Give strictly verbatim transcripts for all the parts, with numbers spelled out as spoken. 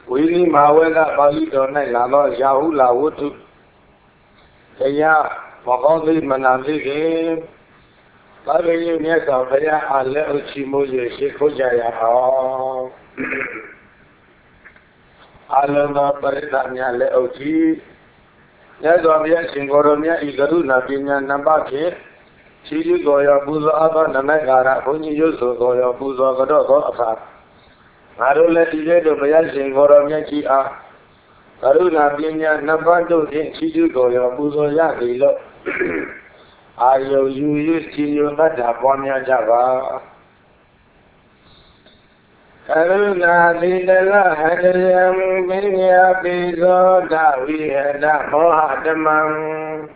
Wini Mawega Balito Nala Yahula Wutu Eya Maholi Manali Babi Neka Baya Ale Uchimoye Shikojaya Alama Paritanya Le Oji Yazamia Singoromia Igaruna Pinya Nambaki Chili Goya Buzo Aba Namagara Huni Yuzo Goya Buzo Godo Afa Arule Tijedo Baya Singoromia Chia Karuna Pinya Nabando Chili Goya Buzo Yakilo Ayo you used to you not have one Java Karuna Vidala Hadayam Binya Bizo Dawi Heda Mohadamang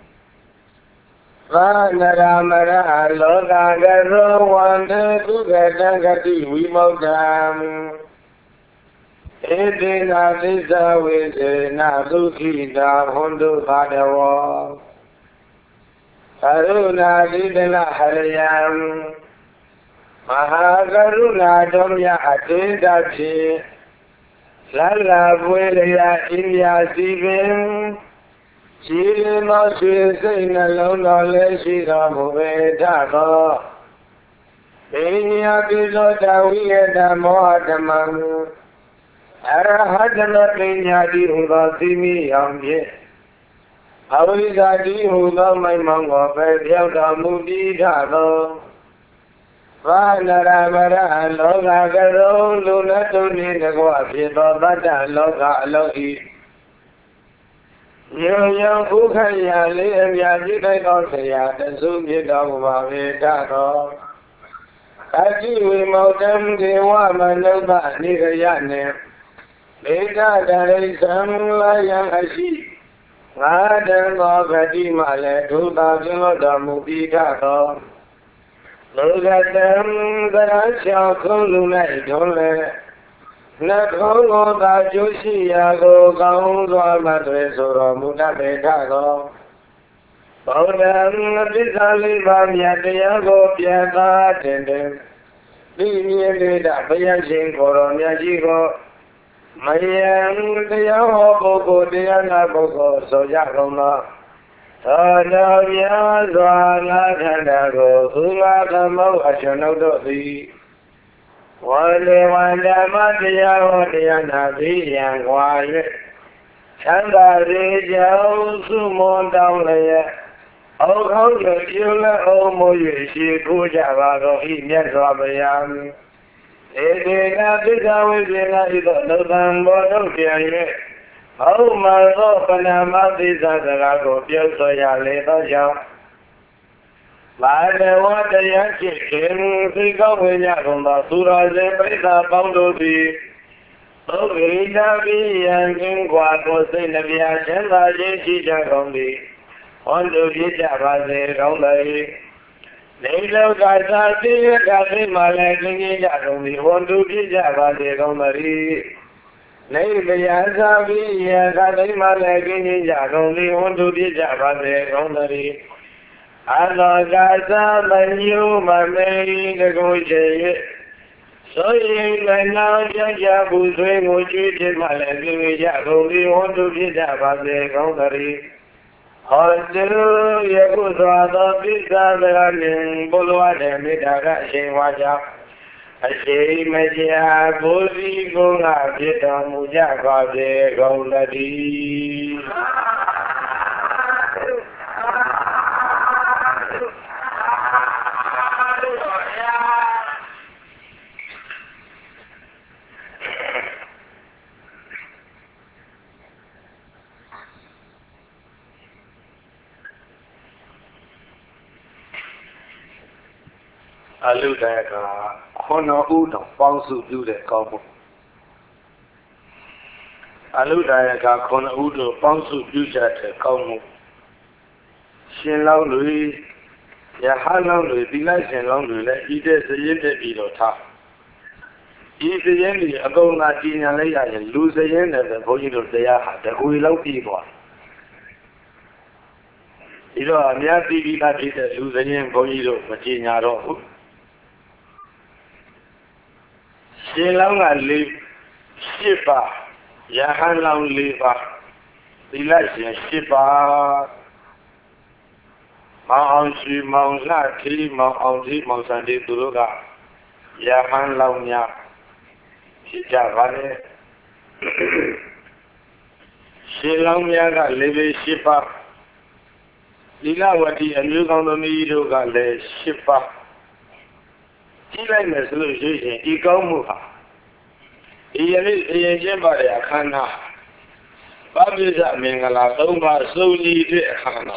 Vanaramara Loga Garo Wanda Tugatangati Wimodam Edina Visa with Naduki Da Hondo Badawa Karuna Vidala Hadayam Mahagaruna Domya Atindachi Lala Buelia India Sivin Chile no Suicin alone Leshi Ramuve Dako Inya Bizo Dawi da Mohadamang Arahadana Pinya di Huda Simi Yamye Avizadi Huda Mai Mango Pediauda Mudi Dako Vanaramara Loga Garo Luna Tuni Nagwa Pito Bata Loga Logi Young young Ukaya Liam Yaji Osaya, the Zumi Dogma Vidako. Kaji Wimotem de Wama Nova Nigayane. Veda Darisam Layang Ashi. Adam of Adimale, two thousand of the Mubidako. Look at them, that I shall columnate, don't let. Nakongo da Joshiago, Gaunga Madresoro, Muda Betago. Bodam, Bizali Bamia, Diago, Piata, Tendem. Bimia, Payashin, Coronia Gigo. Mayam, Diaho, Boko, Diana Boko, Sojakoma. Tadavia, Zwana, Tandago, Ula, Kamo, Ashanodo. One day, one day, Matia, one day, and Nabi, and quiet. Chanda, Rijao, Sumo, down there. Oh, how you let all Moyishi, Kujavago, Indian Rabayam. It is not the time we don't know them, but don't care. Oh, my love, and I'm not this other Rago, so ya later, ya. Vale, what the Yakin, think of Yakumba, Sura, Zepeta, Paudobi. So, Ritabi and King Quat was in the Viachem, Raji Jacobi. On the Vijavaze, Romay. Nato Gaza, Gazi Malaki, Jacobi, one to Vijavaze, Romari. Naviazabi, Gazi Malaki, Jacobi, one to Vijavaze, Romari. Allah Gaza Manu Mamay Goje. So you can now judge Abu Swing, which you did my living Jacobi, want to get up as a country. Until Yakuza, Pisa, the Ramin, Bolua, and Midaka, Shemaja. I say, Media, Boli, Gonga, Gita, Mujaka, the Gondadi. Aludaka, Hono Udo, Bonsu do the couple. Aludaka, Hono Udo, Bonsu do that couple. Shin Long Louis, Yahan Louis, be nice and long Louis, he does the interview or top. If the enemy are going at Tina Laya and lose the end of the volume of the Yaha, the Huilo people. You know, I'm not thinking that it is losing in Volume of Virginia. She long and live Shipa, Yahan long liver, the lesson shipper. Mount Shi Mount Lati, Mount Auntie, Mount Sandy Duruga, Yahan long yap, Javane. Shilong Yaga, Levy shipper. Lilawati, and you on the middle got the shipper. He like the solution, he go move. He is a jemba, I can't. Babisa Mingala, Oma, slowly the Hana.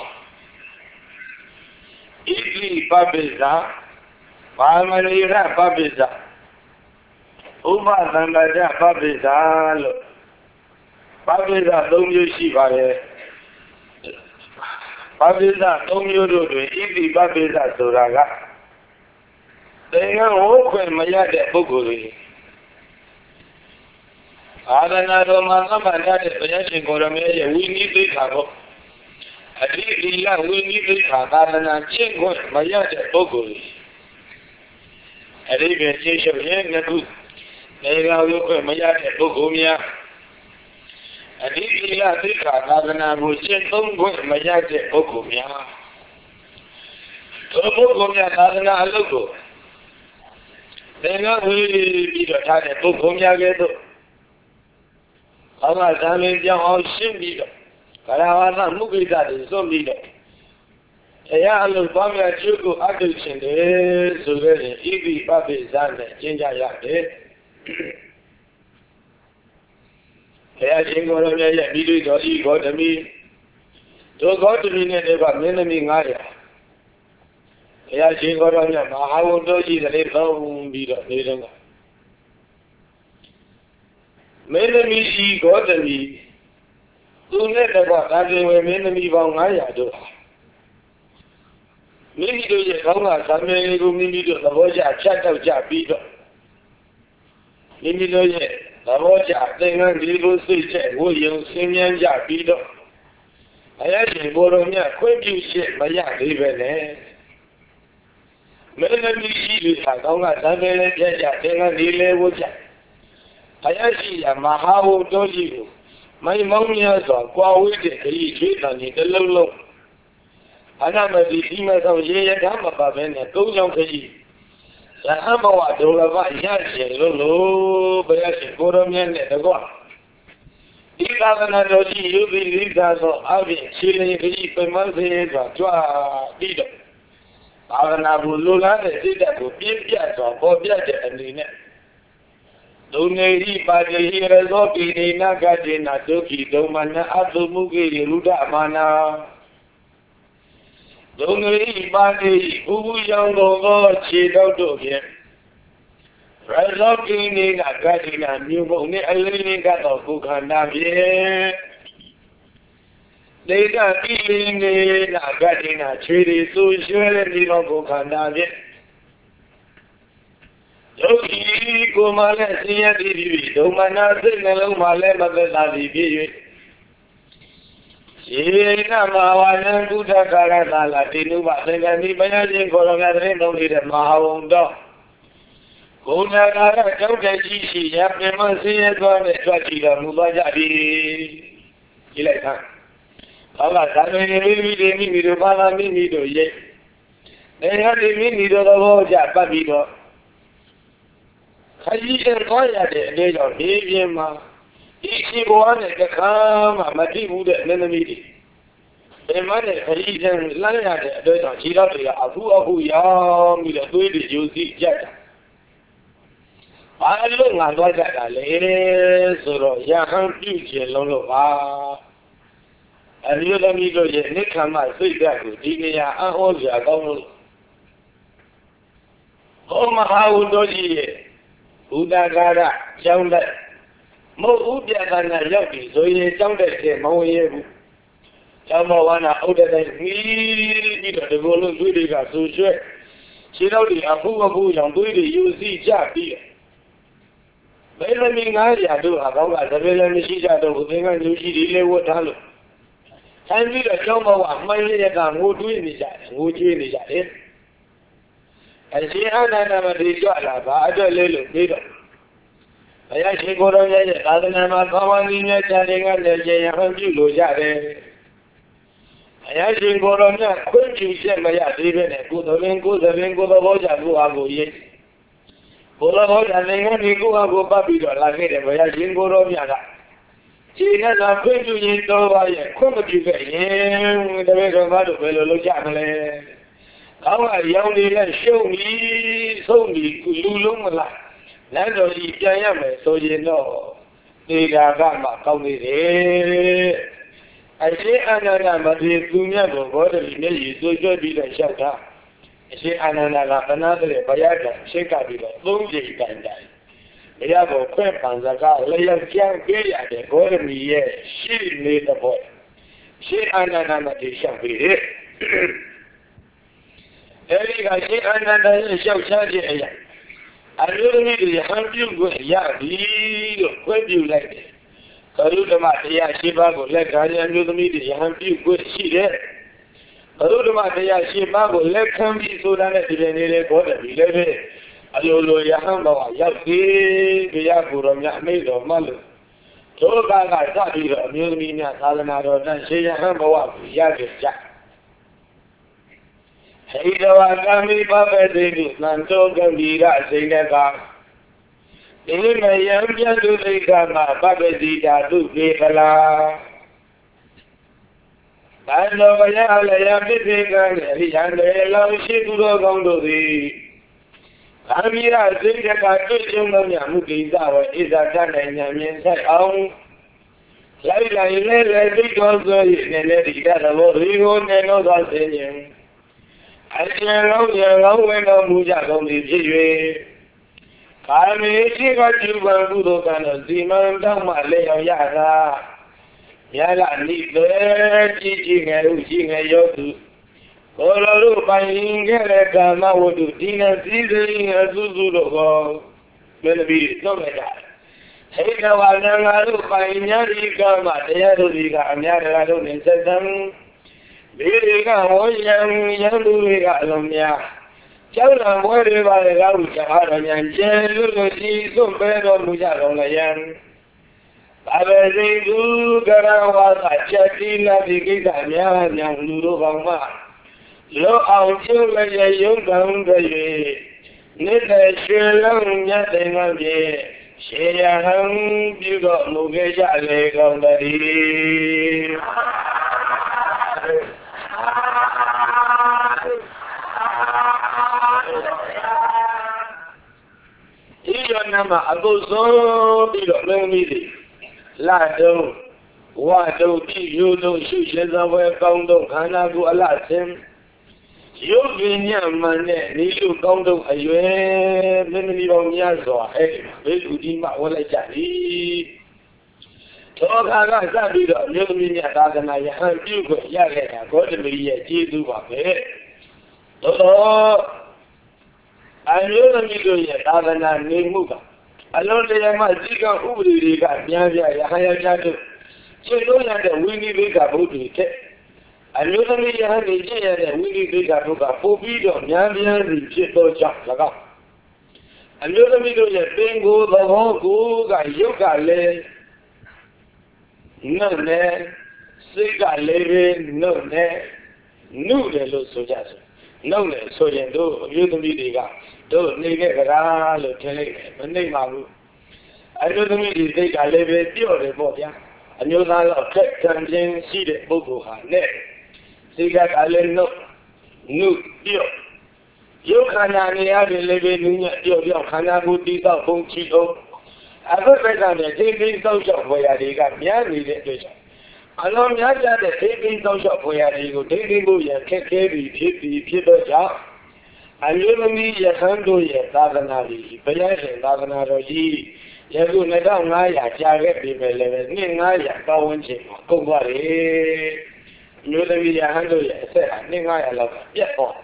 Italy Babisa, Palmanira Babisa. Uma Nanda Babisa, Babisa, don't you see by it? Babisa, don't you do it? Italy Babisa, Soraga. They are all when Mayada Boguri. Adana Mama Nada, Gorame, we need the cargo. At least we need the Adana Jingo, Mayada Boguri. At even Jisha Yenadu, they are looking Mayada Bogumia. At least Adana will send them with Mayada Bogumia. Bogumia Adana logo. They are really be the Tata Bogumia ghetto. Allah Sami Jang Simbi, Karawana Mugida is so leader. Aya look Bamia Chuku Adulchin, so very easy Babi Zan, Jinja Yade. Aya Jingo, Bidu, or he got to me. Don't go to me never, Menami Naya. Aya Jingo, how do you let home be the leader? Menami she got to me. Who never got that way Menami Vangaya. Maybe do you come out some many room in the Voja chat of Japito. Maybe do you, the Voja thing and little switch at William Simeon Japito. I actually bought on your quick you shit by Yak even eh. Menami she is a long as I may get that thing and delay with Jack. I see a Mahao Doji. My mummies are quite with it, he treat on it a little. And I'm a female of Yea and Hamaba and goes on to you. The Hamawa do a Yashi, Lolo, but I should go to me and let go. If I don't know you, believe that I'll be chilling for months to a leader. I don't know Lula, did that to be a or for Biata and in it. Don't need by the years of the Nagadina Doki, Domana, Azumugi, Ruda Mana. Don't need by the Uyan Lord, she don't do him. Right up in Nagadina, New Boni, a living got a book and Navie. They got feeling in Nagadina, treaty, so surely don't book and Navie. Yogi Gomala Sia Divi, Domana Zinalo Male Mabella Divi. Yena Mawana Buddha Karana, Tinuba, and Ibanazin Colorado, no need a Mahawanda. Gona don't get easy, Yapman Sia Gone, Twatila, Mubajadi. Ileka. Allah, I mean, we do Bala Minido yet. They had a minute of the Voja, Babido. I didn't call at it, they don't leave him. Each one at the calm, a Mati wood at Menamidi. They managed a reason, lying at it, they don't cheat up to Abu Abu Yam with a good you see jet. I look at what that lady, so Yahan Future Lolo. And you let me go yet, Nick, I say that with Dinia, I hold you, I don't know. Oh, my how do you? Udagara, Jounda. Mo Udiana Yogi, so he sounded him, Mo Yebu. Jamawana older than me, the Golden Dudiga, so sure. She know the Abu Abu, young Dudi, you see Japi. Bellamy, I do have a Bellamy Shija, who think I knew she didn't what I look. Time me the Jama, my lady, who do in that, who do in that. And she had another job, I don't little bit. ဘုရားရှင်ကိုယ်တော်ရဲ့သာသနာမှာကောင်းကောင်းကြီးများကြံရင်ကလည်းကျေရဟန်းပြုလို့ရတယ်ဘုရားရှင်ကိုယ်တော်များခွင့်ပြုချက်မရသေးပဲနဲ့ကိုယ်တော်ရင်ကိုယ်တော်ရင်ကိုယ်တော်ဘောကြကိုအားကိုရေးကိုယ်တော်ဘောကြလည်းငါဒီကိုအားကိုပတ်ပြီးတော့လာခဲ့တယ်ဘုရားရှင်ကိုယ်တော်များကခြေနဲ့သာခွင့်ပြုရင်တော်ပါရဲ့ခွင့်မပြုခဲ့ရင်တပည့်တော်ဘာလို့ဘယ်လိုလုပ်ကြမလဲကောင်းကရောင်နေလဲရှုံပြီးဆုံးပြီးလူလုံးမလားလက်တော်ကြီးပြန်ရမယ်ဆိုရင်တော့ဒီဓာကမှကောင်းနေတယ်အရှင်အာနန္ဒမထေရသူမြတ်ကိုဘောဓိနဲ့ရည်သွေးကြွပြီးတော့လျှောက်တာအရှင်အာနန္ဒကဘနာတဲ့ဘုရားကရှင်းကပြီးတော့သုံးကြိမ်တိုင်တိုင်ဘုရားကိုခွင့်ပန်စကားလျောက်ကြံပေးရတဲ့ဘောဓိရဲ့ရှိနေတဲ့ဘောရှင်အာနန္ဒမထေရလျှောက်ပြီးတယ်အဲဒီကရှင်အာနန္ဒရဲ့လျှောက်ချခြင်းအရာအလိုသမီးတွေဟန်ပြုခွင့်ရပြီလို့ခွင့်ပြုလိုက်တယ်ကရုဓမ္မတရားရှိပါးကိုလက်ခံရအလိုသမီးတွေဟန်ပြုခွင့်ရှိတယ်ကရုဓမ္မတရားရှိပါးကိုလက်ခံပြီးဆိုတာနဲ့ဒီနေ့လေးဘောတယ်ဒီလည်းပဲအလိုလိုယဟန်ဘဝရောက်ပြီဘုရားကိုယ်တော်များအမိန့်တော်မှလို့ဒုက္ခကစပြီးတော့အမျိုးသမီးများသာသနာတော်နဲ့ရှင်ယဟန်ဘဝကိုရကြကြဟိတဝကံမိပပတိတုသံတောကံဒီရစိန်တကဒီမယံပြတုသိက္ခာမပပတိတာတုပေပလာဘန္တောဘယအလယပိသေကံအရိယံလေလောရှိသူတော်ကောင်းတို့သည်ဗာမိရစိတ်တကတွေ့ကြုံတော်မြတ်မှုကိစ္စဝေဣဇာတနိုင်ဉာဏ်မြင်ဆိုင်အောင်လိုက်လိုက်လဲလဲသိတော်ဆိုရည်နဲ့လည်းဒီကတော်ရီကိုနဲ့တော့သွားစေခြင်းအရှင်လုံးရလုံးဝင်တော်မူကြကုန်သည်ဖြစ်၍ကာမေရှိကကျူပံကုသိုလ်ကံတော်စီမံတောင်းမှလည်းရောက်ရတာရလာနိလေကြည်ကြည်ငယ်ဥရှိငယ်ယောသူကိုယ်တော်တို့ပိုင်ခဲ့တဲ့ကာမဝတ္ထုဒီနဲ့စည်းစိမ်အစုစုတို့ကိုမင်းတို့ပြီးတော့လိုက်တာဟိတဝါနံငါတို့ပိုင်များဒီကာမတရားတို့ဒီကအများတရားတို့နဲ့ဆက်ဆံဒီတွေကဝေယံယံသူတွေကအလုံးများကျောင်းတော်ဘွဲတွေပါလေကောင်းကြအားတော်များကျဲလို့လို့ဒီသွန့်ပဲတော်မူကြတော်လည်းယံဘာပဲစိသူကရဝါသချက်တိလာဒီကိစ္စများများလူတို့ကောင်းမှလောအောင်ပြုလည်းရုံကံတွေနေတဲ့ရွှေလုံးမြတ်တဲ့ငါပြေရှေယဟံပြုတော်မူခဲ့ကြလေကောင်းတည်းဒီရနမအကုဆုံးပြီးတော့မင်းမိသည်လာတုံးဝါတုံးတိယူတုံးရှုရှင်သောဝဲကောင်းတုံးခန္ဓာကိုယ်အလဆင်းရုပ်ပညာမှန်တဲ့ဒီလိုကောင်းတုံးအရွယ်မင်းမီပေါင်းများစွာအဲ့ဒီဘေးလူဒီမှဝဲလိုက်ကြသည်သောခါကစပြီးတော့မြို့သမီးများသာသနာယဟန်ပြုခွင့်ရခဲ့တာဂေါတမီရဲ့ကျေးဇူးပါပဲသို့တော့အမျိုးသမီးတို့ရဲ့သာသနာနေမှုကအလုံးတရမှဇိကဥပဒေတွေကပြန်ပြရဟန်းရကြတို့ရှင်းလို့ရတဲ့ဝိနည်းဘိကဘုဒ္ဓတဲ့အမျိုးသမီးယဟန်တွေရှင်းရတဲ့ဝိနည်းဘိကဘုဒ္ဓပို့ပြီးတော့များများစီဖြစ်တော့ကြောင့်၎င်းအမျိုးသမီးတို့ရဲ့ပင်ကိုယ်သဘောကိုကရုပ်ကလည်းနှုတ်နဲ့စိတ်ကလည်းပဲနှုတ်နဲ့နှုတ်တယ်လို့ဆိုကြဆိုနှုတ်နဲ့ဆိုရင်တို့အမျိုးသမီးတွေကတို့နေခဲ့ကြတာလို့ထင်လိုက်တယ်မနေပါဘူးအမျိုးသမီးတွေစိတ်ကလည်းပဲပြော့တယ်ပေါ့ဗျာအမျိုးသားတော့ခက်ခံခြင်းရှိတဲ့ပုဂ္ဂိုလ်ဟာနဲ့စိတ်ကလည်းနှုတ်နှုတ်ပြော့ရုပ်ခန္ဓာနေရာတွေလည်းပဲနူးညံ့ပြော့ပြော့ခန္ဓာကိုယ်တည်တော့ပုံချီအောင်အခုပဲကလည်းသိသိစောင့်ရှောက်ဖွယ်ရာတွေကများနေတဲ့အတွက်ကြောင့်အလုံးများကြတဲ့သိသိစောင့်ရှောက်ဖွယ်ရာတွေကိုဒိဋ္ဌိကိုရခက်ခဲပြီးဖြစ်ပြီးဖြစ်တော့ကြောင့်အမျိုးသမီးယဟန်တို့ရဲ့သာသနာကြီးဘုရားရှင်သာသနာတော်ကြီးယခုနှစ်ထောင်ငါးရာကြာခဲ့ပြီပဲလည်းပဲနှစ်ငါးရာပတ်ဝန်းကျင်မှာကုန်သွားတယ်အမျိုးသမီးယဟန်တို့ရဲ့အဆက်ဟာနှစ်ငါးရာလောက်ကပြတ်သွား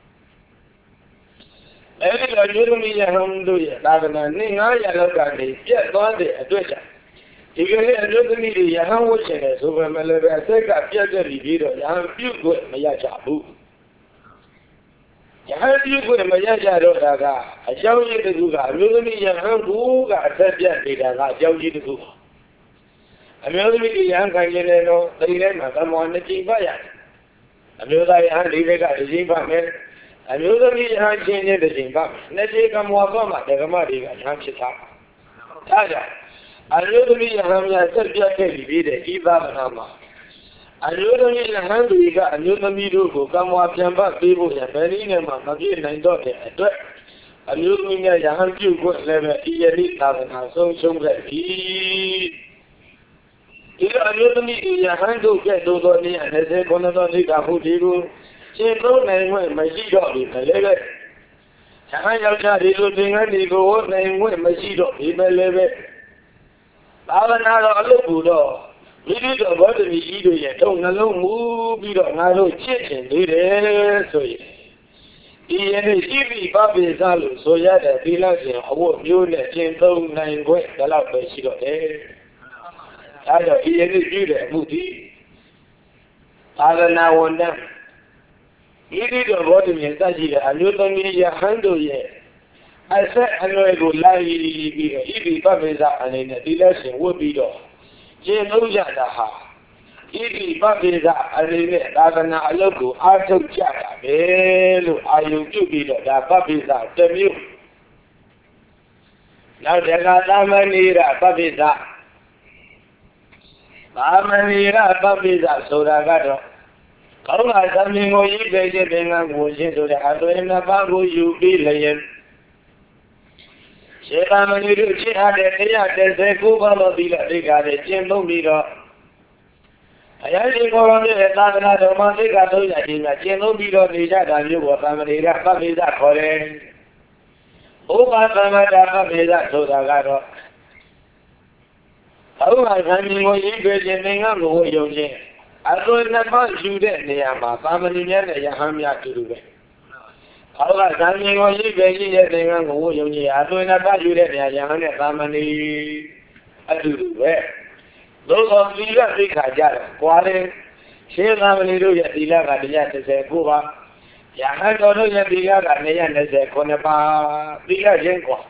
အဲ့ဒီလိုလူသမီးရဟန်းတို့ရဲ့သာသနာနှစ်ငါးရာလောက်ကနေပြတ်သွားတဲ့အတွက်ကြောင့်ဒီကနေ့အလူသမီးတွေရဟန်းဝတ်ချင်တယ်ဆိုပေမဲ့လည်းအဆက်ကပြတ်တဲ့ပြီးတော့ရဟန်းပြုတ်ခွင့်မရကြဘူး Yahan you go in my Yajaga, a Joji the Guga, Lumi Yahan Guga, a Serbian Bida, Joji the Guga. A Military Yan Kangeno, the Yama, come on the Jibaya. A Military Yan Liga, the Jimba, a Military Yan Jane the Jimba, Neti come Wakama, the Gamadi, and Hamshita. Taja, a Military Yan Serbia Kelly, Iba Nama. A Military Yan Liga, and Military Dugo, come up Jamba, people, and Benina, Magin and Dotte, a Military Yan Dugo, Lever, Ianita, and so soon that he. If I really handle get those on the and they go on the Kapudiru, she don't name when my she got it. I have got it looking at the go name when my she got it. I have not a look good. We did a body we eat it. Don't know move, we don't know chicken, did it. So, he and his T V puppies are so yet a village and I won't do that. Jim don't name when the love she got there. I don't hear you that movie. Other now on them. You did a bottom in that year, and you don't need your handle yet. I said, I know it would lie if he puppies are and in a election would be done. Jay knows that ha. If he puppies are and in it, I can not look. I took Jack. Hello, are you to be the puppies are the you? Now there are not many puppies are. Amanira Babisa Sodagato. Come as something or you take it and go into the Adona Babu, you be laying. Shemaniru, she had a day, Kuba Villa, they got a Jimbo Miro. I only go on the Atlanta, Monte in a Jimbo Miro, the Jada, you were Amanira Babisa Korean. Oh, my Babisa Sodagato. Oh, I mean, when you get your name on the way you're there. I don't know you that they are my family, and Yahamia to do it. Oh, I mean, when you get your name on the way you're there. I don't know you that they are Yahamia family. I do it. Those of the Laka Jara, Quare, Shell family do yet the Laka Yat say Cuba. Yahan don't know yet the Laka and the Conapa, Villa Genqua.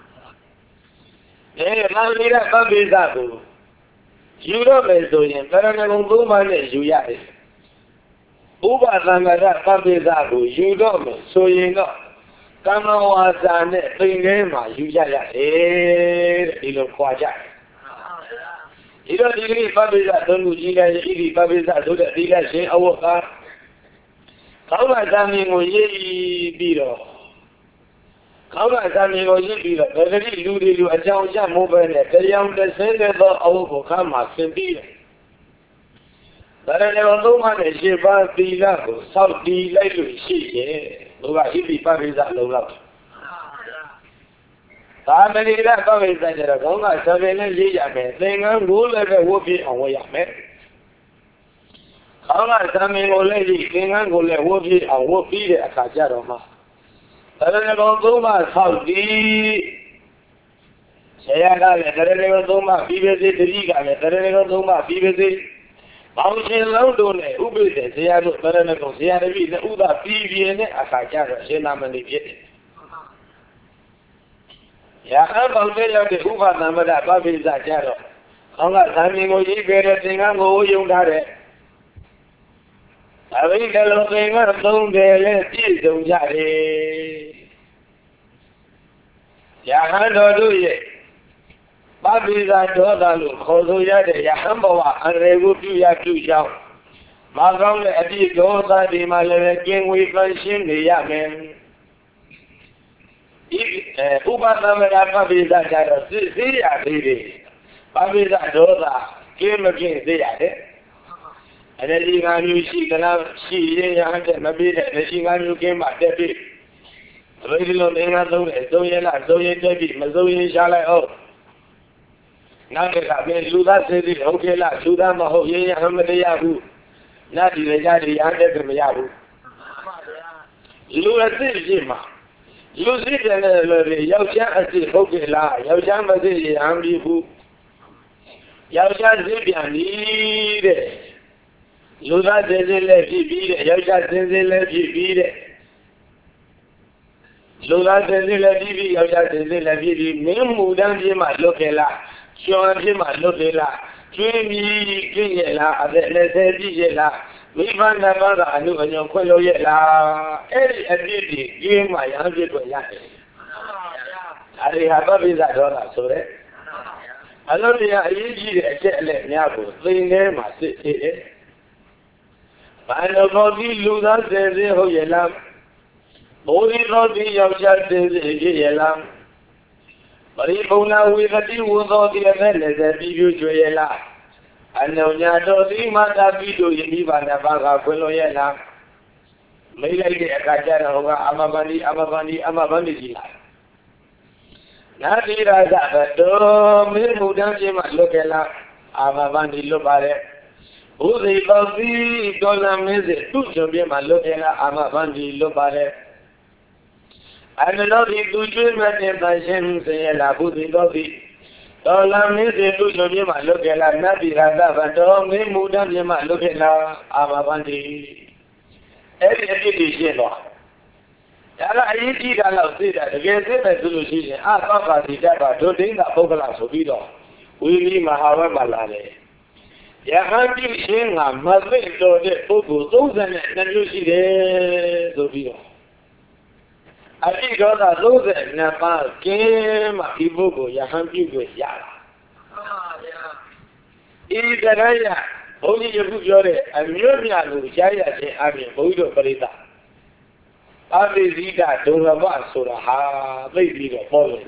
Eh, la mira Babizado. You don't know doing, but I don't do my name, you yet. Uba Zamada Babizado, you don't know, so you know. Come on, San, bring him, you yet, eh, you know, Quaja. You don't need Babizado, you need Babizado, the dealer, our car. Come on, Sammy, ye beetle. Come on, Sammy, or you be the very you do a young mobile, the young descendant of Okama, Saint Peter. But I never know my ship by the level, South D. Lady, she, who are hippie puppies at the love. How many that puppies that are going to seven and eight, I mean, saying I'm good as a whoopee on way I met. How much Sammy or lady, saying I'm good at whoopee and whoopee at Kajaroma. I don't know how the Sayaga, the Regodoma, B B C, the Liga, the Regodoma, B B C. Mountain London, Ubi, Sayado, Perenco, Sayadi, the Uda, P V N, Akajara, Senamani. Yeah, I'm very of the Uba number that Bobby is a shadow. I'm not having all you better thing, I'm going to got it. I think I don't think I'm going to let you do that. Yahan do it. Bobby is a daughter, although Yade, Yahamba, and they would do Yaku Shao. Magam, at the door, I be my little we mentioned the Yaman. Uba Namada Bobby is a shadow. See, I did it. Bobby is a daughter, came against the Yade. And then he got you, she can have, she, and maybe that she got you came back there. Very long, they are doing it. So, yeah, so, yeah, baby, Mazoe, shall I hope? Now they have been Luda City, okay, la, Sudan, Maho, yeah, Hamada Yahoo. Not the Yadi, under the Yahoo. Luda City, Jima. You see the Yausha, okay, la, Yausha, Mazi, Ambi, Yausha, Zibian, need it. Luda, they let you beat it. Yausha, they let you beat it. Lula says the Bibi, Yoga says the Bibi, Mimudan Jima Lokela, Sean Jima Lokela, Twinny Kinyela, Let's Dijela, we find the mother and you and your Quello Yela, Eddie and Bibi, give my hundred for Yaki. I have a visa dollar, so that I don't think I usually let Yabu, three name my city. I know not the Lula says the Hoyelam. Only not the Yoga says the Yelam. But if only we got the wood of the event that Bibu Joyela. I know Yado, the Mata Bidu, Yiva Navaga, Quello Yela. Maybe I get a Kajana, Amabani, Amabani, Amabani. Nadi Raza, do Mimudan Jima Lokela, Amabani Lobare. Uzi Bazi, Dola Mizi, Tujo Bima Lokela, Amabani Lobare. And the Lodi Tuju Mate Bashem say La Buzi Lodi. Dola Mizi, Tujo Bima Lokela, Nadi Raza, do Mimudan Jima Lokela, Amabani. Every Shelo. I eat a lot of that against the solution. I thought the Java don't think that Pogala Sobido. We need Mahawa Malale. Yahangi Shinga, Mazli, Pogo, those and then you see the Sobido. I think all that those and Nepal came a Kibugo, Yahangi with Yara. Is the Raya, only you put your and Murian, Jaya, I mean, Bodo Parita. I will read that to the Vasura, ha, baby, the following.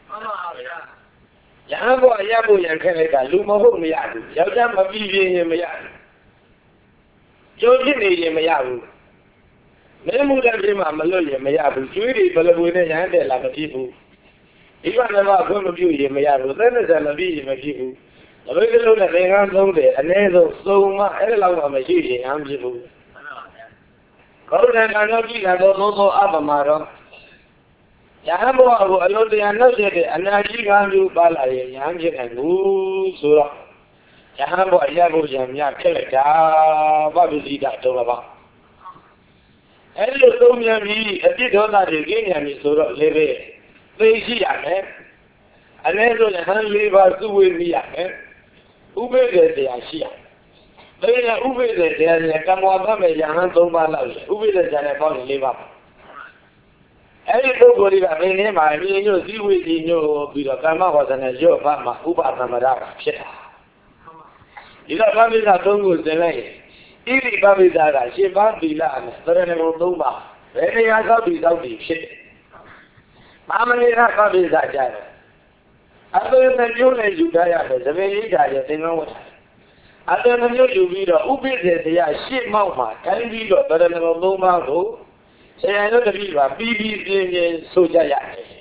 Yambo, Yabu, and Canada, Luma, Miyabu, Yadama, Vivi, and Miyabu. Jojini, and Miyabu. Nemu, and Maloya, Miyabu, Judy, Balabuna, and the Lamatibu. Even about one of you, Miyabu, then is a Lavi, Majibu. The regular that they have known there, and there's so much, and a lot of machine, I'm Jibu. Golden Anoki, I don't know Abamaro. Yambo, I know the another, and I give you Balay, Yamjin and Woo, Sura. Yambo, Yabu, Yamia, Keleka, Babi, that over. And you told me, I did all that again, and you sort of live it. They see, I mean. And then the hand leave us to with me, I mean. Who made it, they are here. They are over there, and come over me, your hands on my love. Over there, and I want to live up. Every nobody that made him, I mean, you see, we know, Bidokama was an Ajo Pama, Uba Samadara. You know, Babi that don't go the lane. If the Babi Dara, she can't be land, Serenable Duma. Very I got without the shit. Mamma, Babi that Jara. Other than you, you die as a very guy, they know what. I don't know you read a Ubi, they are shit mama, can be got better than a low mouth. Say, I know the river, B B in Soja.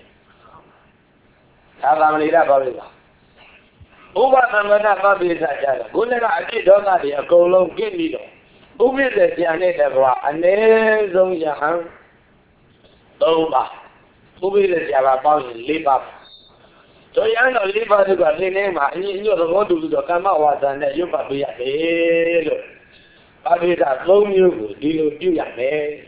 Alamida Babila. Uba Namana Babi Sajara. Gunna, I did on that, a go long gimmido. Ubi the Janeta, and then Zonyahan. Oba. Ubi the Java Bound, live up. So you know, live out of the name, and you know the one to come out was and you probably a bit. Probably that long you do you do ya man.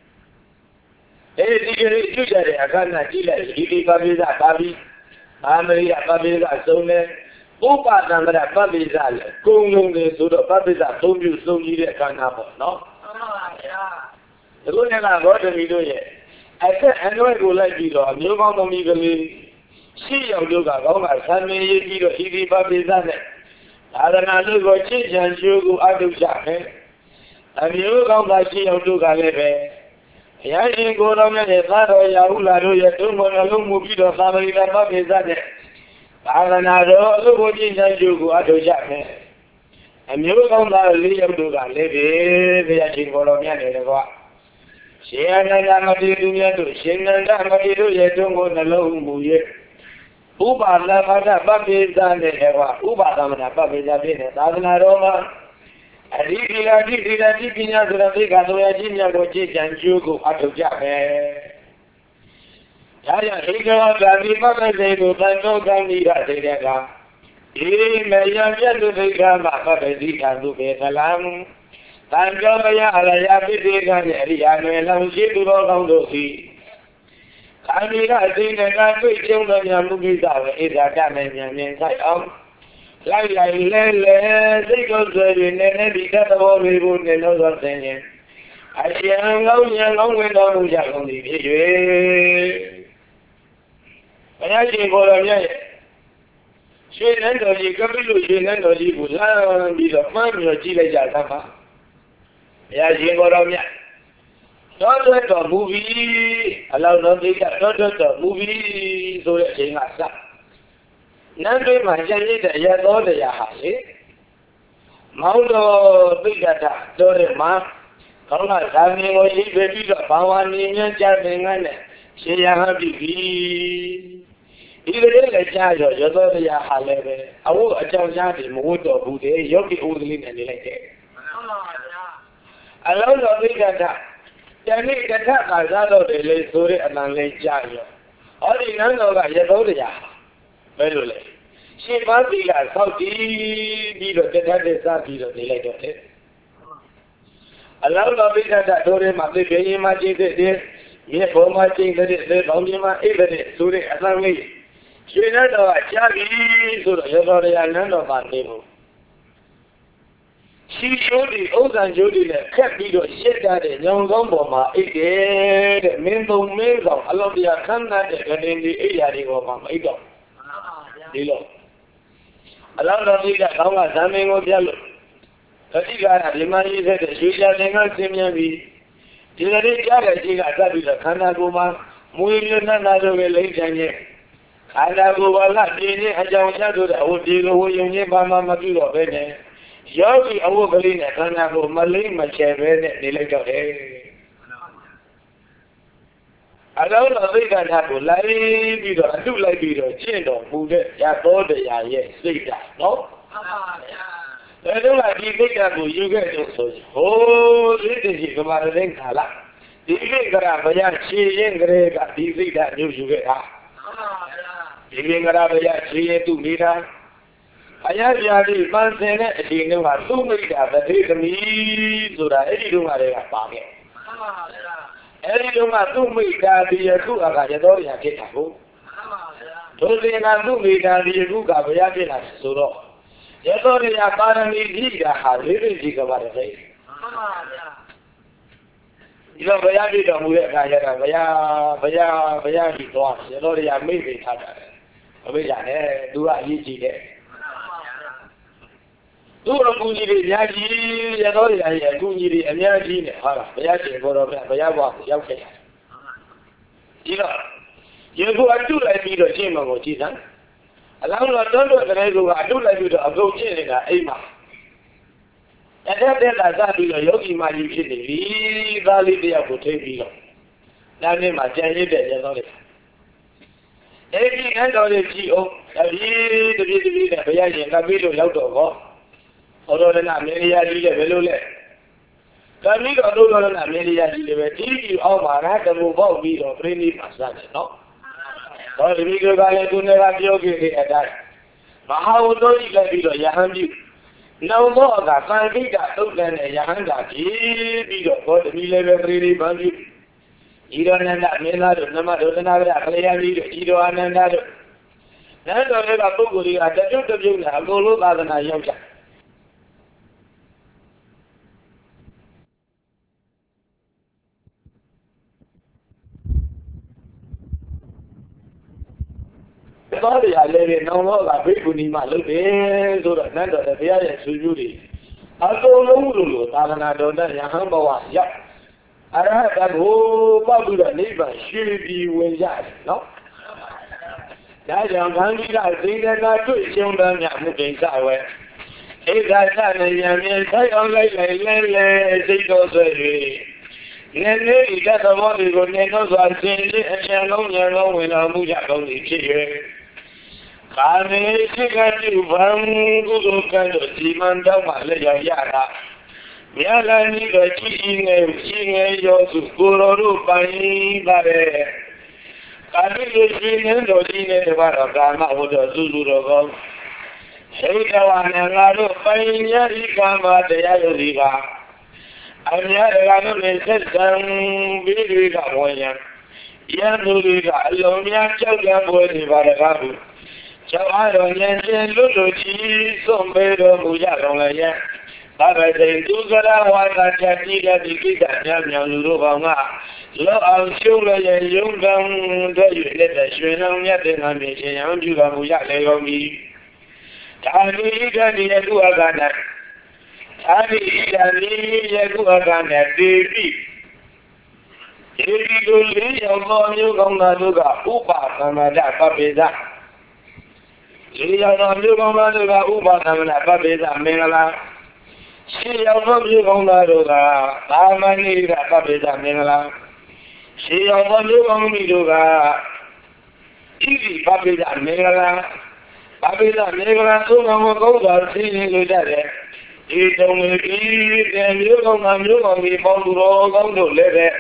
Hey, you get it, I can't kill it. He probably that Babi. Family, a Babi that so many. Opa, number that Babi that go on to the Babi that told you so you can't have it, no? The one that I got to be doing it. I said, I know it will like you, you want me to leave. See your look at all my family, you know, he Babi done it. I don't know, look at change and you go out of Jack. And you don't like see your look at it. I didn't go down at the father, Yahula, you don't want a long movie of family that Babi done it. I don't know, look at change and you go out of Jack. And you don't like see your look at it, they are in Colombia. She and I am a little, she and I am a little, you don't want a long movie. Uba Lamada Babi Zaneva, Uba Lamada Babi Zabina, Adana Roma, Adina Dina Dina Zravika, Noyajina, Rochi, and Jugo, Atu Japan. Yaya, he got Gabi Babi, they do no Gandida, they got. He may young to the Gamba, Babi, and do be Salam. Tanjaya, Alayabi, and Eriano, and she do not know the sea. I mean, I think that I will tell them your movies are is a damage and inside out. Like, like, they go to the net because of all we would know what thing. I see a long, long window, Jack on the video. And I think all of you. She ended the capital, she ended the Busan, be the fun of Chile Jatama. Yeah, she got on yet. Not a movie, allow not a movie, so that she has that. None of my jelly that you know the Yahasi. Mount of Bigata, Dore Mark, Kona Sami, or he baby the Pawan in your jamming on it. She have to be. Even a child of your daughter Yahale, I will a child in Mood of Bude, Yogi Udlin and Lake. Allow the Bigata. Jadi kata kata tu le suri anang le jaya. Orang yang orang yang tahu dia, betul le. Siapa bila Saudi bila kita desa bila nilai tu le. Allah nabi kata suri mati bayi mati dia, ye bom mati dia, dia bumi mati dia suri anang le. Siapa tu cari suri yang orang yang nak mati tu. She showed the old and Jody kept me to shit that in young Gombo, it did, Minto Minto, I love the Akana and in the area of my ego. Dilo. I love the thing that I'm not coming with yellow. The guy, the money said that she got in her similarly. Did I get a thing I got with a Kanaguma, moving another relation? I never go a lot, I don't know that I would deal with you by Mamma Gilo, Bene. Yogi overbelin at Kanako Malay Machaven, the lake of hay. I don't know if I have to lie, I do like you, Chindo, who ya told the ya, yes, speak that, no? I don't like you, make that you get also. Oh, this is the Marin Kala. The Vigarabaya, she and Greg, the that you get. The Vigarabaya, she to meet her. I have the man saying that she knew how to make that the day to me so that any room are a pocket. Any room are to make that the two of the door ya get a go. Those they are to make that the book of Yagina Suro. Yadori Akademi Giga has really Giga about a face. You know, Bayagi don't wear Gaya, Baya, Baya, Baya, Yadori, I made it. I do I eat it? Tu orang kunci dia jadi, ya tahu ya, ya kunci dia ni jadi ni, ha, bayar je, kalau bayar buat, ya okey. Jika, jika tu ada lagi tu cik mahu cik kan, alam lah tu tu ada tu ada lagi tu aku cik ni kan, eh mah. Ada ada dah tu yogi maju cik ni, kali dia putih bila, nanti macam ni dia ya tahu. Eh ni kan tahu dia cik oh, tapi tapi tapi dia bayar je, tapi tu jauh tu kau. Orang nak media dia belum le. Kami kalau orang nak media dia betul, awak mana kamu bawa biro premi pasal no. Kalau biro kalau tu ni lagi okey ada. Mahal tu juga biro yang ni. Nama orang kan kita tu kan yang lagi biro kalau biro premi bagi. Biro nanda media tu nama tu nama dia kalian biro biro nanda tu. Nanda tu aku guri ada tu tu juga aku lu ada nak yang cak. Đó thì là lên nó nó là biết của mình mà lúc đấy rồi đó nên là bây giờ sử dụng đi, à tôi lâu rồi rồi ta là đâu đó nhà hàng bảo à dạ, à đó là bố bao nhiêu là này mà suy đi quên ra nó, đã rằng tháng đi lại thì nó tuổi trong đó nhà một cái sao vậy, cái cái cái này nhà mình thấy ông lấy lấy lấy lấy gì đó rồi, nên nếu ý ta tao nói thì còn nên nó toàn xin đi nhà nông nhà nông người nào mua nhà công thì chỉ kami sekali bangku kalau simandang malah jaya. Biarlah ni kecil ingai ingai jo sukuro rupai bare. Kami kecil dodi ni bara kama udah sukuro kau. Sekarang yang rupai ni kama dia juga. Anya dengan mesej dan video kamunya. Yanuriga Lonia Choga Bodi Varagabu. Chavaro Yansen Luluchi, Sombedo Mujaronga. Baba de Dugara Waka Jatiga Dikita Jamian Lubanga. Lo al Shula Yungang, the letter Shinam Yatin, and Juga Mujakomi. Tani Gani Yaguagana. Tani Gani Yaguagana, baby. If you leave your mom, you're going to do a Upa and a Papeza. She are not you going to do a Upa and a Papeza, Mingala. She are not you going to do a Amani Papeza, Mingala. She are not you going to do a Easy Papeza, Mingala. Papeza, Mingala, so long ago, I'll see you there. You don't believe, and you're going to do a Mingala, go to live it.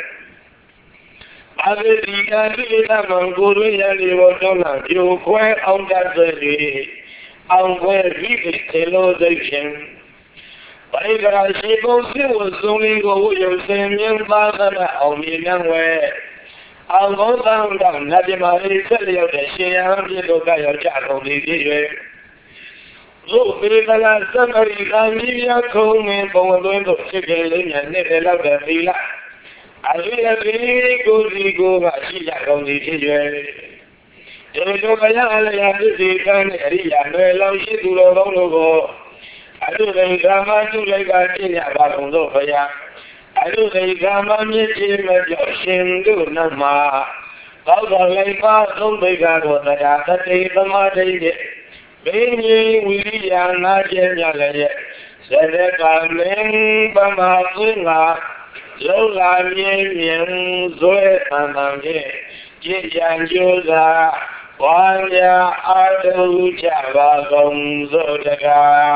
Avedica Villa Manguria Livotona, you quite on that day, on where vivid television. But I say, was only go your same young father on me young way. I'll go down down, Nadimari, tell you that she and you look at your jack on the day. Look, Villa, somebody, I need your comb in for a window chicken and never love the villa. I will be go go she on the day. They look at the can area, no allow she to go. I do the Gama to like a king about Lofaya. I do the Gama meeting at your shin do Nama. Although Lapa don't make out what I have to take the Marty. Being we are not generally said that I'm in Bama. Lola Mian Zoe and Jijanjuza, Wanya Adu Java Gomzodaga.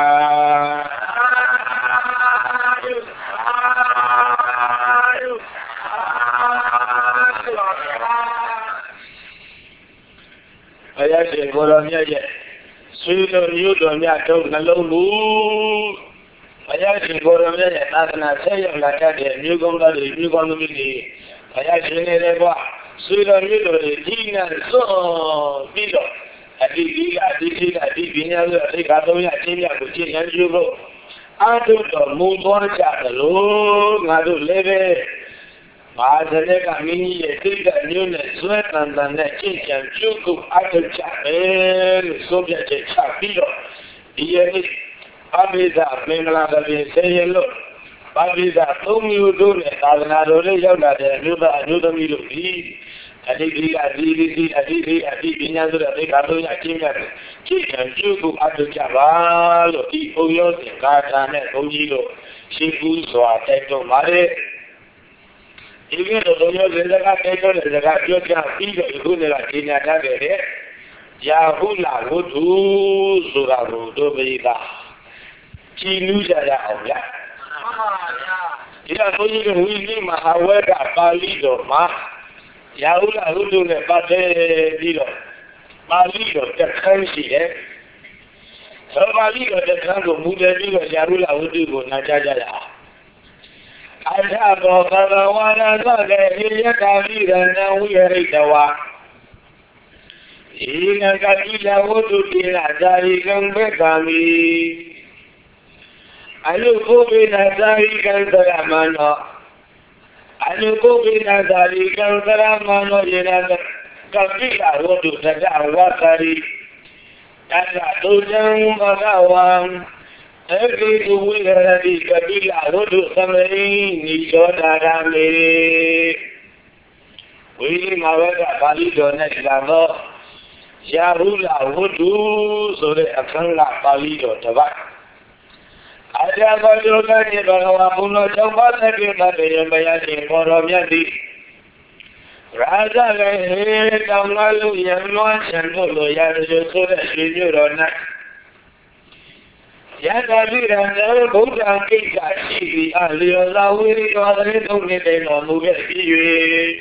I actually got on yet. Sweet on you, don't you? I don't know. I actually got on there, and I say, I'm like that, you go to the you go to the I actually never sweet on you, the Dean and so below. I did, I did, I did, I think I don't have any opportunity, and you go. I do the moon on a chat alone, I do live it. I said, I mean, you think that you sweat and then that chick and you go out of chat, and subject to chat below. The Babida, Mingla, say hello. Babida, whom you do it, I will not only know that I knew that I knew the middle. I did it, I did it, I did it, I did it, I did it, I did it, I did it, Chicken, Chuku, Adu Chaval, Oyo, Katan, Oyo, Shiku, so I take to Mare. Even though you got taken, the Gatia, Peter, who the Latina, Yahula, who do, Surabu, Dobida. She knew that I have. Yeah, so you can really however, Balido, Ma. Yahula, who do the Bate Lido. Balido, the country, eh? So Balido, the country, who the Lido, Yahula, who do go, Najaja. I have a one another, here, and now we are in the war. In a Gavila, what do you think? I I know Kobe Nazari Gantaramano. I know Kobe Nazari Gantaramano, Yenaka, Kapila, what to Saka, Wakari, and I told them Magawan. Every two weeks, Kapila, what to Samari, Nishonarame. We, Mavaka, Palido, Netlava, Yarula, what do so they are Kanga Palido, Tabak. I have a little bit of Puno Jamba, Bayani, Moromiadi. Rather than Tamalu, Yamas, and Polo, Yadu, so that you don't know. Yadavi and Buddha Kikashi, and Leola, we are a little bit of movie.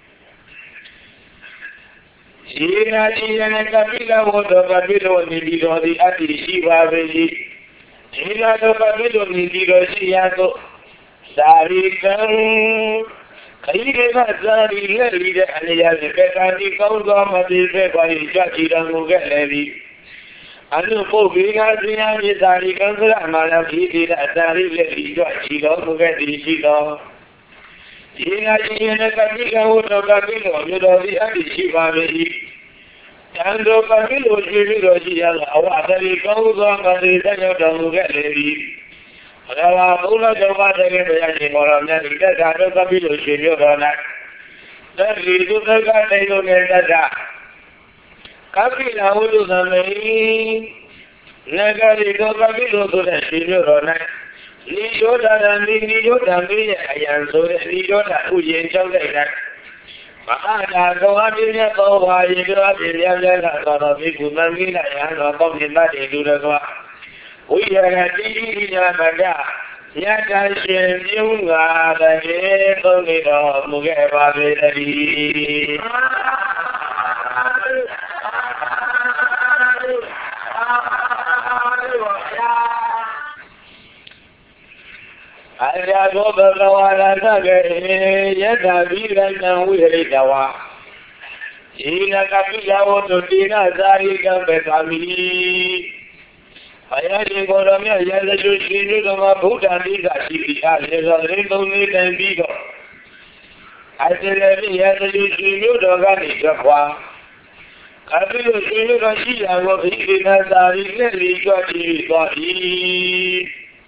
She had a Kapila water, Babylon, the Adi Shiva Valley. Ila do Babylon, Nidigo Siago, Sarigan, Kairena Zari Lady and the Yazaki Kauzama Zari Jaki Levy. I know for being as the Yazari Kanzana, he did a Zari Lady Jaki Logati Shilo. Ina Ina Kamila Uno Kamilo, you know the Abishiba. Tando Kamilo, Jiri, Awatari Kauzama, the Yazaki. Ela pula de uma delegacia de Morona, que já não sabia o que eu era. Daí do lugar de onde era. Capila o também. Negari do capilo do Chilorona. Ni yo da ni ni yo também ayan sobre ni yo da u yin chau dai da. Mahana do abinya do wa yi do abinya la da da bi ku man ni la ya do ko ni ba de du da ko. We are a D Yamada, Yaka Yunga, the Head of Mugaba. I go the Lawana, yet I be like now we hate our. In a Capilla to Tina Zari Gambetami. I had to go to me, I had to see my boot and these are she has a little need and bigger. I said, I had to see you, the Gani Japa. I feel to see you, the she and what he did not really got you, got he.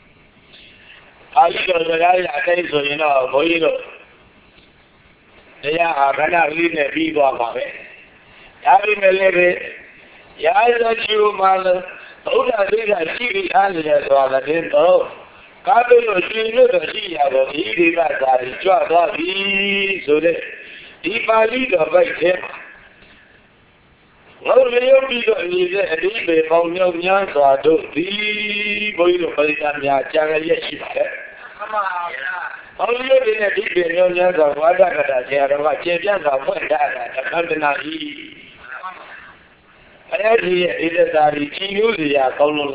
I got the guy, I say so, you know, for you know. They are going to leave the people of it. Having a little, yeah, I let you, mother. Oda Vega City and the Dento. Cabello Chino, the Sea of Edi Batari, Java, E. So that if I lead a bike him. No, Leo Pico is a little from young Yansa to the boy of Palitania, Changa Yeshua. Only in a deep in young Yansa, Wadaka, Java, Java, Wadaka, Company. I had here that he used the colonel.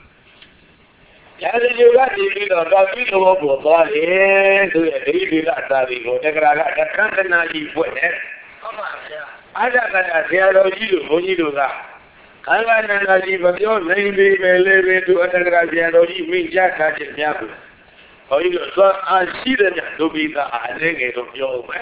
As you got the bit of the people of the body to a baby that we go to the company for it. I got a zero you for you to that. I got an idea of your maybe live to a zero you mean Jack at the Yahoo. Or you saw I see them to be the idea of your way.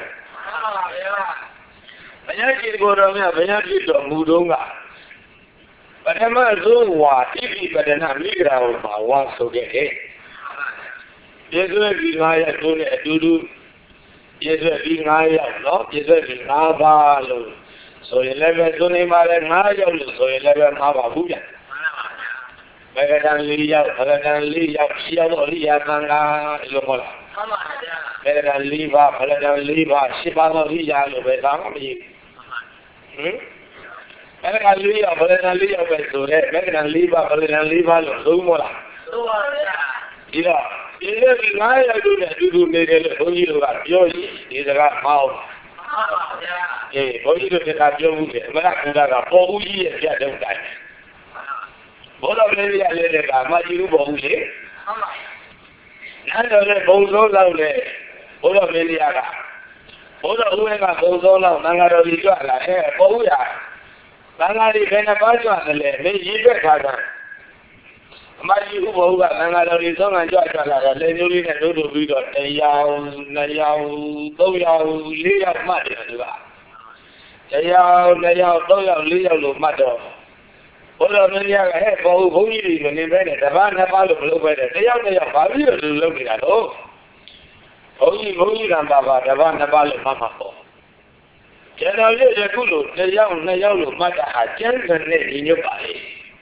I had to go down there, I had to go Mudonga. But I'm not doing what if you can have me around my once to get it. Yes, I have to do. Yes, I have not. Yes, I have not. So eleven to name my so eleven Mababuya. Better than Lia, better than Lia, Shia, Lia, Kanga, Lomola. Better than Liva, better than Liva, Shibano, Lia, Lobetami. Hmm? Better than Lia, better than Lia, better than Liva, better than Liva, Lomola. Yeah, eleven, I do that. You do make it when you got yours, is a mouth. Eh, boy, you look at your movie, but I can have a four years, yeah, don't die. What of maybe I let it out, my you won't say. None of the bones all out there. What of maybe I got. What of who I got bones all out, none of the Joala, eh, oh, yeah. None of the Benabajo on the left, maybe you better. My you who got none of the song and Joala, let you in a little bit of a young, a young, go young, Leo Mother. A young, a young, go young, Leo Mother. What are many I have for who you even invented? The van have all of the weather. They are the Fabio to look at all. Only who you can Baba, the van have all of Mama. Generally, the Kulu, the young, the young mother had children in your body.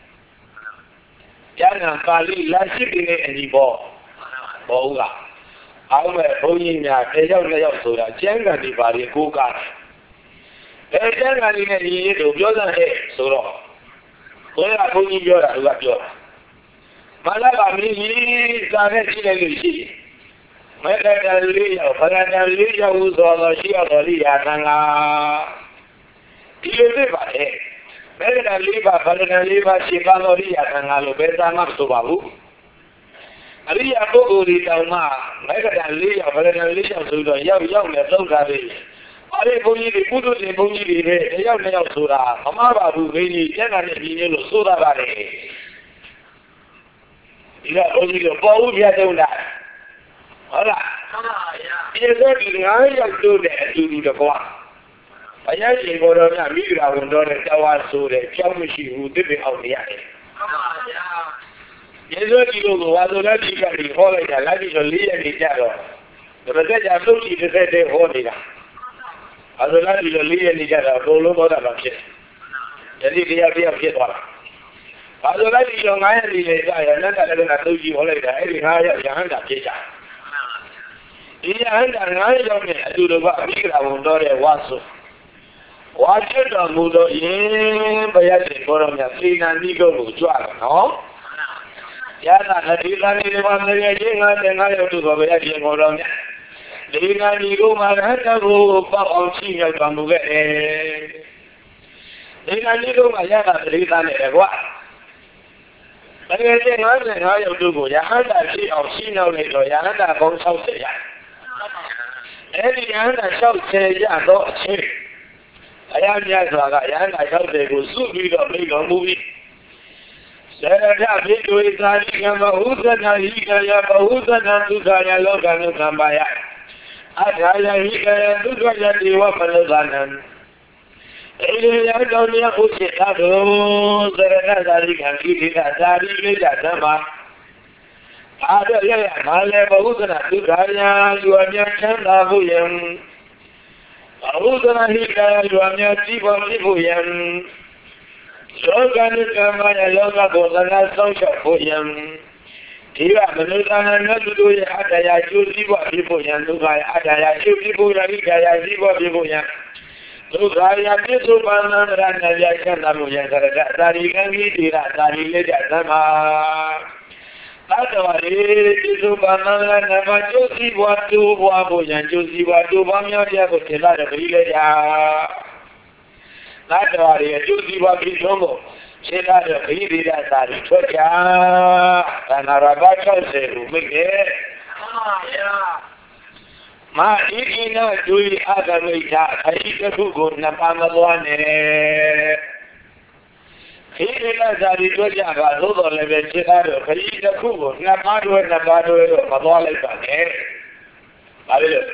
Young and Bali, last sitting any ball. Boga. Our only now, the young, the young, so that generally body who got. They generally need to build a head, so long. Where are you going to go? Malaba, me, Savage, Madame Leo, Madame Leo, who's on the Shia of Liana. You live at it. Madame Liva, Madame Liva, Shibano Liana, Lobeta Mastobabu. အရိယာပုဂ္ဂိုလ်တွေတောင်မှမိုက်ကတန်လေးယောက်ဗလန်လေးယောက်ဆိုတော့ရောက်ရောက်နဲ့သုံးတာလေအဲ့ဒီဘုန်းကြီးတွေပုထုဇဉ်ဘုန်းကြီးတွေပဲတယောက်နှစ်ယောက်ဆိုတာမမပါဘူးဘင်းကြီးကျန်တာနဲ့ဒီနေ့လို့ဆိုတာပါလေဒီကဘုန်းကြီးတို့ပေါ်ဦးပြတုံးတာဟုတ်လားမှန်ပါဗျာဒီလိုဒီငါးယောက်တို့တဲ့အတူတူတကွာဘုရားရှင်ဘောတော်မြတ်မိဂရာဝန်တော်တဲ့တဝါဆိုတဲ့ကြောက်မရှိဘူးတစ်ပင်အောင်နေရတယ်မှန်ပါဗျာယေရှုဒီလိုကိုဝါဆိုလက်ဒီကပြီးဟောလိုက်တာလက်ဒီဆိုလေးရက်နေကြတော့ဒါပေမဲ့ကြာသုတ်ကြီးတစ်သက်တည်းဟောနေတာဝါဆိုလက်ဒီလိုလေးရက်နေကြတော့ဘုံလုံးသောတာပန်ဖြစ်တယ်ယတိတရားပြဖြစ်သွားတာဝါဆိုလက်ဒီလိုငါးရက်နေကြရနတ်ကလည်းကသုတ်ကြီးဟောလိုက်တာအဲ့ဒီငါးရက်ရဟန္တာဖြစ်ကြဒီရဟန္တာငါးရက်ရောက်နေအတူတူကအမိဂရာဝန်တော်တဲ့ဝါဆိုဝါချစ်တော်မူသောယင်းဘုရားရှင်ဘောတော်မြတ်သေနာနိဂုတ်ကိုကြွလာနော်ရတာဒီကနေ့ဒီမှာမြေကြီးငါတဲ့ငါရောက်တော့ဘုရားရှင်ဘောတော်မြတ်ဒီကနေ့ကိုမှရဟတကိုပေါ့အောင်ရှိရောက်တော်မူခဲ့တယ်ဒီကနေ့ကိုမှရတာဒီကနေ့ကွာဘုရားရှင်ငါတဲ့ငါရောက်တော့ကိုရဟတရှိအောင်ရှိနောက်လိုက်တော့ရဟတဘုံ၆၀ရအဲ့ဒီရဟတ၆၀ရတော့အချင်းအရာမြတ်စွာကရဟန္တာ၆၀ကိုစုပြီးတော့ပြတော်မူပြီးစေရထဘိဒဝေသာရိကမဟုသနာဟိကယဘဟုသနာဒုက္ခယလောကနုသံပါယအထာယဟိကယဒုက္ခယတိဝပလောကနံအေရိယတော်မြတ်ဥစ္စေတတော်စေရထသာရိကံဣတိကသာရိလိတသမ္မာအာရယယမာလေဘဟုသနာဒုက္ခယလူအမြတ်ချမ်းသာဖို့ယံဘုဒ္ဓနာဟိကာယဝမြတ်ကြည်ပေါ်ဖြစ်ဖို့ယံလောကနုကမ္မယလောကဘောဇနာဆောင်းလျှောက်ဖို့ယံဒီကမနုဿာနနတ်တို့ရဲ့အတ္တရာကျိုးစည်းပေါ်ဖြစ်ဖို့ယံဒုက္ခရာအတ္တရာကျိုးဖြစ်ဖို့ယံဣဒရာစည်းပေါ်ဖြစ်ဖို့ယံဒုက္ခရာပြစ္ဆုပန္နရဏယချမ်းသာမှုယံသရတသာရိကံကြီးတိရသာရိလက်ကြသမ္မာသတ္တဝါရေပြစ္ဆုပန္နရဏမကျိုးစည်းပေါ်တူပွားဖို့ယံကျိုးစည်းပေါ်တူပွားများတရားကိုသင်လာတဲ့ပရိလက်ကြသတ္တဝါရေကျိုးစည်းပေါ်ပြီးဆုံးဖို့သင်လာတဲ့ပရိသေရသာရိထွက်ကြသန္နာရဘ၆၀ကိုမိတ်တယ်မှန်ပါဗျာမာဣတိနာဒွေအဂမိတ်ခအဟိတခုကိုနှစ်ပါးမသွားနဲ့ခေရလဇာတိတို့ကြပါသို့တော်လည်းပဲခြေသားတို့ခရီးတစ်ခုကိုနှစ်ပါးတို့နှစ်ပါးတို့တော့မသွားလိုက်ပါနဲ့။ဘာလို့လဲ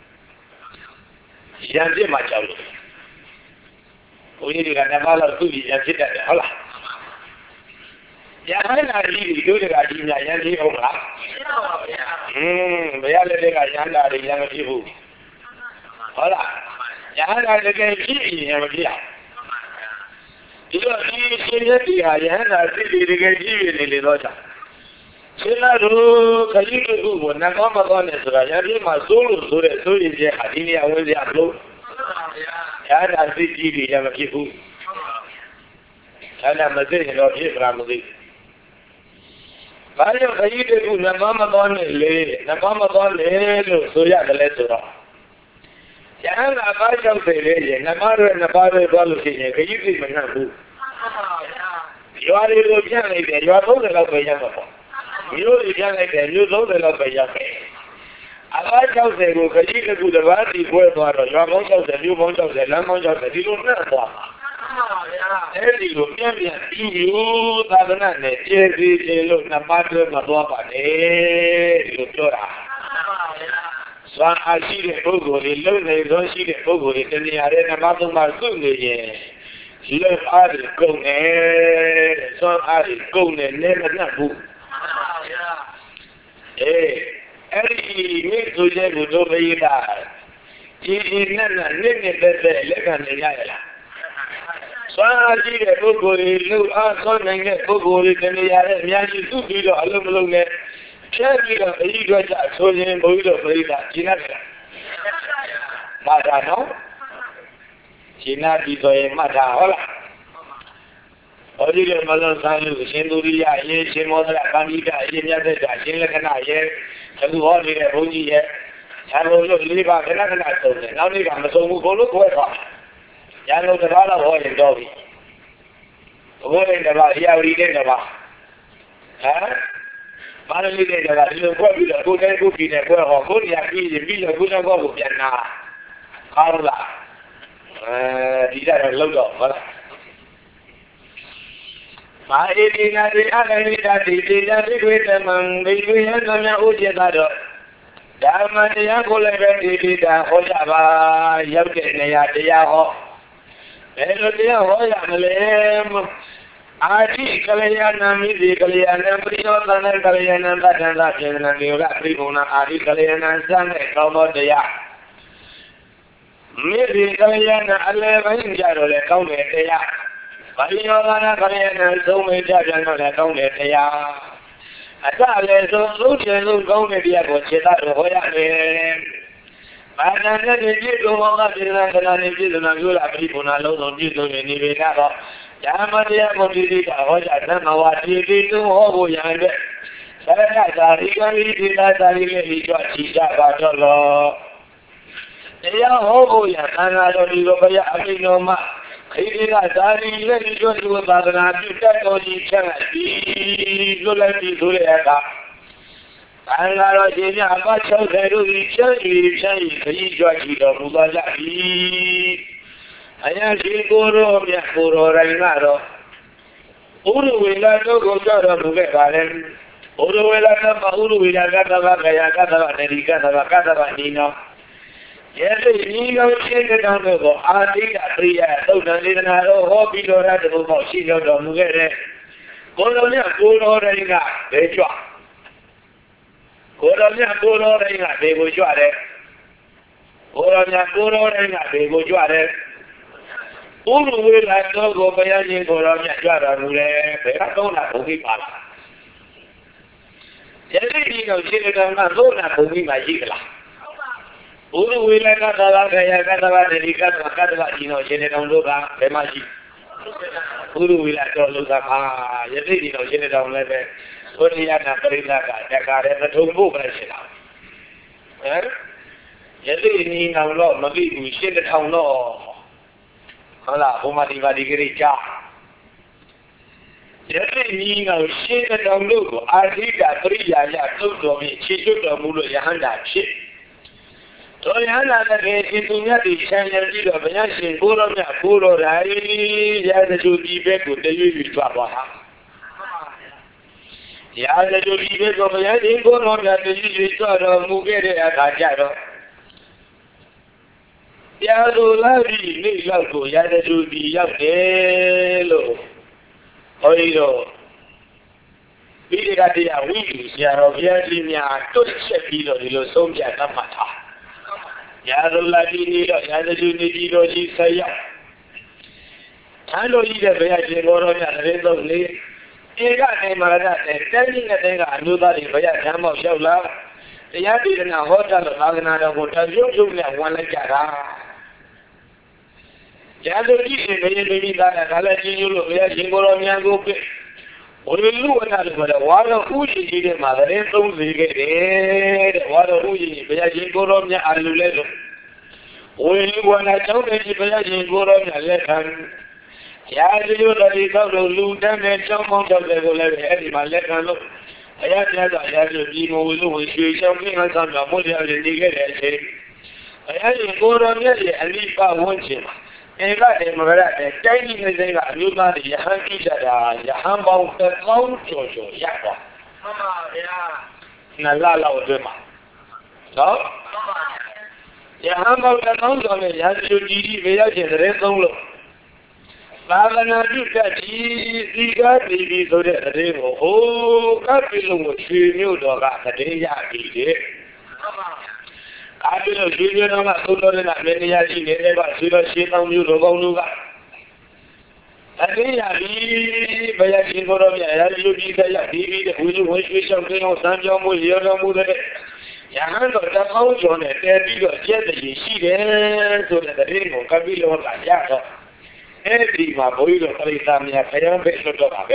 ။ရံပြစ်မှကြောက်လို့ဘုန်းကြီးတွေကနှစ်ပါးလောက်သူ့ပြီးရံဖြစ်တတ်တယ်ဟုတ်လား။ရဟန္တာကြီးတို့တွေကကြီးများရံဖြစ်ဟုတ်လား။ဖြစ်ပါပါဗျာ။ဟင်းဘုရားလက်ထက်ကရဟန္တာတွေရံမဖြစ်ဘူး။ဟုတ်လား။ရဟန္တာတကယ်ဖြစ်ရင်ရံမဖြစ်အောင်ဒီတော့ဒီရှင်ရည်ဟာယဟန္တာစိတ်တွေတကယ်ကြည့်ရနေလေတော့ကြောင့်ရှင်လာတို့ခရီးတစ်ခုကိုနှကောင်းမကောင်းနဲ့ဆိုတာရပြည့်မှာစိုးလို့ဆိုတဲ့စိုးရည်ချက်ဟာဒီနေရာဝင်စရာမလိုယဟန္တာစိတ်ကြည့်ပြီးရမဖြစ်ဘူးယဟန္တာမသိရင်တော့ဖြစ်မှာမသိဘာလို့ခရီးတစ်ခုနှကောင်းမကောင်းနဲ့လေနှကောင်းမကောင်းလေလို့ဆိုရတယ်လဲဆိုတော့ယဟန္တာဘာကြောင့်သိလဲရင်နှပါးတွေနှပါးတွေသွားလို့ရှိရင်ခရီးသိမနှံ့ဘူးရွာတွေကိုပြန့်လိုက်တယ်ရွာသုံးဆယ်လောက်ပဲရမှာပေါ့မြို့တွေပြန့်လိုက်တယ်မြို့သုံးဆယ်လောက်ပဲရမယ်အဘာ၆၀ကိုခရီးတစ်ခုတစ်ပါးစီပွဲသွားတော့ရွာပေါင်း၆၀မြို့ပေါင်း၆၀လမ်းပေါင်း၆၀ဒီလိုနဲ့သွားမှာအဲ့ဒီလိုပြန့်ပြန့်ပြီးယူသာသနာနဲ့ကျေစီခြင်းလို့နှပါးတွေမသွားပါနဲ့ဒီလိုပြောတာစွမ်းအားရှိတဲ့ပုဂ္ဂိုလ်တွေလုံနေသောရှိတဲ့ပုဂ္ဂိုလ်တွေတဏှာရဲ့နှပါးသုံးပါးစုနေရင်လုံအားတွေကုန်တယ်စွမ်းအားတွေကုန်တယ်လည်းမနှက်ဘူးအေးအဲ့ဒီမိဆိုတဲ့ဘုဒ္ဓဘိဒါဒီဒီနဲ့နဲ့နဲ့နဲ့တဲ့လက်ခံနေရရလားစွမ်းအားရှိတဲ့ပုဂ္ဂိုလ်တွေလုံအားစွမ်းနိုင်တဲ့ပုဂ္ဂိုလ်တွေတဏှာရဲ့အများကြီးစုပြီးတော့အလုံးမလုံးနဲ့ဖြတ်ပြီးတော့အကြီးတို့ကြဆိုရင်ဘုရားတော်ပြိဿရှင်းရတယ်။မှတ်တာနော်။ရှင်းနာပြီးဆိုရင်မှတ်တာဟုတ်လား။ဟောဒီကမလုံးဆိုင်လို့ရှင်သူရိယရေရှင်မောဒရာကံကြီးကအရင်မြတ်တဲ့ရှင်လက္ခဏာရေသူဟောနေတဲ့ဘုန်းကြီးရဲ့ဇာလုံးလို့လေးပါခဏခဏသုံးတယ်။နောက်နေ့ကမသုံးဘူးဘုလို့ခွဲသွား။ညာလုံးတစ်ပါးတော့ဟောရင်တော့ပြီ။ဘုရားနဲ့တစ်ပါးအရာဝတီနဲ့တစ်ပါးဟမ် Parang ni dia dah dia buat bila aku dah aku pilih aku aku ni aku ni bila aku dah aku biar nak kalau lah eh dia dah lalu dah kalau Mai ni nanti ada ni tadi dia ni kita mang dia ni namanya uji dah dah mana yang boleh berdi dah hoja bah yang ni ya dia ho Pero dia hoja melem Adi kalyana midi kalyana priyotana kalyana dadana jana niula pribuna adi kalyana sana kaumo daya. Midi kalyana alle banjaro le kaume daya. Priyotana kalyana sume jana le kaume daya. Ata le so so je so kaume daya ko cheta hoya le. Badana de jido hoga dina kana ni jido na niula pribuna lo so jido ni be na ko Yamadiya Mudita, Hoja, Mawati, Hobo Yanga, Sarah, Riga, Riga, Chicha, Batolo. They are Hobo Yana, Riga, Abinoma, Riga, Dari, let me go to a Badana, to that on each other, Zulati, Zuleta. And I did not much of the Rudy, Rudy, Rudy, Ayah si guru ya guru orang ngaro. Uru wila tu guru orang bukan kalian. Uru wila tu uru wila kata apa kaya kata apa neri kata apa kata apa nino. Jadi ini kau cakap dengan aku, adik pria tu nanti ngaro hobi orang tu mau si orang bukan le. Guru ni guru orang ngah bejo. Guru ni guru orang ngah bejo ada. Guru ni guru orang ngah bejo ada. Uru wila tu go bayar ni orang yang juara mula, mereka tu nak bumi pala. Jadi ni kau cakap dengan tu nak bumi majik lah. Uru wila kata lah gaya kata lah dari kata kata lah ino cakap dengan tu lah majik. Uru wila tu lu sama, jadi ni kau cakap dengan lebe, orang yang nak perintah kat cara bertumbuh bersama. Jadi ni kau lo mesti usia dah lo. Hala, rumah di balik gereja. Jadi ni kalau sihir dahulu, ada pria yang tu domi, cicu dahulu yang hendak cik. So yang ada ke situnya di sana juga banyak sih burungnya burung rai, yang ada judi beku, dewi itu apa? Yang ada judi beku banyak sih burung yang dewi itu ada mungkin dia kaca tu. Ya lari ni lagu ya ada judi yang delo. Oh iyo. Bila dia wili siapa dia ni tu sepilo di lo sombia kamata. Ya lari ni lo ya ada judi di lo di saya. Kalau ia berjaya orang yang rendah ni, ia ni mana ni? Jadi ni tengah anu tadi berjaya sama siapa? Ia di mana hotel lagi nada hotel jauh-jauh ni awak cara. Jadi ni berjaya ni dah kalau jauh-jauh berjaya jenggolan yang gope. Orang lu ada pada warna uji jadi mana rentung sikit. Warna uji berjaya jenggolan yang alu lelu. Orang lu ada jauh ni berjaya jenggolan yang lekan. Ya jauh dari kau lu dan macam macam tu boleh ni malah kalau ayah dia dah ayah jadi mulu mesti macam ni macam apa dia jadi ke dia. Ayah ni orang ni ali bahawan je. Ega de mara de tiny ni de ga lu ma de yahan ki da yahan baung te kaung jo jo ya ko. Mama ya. Na la la o de ma. No? Yahan baung te kaung jo ne ya ju ji ji be ya chin de song lo. Bhavana du ka ji di ga di di so de de ko ho ka pi long ko chwi myo do ga de ya bi de. Mama Kalau jujur nama tuan nak menyala ini, lepas sudah siapa mula rogang juga. Tapi hari banyak orang yang ada juga saya T V, ujung ujung sampai orang sampai mulia orang muda. Yang ada kau jono, tapi juga jadi isi deh, sudah dari muka bilu orang kaya. Eh, terima boleh kalau kita kaya betul tu apa?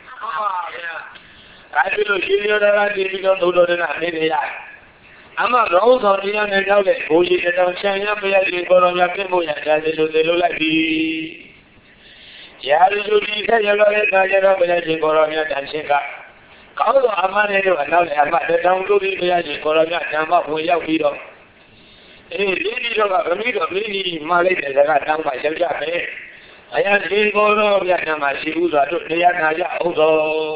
Kalau jujur nama dia tuan nak menyala. Ama rau dia ni kau le, boleh kita macamnya biar di korang yang punya jadi lu dulu lagi. Ya lu di saya kalau le kerja biar di korang yang dan sehingga ကောင်းတော့အမှန်နဲ့တော့နောက်လည်းအမှန်တောင်လို့ပြီးမရရင်ခေါ်ရမြဓမ္မဝင်ရောက်ပြီးတော့အေးလေးပြီးတော့ကဗမိတော့မင်းကြီးမှားလိုက်တဲ့စကားတောင်းမှရောက်ကြမယ်အရာဒီကိုယ်တော်မြတ်ဓမ္မရှိဘူးဆိုတော့တရားနာကြအောင်သော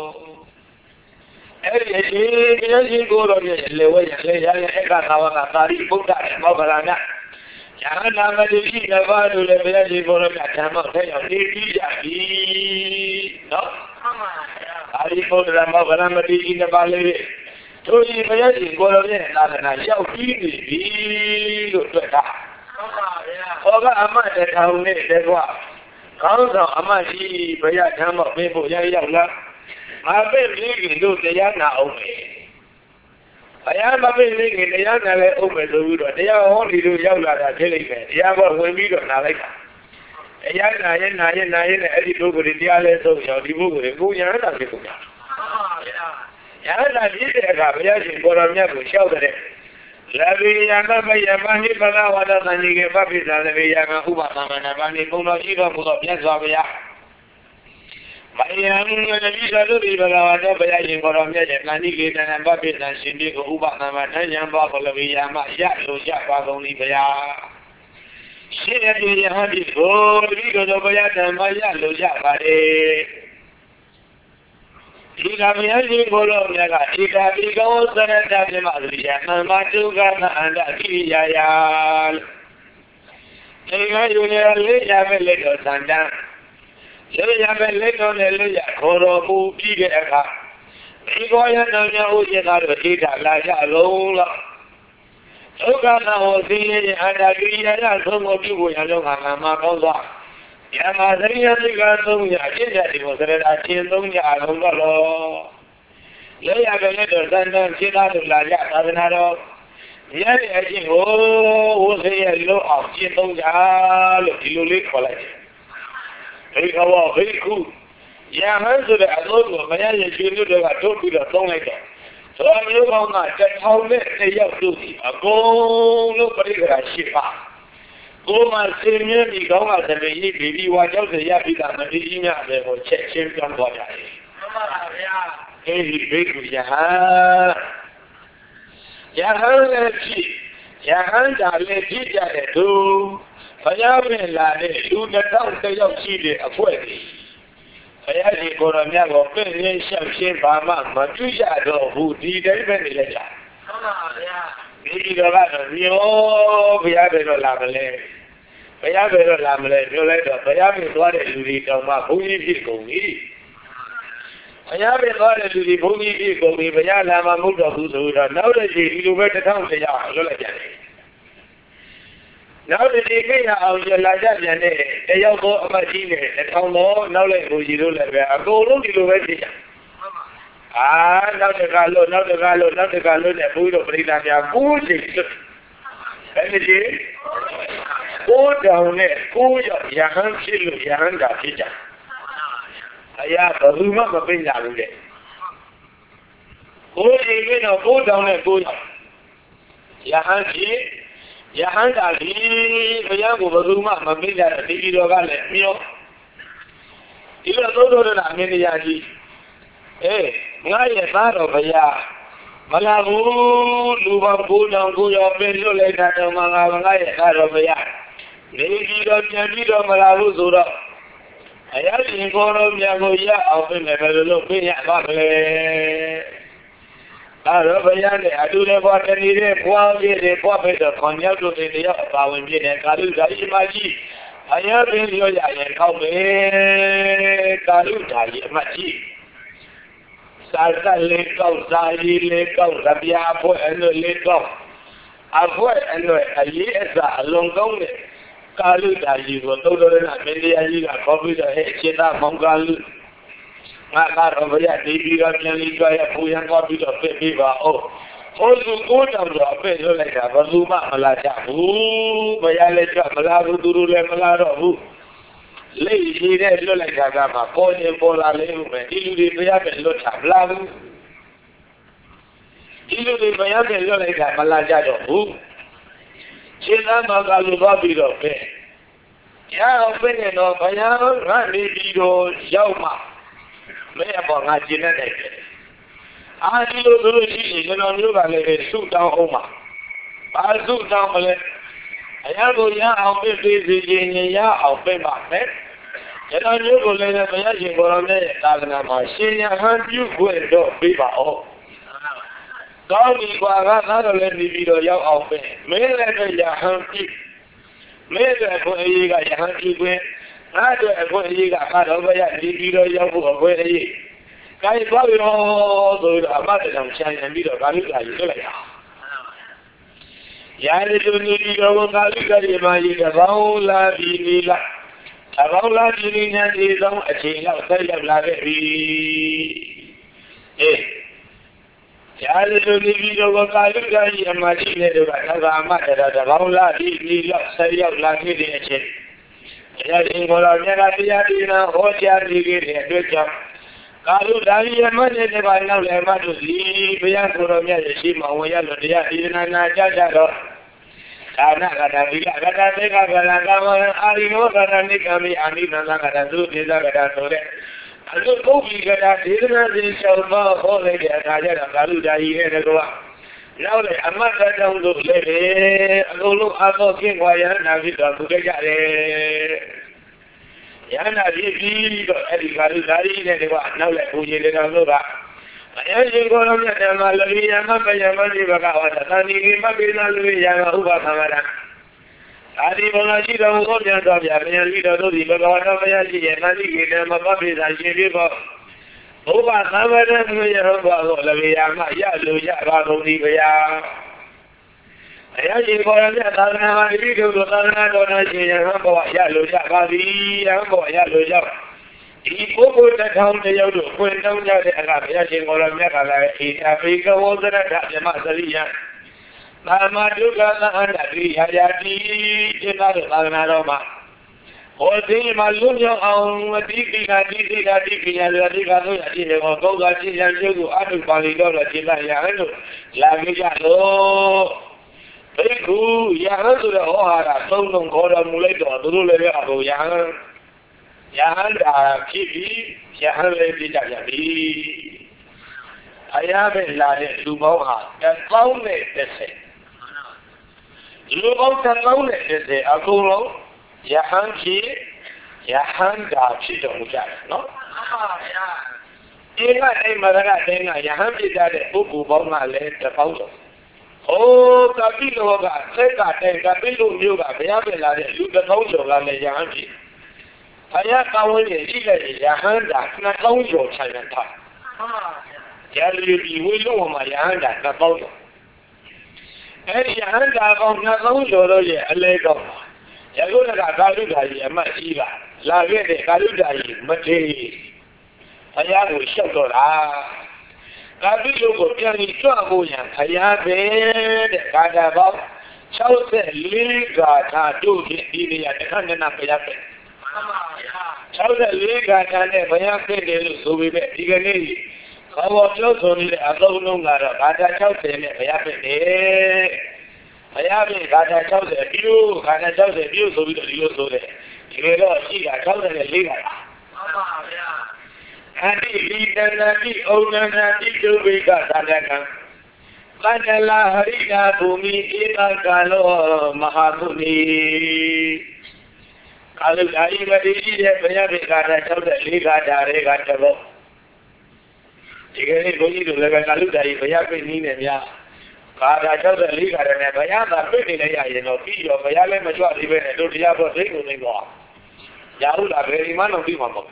အဲ့ဒီဒီတရားရှိကိုယ်တော်ရဲ့လေဝဲရလေရရဲ့အခါသာဝကသာရိပုတ္တမောဂလနာညာနာမတိရှိတပါးတို့လည်းဘုရားရှိခိုးတော်မြတ်ဓမ္မထဲရောက်နေပြီးကြပြီနော်မှန်ပါဗျာသာရိပုတ္တမောဂလမတိရှိတပါးလေးတို့ဒီဘုရားရှိခိုးတော်ရဲ့သာသနာရောက်ပြီးနေပြီလို့တွေ့တာမှန်ပါဗျာဟောကအမတ်တထောင်နဲ့တကွကောင်းဆောင်အမတ်ကြီးဘုရားဓမ္မပင်ဖို့ရရောက်လာငါပဲလေးကြီးတို့တရားနာအောင်မယ်ဘုရားမပဲလေးကြီးတရားနာလဲအောင်မယ်ဆိုပြီးတော့တရားဟောဒီလိုရောက်လာတာဖြစ်လိမ့်မယ်တရားဘောဝင်ပြီးတော့နာလိုက်တာတရားနာရင်နာရင်နာရင်အဲ့ဒီပုဂ္ဂိုလ်တရားလဲဆုံးရောက်ဒီပုဂ္ဂိုလ်ကိုညာတာဖြစ်ကုန်တာမှန်ပါဗျာညာတာဖြစ်တဲ့အခါဘုရားရှင်ကိုယ်တော်မြတ်ကိုလျှောက်တဲ့လဗေယံမယမဟိပလဝဒသန္တိကေပပိသလဗေယံဥပသမဏဗန္တိဘုံတော်ရှိတော်မူသောမြတ်စွာဘုရားမယံနတိသလုတိဘဂဝါတော်ဘုရားရှင်ကိုယ်တော်မြတ်ရဲ့သန္တိကေတနာပပိသံရှင်တိကိုဥပသမဏထဉံဘောဘလဗေယံမရလိုရပါကုန်၏ဘုရားရှင်ရတိယဟတိကိုဒီကိုယ်တော်ဘုရားဓမ္မရလိုရပါတယ်ဒီကမြတ်ရှင်ကိုယ်တော်မြတ်ကဒီကဒီကောသရတပြမသတိယမမတုကနာအန္တကိရိယာယဒီကယူနေလေးရမယ်လက်တော်သံတန်းလေးရမယ်လက်တော်နဲ့လေးရခေါ်တော်မူပြီးတဲ့အခါဒီကောရတော်များဦးရှင်သားတို့ဣဒ္ဓလာရလုံးလောက်ဒုက္ခနာဟောသိရင်အန္တကိရိယာယသုံးကိုပြုဖို့ရလုံးခါမှာကောင်းသွားယမသရိယသိကသုံးညအပြည့်တဲ့ဒီကိုသရတာချင်းသုံးညအလုံးတော့လောလဲရပဲနဲ့တော့သန္တန်ရှင်းသားတို့လာကြသာသနာတော်ဒီရတဲ့အချင်းကိုဝိသေရလို့အောင်ရှင်းသုံးညလို့ဒီလိုလေးခေါ်လိုက်တယ်ဒီကောဘိက္ခုယဟန်ဆိုတဲ့အလို့ကိုမရရဲ့ရှင်တို့ကထုတ်ပြီးတော့သုံးလိုက်တယ်ဆိုတော့မျိုးကောင်းကတစ်ထောင်နဲ့တစ်ယောက်တို့ဒီအကုန်လုံးပြိက္ခာရှိပါကိုမစင်မြင့်ဒီကောင်းကတပည့်ကြီးဘီဘီဝါကြောက်စရပြီးတာမတိကြီးများပဲကိုချက်ချင်းပြောင်းသွားကြတယ်မှန်ပါဗျာအဲဒီဘိက္ခုယဟန်ယဟန်လည်းဖြစ်ယဟန်တာလည်းဖြစ်ကြတဲ့သူဘုရားပြင်လာတဲ့လူတစ်ထောင်တစ်ယောက်ရှိတဲ့အဖွဲကြီးဘုရားရှင်ကိုယ်တော်မြတ်ကိုပြည့်ရင်းလျှောက်ရှင်းပါမှမပြုရတော့ဘူးဒီတိုင်းပဲနေလိုက်တာမှန်ပါဗျာဒီတော့ကတော့မျိုးဘုရားပဲတော့လာမလဲဘုရားပဲတော့လာမလဲပြောလိုက်တော့ဘုရားပြင်သွားတဲ့လူတွေတောင်မှဘုန်းကြီးဖြစ်ကုန်ပြီဘုရားပြင်သွားတဲ့လူတွေဘုန်းကြီးဖြစ်ကုန်ပြီဘုရားလာမှမဟုတ်တော့ဘူးဆိုတော့နောက်တစ်ချိန်ဒီလိုပဲတစ်ထောင်တရားလွတ်လိုက်ကြတယ်နောက်တစ်ချိန်ခေတ်အောင်ရလာကြပြန်တဲ့တယောက်သောအမတ်ကြီးနဲ့တစ်ထောင်တော့နောက်လိုက်ကိုကြီးလို့လည်းပဲအကုန်လုံးဒီလိုပဲဖြစ်ကြအာနောက်တကလို့နောက်တကလို့နောက်တကလို့နဲ့ဘုရားတို့ပြိဿများကိုးချိန်လွတ်ဘယ်လိုလဲကိုးတောင်နဲ့ကိုးရောက်ရဟန်းဖြစ်လို့ရဟန်းတာဖြစ်ကြအရာဘယ်သူမှမသိကြဘူးတဲ့ကိုးချိန်ပြီးတော့ကိုးတောင်နဲ့ကိုးရောက်ရဟန်းဖြစ်ယဟန်တာဒီဘုရားကိုဘယ်သူမှမသိကြတဲ့ဒီတော်ကလည်းမျောဒီလိုသို့တော်လည်းအမင်းတရားကြီးအေးငါရဲ့သားတော်ဘုရားမလာဘူးလူပေါင်းကိုးတောင်ကိုရောပြင်လွတ်လိုက်တာတော့ငါငါရဲ့သားတော်ဘုရားနေပြီးတော့ပြန်ပြီးတော့မလာဘူးဆိုတော့အရာရှင်ကိုယ်တော်မြတ်ကိုရအောင်ပြင်မယ်ဘယ်လိုလုပ်ပြင်ရပါမလဲအဲ့တော့ဘုရားနဲ့အတူလည်းဘွားတနေတဲ့ဘွားပြည့်တဲ့ဘွားပဲတော့ခွန်ရောက်တို့တွေရောက်အပါဝင်ပြည့်တဲ့ကာလူဓာကြီးမကြီးအရာပင်ပြောရရင်ကောက်မယ်ကာလူဓာကြီးအမကြီးစာကလေးကောက်စာကြီးလေးကောက်ကြပြားဖွဲ့အဲ့လိုလေးကောက်အဖွဲ့အဲ့လိုအရေးအစအလုံးကောင်းတဲ့ကာလူဓာကြီးကိုသုံးတော်တဲ့မင်းတရားကြီးကခေါ်ပြီးတော့ဟဲ့အခြေသားမောင်ကာလူငါကတော့ဘုရားဒီပြီးတော့ပြန်ပြီးတော့ရပူရန်ကောပြီးတော့ပြပြပါအောင်ဟိုလူကိုတောင်တော့ပြလွတ်လိုက်တာဘယ်သူမှမလာကြဘူးဘုရားလည်းကြမလာဘူးသူတို့လည်းမလာတော့ဘူးလိတ်ကြီးတဲ့လွတ်လိုက်တာကမှပေါ်ရင်ပေါ်လာလိမ့်မယ်ဒီလူတွေဘုရားပဲလွတ်တာမလာဘူးဒီလူတွေဘုရားပဲလွတ်လိုက်တာမလာကြတော့ဘူးရှင်းသားမှာကလူသွားပြီးတော့ပဲရအောင်ပြနေတော့ဘုရားငါနေပြီးတော့ရောက်မှမင်းအပေါ်ငါကျင်နေတယ် I do the sheet, you know, you got a suit down home. I suit down for it. I have a young outfit, the young outfit, my friend. You know, you go later, but you go on there, my senior hunt you go and do people all. Don't be quiet, not let me be your outfit. May let me hunt you. May let me got your hunt you with. I don't want you got out of there, leave you your book away. I probably all those about them shine and be the value like you. Yali to need your value, my Vaula Villa. Vaula Villa is on a chain outside of La Vie. Eh. Yali to need your value, and my dinner, the Vaula Villa, say out La Vie. Yali Mola, or Yali, good job. Kalau dari mana dia banyak lepas tu si biar kurangnya si mau ya lo dia di mana aja dah. Karena kadang dia kadang mereka kadang kami hari ni kadang ni kami ani nana kadang tu dia kadang tu deh. Kalau kopi kadang di mana di siapa boleh dia saja dah kalau dari ni dua. Lalu le amat kadang tu le le lalu aku kini wayang nabi dah tu kerja le. Yana di di kalau dari ni dewa, nak le puji le nak lupa. Ayah jengkol ni ada malu yang apa yang mana bakawan. Tadi ni macam malu yang ubah kamera. Tadi mana sih dah ubah yang dah biar yang ni dah tu di bakawan apa yang sih yang nanti kita apa beza sih apa. Ubah kamera ni yang ubah lebih yang ya lu ya kalau ni biar. Ayah jengkol ni ada nama ini tu ada nama yang apa ya lu ya kalau yang apa ya lu ya. Ibu pun dah tahu dia tu, pun tahu dia agak ya jengkol ni kalau ini Afrika orang dah jemaah serius. Nama juga nak dari hari jemaah orang Roma. Orang malu yang orang di tiga di tiga di tiga di kalau jadi orang kau gaji yang juga ada paling dulu jemaah yang itu lagi jatuh. Iku yang tu dah orang tolong orang mulai tu dulu lagi aku yang yang dah kiri yang lebih jadi. Ayah berlari lubang ha, dan kau ni desa. Lubang dan kau ni desa. Aku lo yang kiri yang dah kiri muda, no? Ingat ni mereka dengar yang kiri ada buku bau malai terpaut. Oh, tapi lo kan, saya kata, tapi lo juga, saya berlari, juga tahu juga le jangan sih. Saya tahu ni, dia jangan dah, nak tahu juga saya tak. Jadi ibu lo mah jangan dah, nak tahu. Eh, jangan dah, kau nak tahu juga je, alai kau. Jadi nak kalau dah je, masih lah. Lagi deh, kalau dah je, mesti. Saya tu syukur lah. Tapi juga yang itu aku yang saya beda kada bau, jauh seliga satu di dia dengan dengan penyakit. Jauh seliga dengan penyakit itu sulit tiga ni. Kalau jauh sulit atau nunggar kada jauh seliga penyakit ni. Penyakit kada jauh seliu, kada jauh seliu sulit seliu sulit. Jika sih jauh seliga. Nanti kita nanti orang nanti juga sadakan. Kadalah hari bumi kita kalau mahabuni. Kalau dari dari dia banyak berkata jauh liga dari kata bo. Jika ni bunyi tu lega kalau dari banyak ini ni ya. Kata jauh liga dari banyak tapi ni ya ye no pi yo banyak le macam ni benar tu dia buat ni tu ni buat. Jauh lah dari mana tu mampu.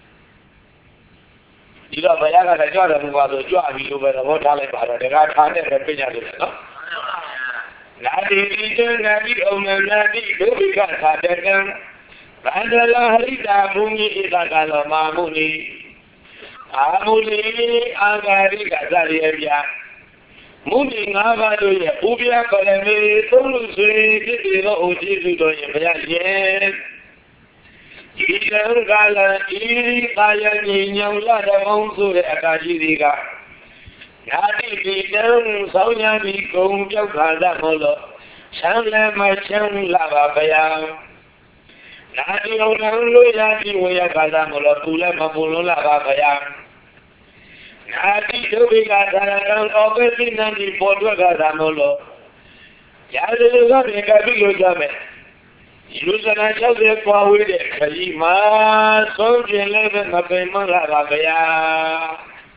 Jika banyak ada jual dan buat jual video berapa dalam bahasa dengan tanda berpindah tu, no? Nanti itu nanti orang nanti berikan sadarkan, adalah hari bumi kita kalau mamuni, mamuni agari kazari dia, muni ngabadu ya, ubia kalau ni tulus ni kita uji tu yang banyak. Ilang kala iri kaya ninyang lada mausure akajiriga. Nadi bidang saunya bikong jauh kada molo. Sangla macam lava bayang. Nadi orang lu jadi waya kada molo tula mamulo lava bayang. Nadi Dubika Taran of every Nandi Portugal Ramolo. Yaluga Gabilu Jame. Yusana Jose Pawid, Kalima, Soldier Eleven of Rabaya.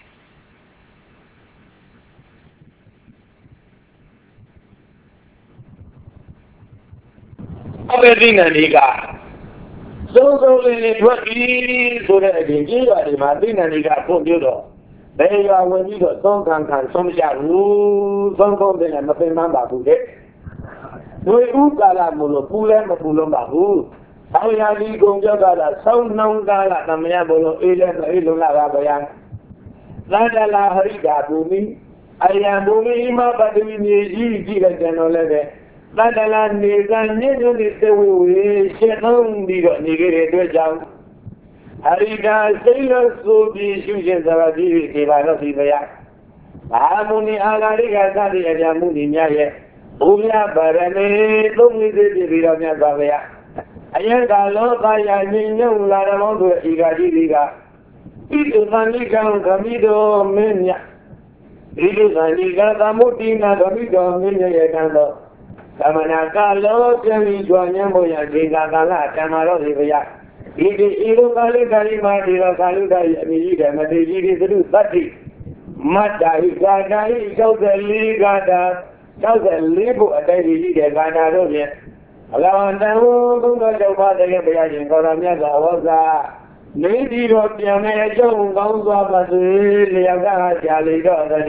Of every Naniga. So, so it was easy so that I didn't give it. Martina Niga told you. They are when you got some can some shadow, some company and nothing number to get. No, you got a molo, pull and a pull on Babu. How are you going to get a sound known gala, the Mayabolo, Ellen, Ilula Rabayan? Ladala Harida Bumi. I am Bumi, but we need you, General Leve. Ladala Nizan, Nizan is the way we shall only be negated down. Harida sailors so be shooting the Divana. Amuni Alariga Sadi and Yamuni Maya. Umia Barane, Lumi de Viramia Gavea. Ayanga Loka Yamin, Laramon, Igadiga. It is Anika Gamido Menia. It is Anika Gamutina Gamido Menia. Samanaka Lo, Jami Joanyamoya, Gala, Tamaro Rivia. It is Irukali Kalima, Kaluda, Yamida, Madrid, the Sati. Mata, Gada, South Ligada, South Libu, a daily Gada Rodia. Allow them to go to Father Yabayan, Goramia, Waza. Maybe Rotia may Joe Gonza, but Liaga, Jaliga,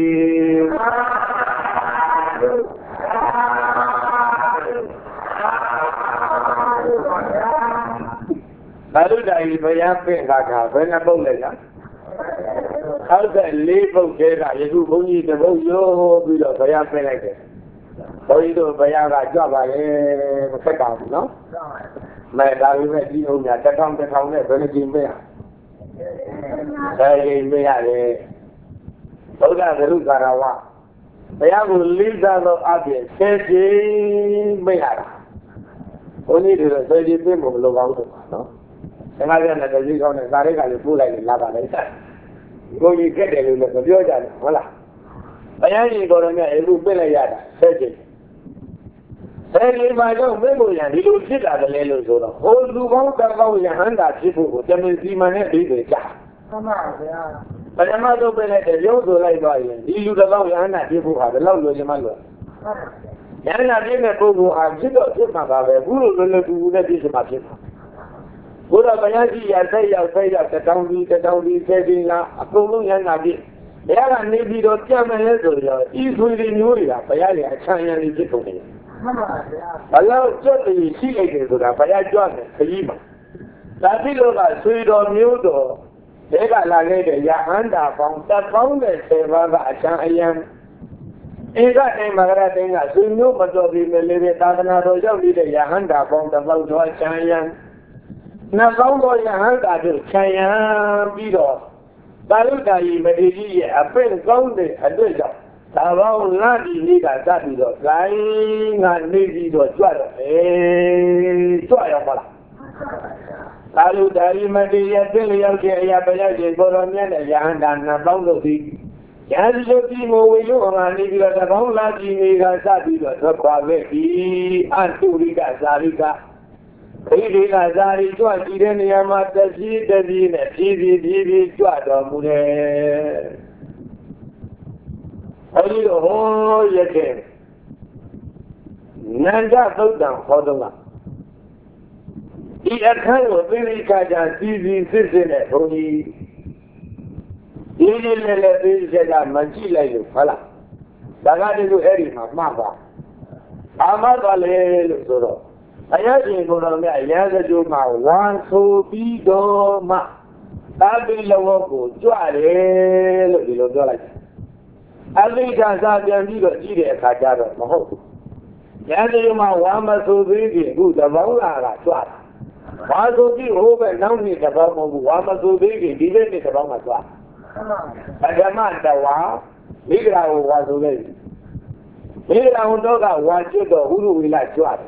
Kaluda is by Yapping Haka, when a bullet. How's that label get? I do only the road you below by Yapping. So you do by Yaga job, I set out, no? My dad will let you know that the town the town is very dim there. Say, may I? So that's the Lugarawa. They have to leave that up here. Say, may I? Only the thirty people look out, no? And I don't know the reason is that I can pull like a lava. Go you get a little bit of your dad. Voila. I ain't going to get a little bit of yada. Say, say, my own memory and you sit at the little sort of hold the one that goes your hand at people who tell me see my name is a cat. But I'm not open at the Yodo like Ireland. You use the long hand at people who have a long with your mother. And I didn't know who have zero Tipma, who will do that is about it. Pura Bayaji, I say, I'll say that the town is the town is saving a Kulu and Nadi. They are a Navy or German, easily in Uria, Bayali, China is different. Allow certainly she ate to the Bayajan, Kalima. Lapilola, sweet or mudo. They got like a Yahanda from that founded Seva Chayan. In that name, I think I soon knew, but of the Melody Tadana, the Yahanda from the Valdo Chayan. Now, Valdo Yahanda to Chayan Bido. Baluda, Mediji, a friend founded a desert. Tavao Nadi Liga Sabido, lying and Nidi to Twelve. Eh, Twelve. Baluda, Media, Billy, Yabayaji, Boronian, and Nabongo. Yazotimo, we know, and if you are the whole Laji Sabido, the Quaveti, and Turiga Sarika. It is Azari to a Sidenia Mata Sidina, Sidi, Sidi, Tuatamune. Oh, yes, Nanda put down for the one. He had kind of very kind of easy system at home. He didn't let me say that Manchila you, Fala. Sagadi to Harry, my mother. Amabale, Soro. I had to go on there, I had to do my one so be do ma. Tabi Lawoko, Joale, little dollar. I think I saw them do the G D Kajara, my hope. Yadima Wama so big, good, the Wanga, Swat. Wazo be over now, me about Wama so big, didn't it about my swat. Adamanta wa, Migra was away. Migra Undoga, one sugar, who will like swat.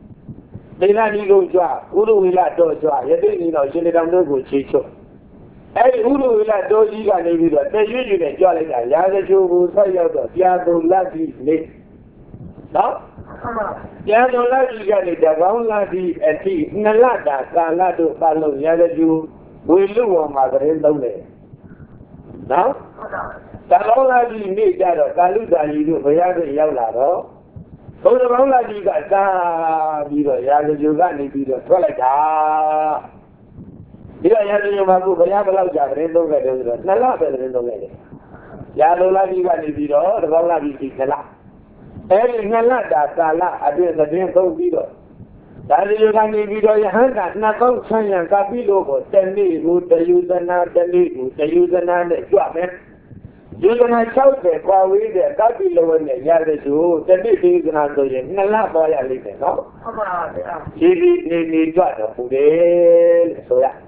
They not ego job, who will like to job, you didn't know, she didn't know good chicho. Every Uru does you can leave it. They usually enjoy it. Yazoo will say out of Yado Lazi late. No? Yado Lazi got it. The one Lazi and tea. Nalada, Salado, Palo, Yazoo will look on my way. No? Salolazi made that of Galuda, you do for Yago Yalado. So the one Lazi got that, Yazoo got it. The toilet. Ila Yazoo Mabu, Yabala, Rendo, Nala, Rendo. Yadola, Viva, the Vala Vicala. Every Nalada, Sala, address the dream of Vido. That is you can be Vido, hand at Nakon, China, Capilo, tell me who the user now, tell me who the user now, the swap. You can have shouted while we there, Capilo and the Yazoo, tell me who you can answer him. Nala, boy, I live in, no? She need got a food, so that.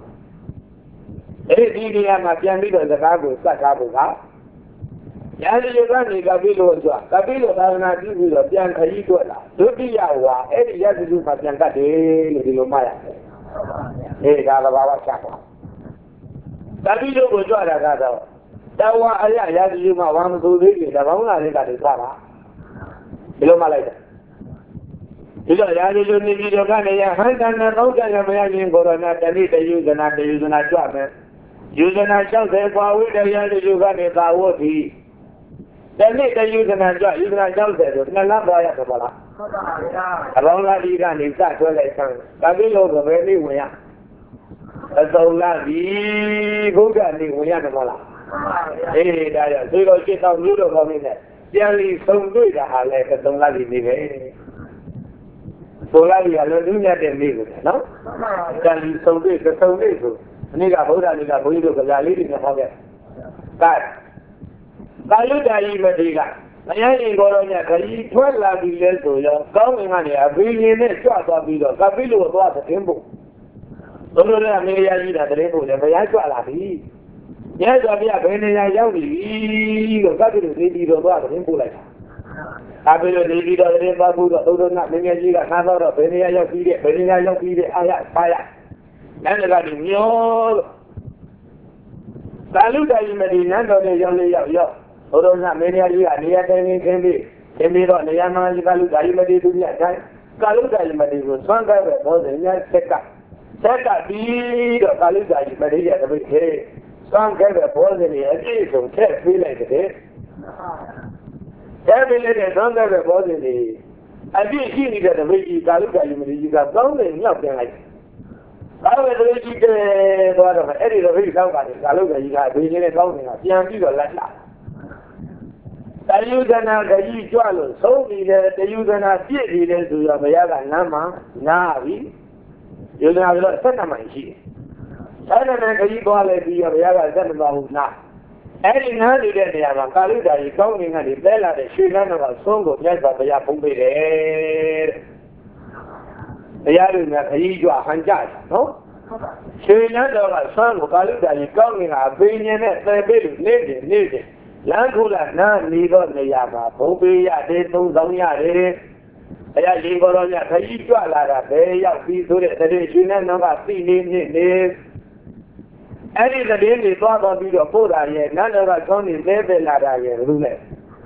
Hey, Didi, I'm a young leader, the Gabu, Sakabu. Yazoo Rani Gabilo, Gabilo, I'm not giving a Bianca Iguala. Duki Yawa, Eddie Yazoo Patanka, the Lomaya. Hey, Galawa Chapa. Gabilo was what I got out. That was Yazoo, my one who really, the one I got is Sara. Lomala. You know, Yazoo, you got a hand and a note and a man for not to meet the user, not the user, not job. User not shout there for with the Yazoo got a power. Then later you can enjoy, you can enjoy it. No, not by a couple. Along that you can exact where they come. Gabilo over very well. As though that we go down the Wiyanamala. Eh, that you don't get on noodle for me there. Jelly so good that I like a don't like it. So like you are doing that in me, no? Jelly so good, so good. Nigga, hold on, nigga, we look at that leading the pocket. That. Galuda Madiga. I ain't going to eat twelve years to your coming on a billion shot of Bido. Gabilu was a temple. So, I may eat at the level of the Yaki. Yes, I'll be a penny young lady. Gabilu did it about the temple. Gabilu did it on the Babu, although not many years another of penny Yaki, penny Yaki, I have fire. And I got him, yo. Galuda Medina, no, the young lady. Although not many of you are near them can be, can be on the Yama Galuda to the attack. Galuda was one guy was in that sector. Sector be the Galuda Madia every day. Some gave a positive so can't feel like it. Every little son gave a positive. I did see that the way Galuda you got only nothing like. I was really good. What of Eddie the way Galuda you got being in a long enough. Young people like that. The user now the usual, so the user now see it to your Mayaga Nama, Navi. You know, I've got Sanamanchi. Sanamaka, you call it your Yaga Zanama. Any hundred and Yama Kaluda, you coming at the Bella, the Shunan of a song of Yasa Yapumbe. The Yaruna, you are Hanjat, no? Shunan of a song of Kaluda, you coming at Binian at the Bill, needed, needed. Langula, none, neither the Yama, Popia, they don't know Yare. I live on your Kaituala, they are people that you never see in any of the daily thought of your food, none of us only live in that area.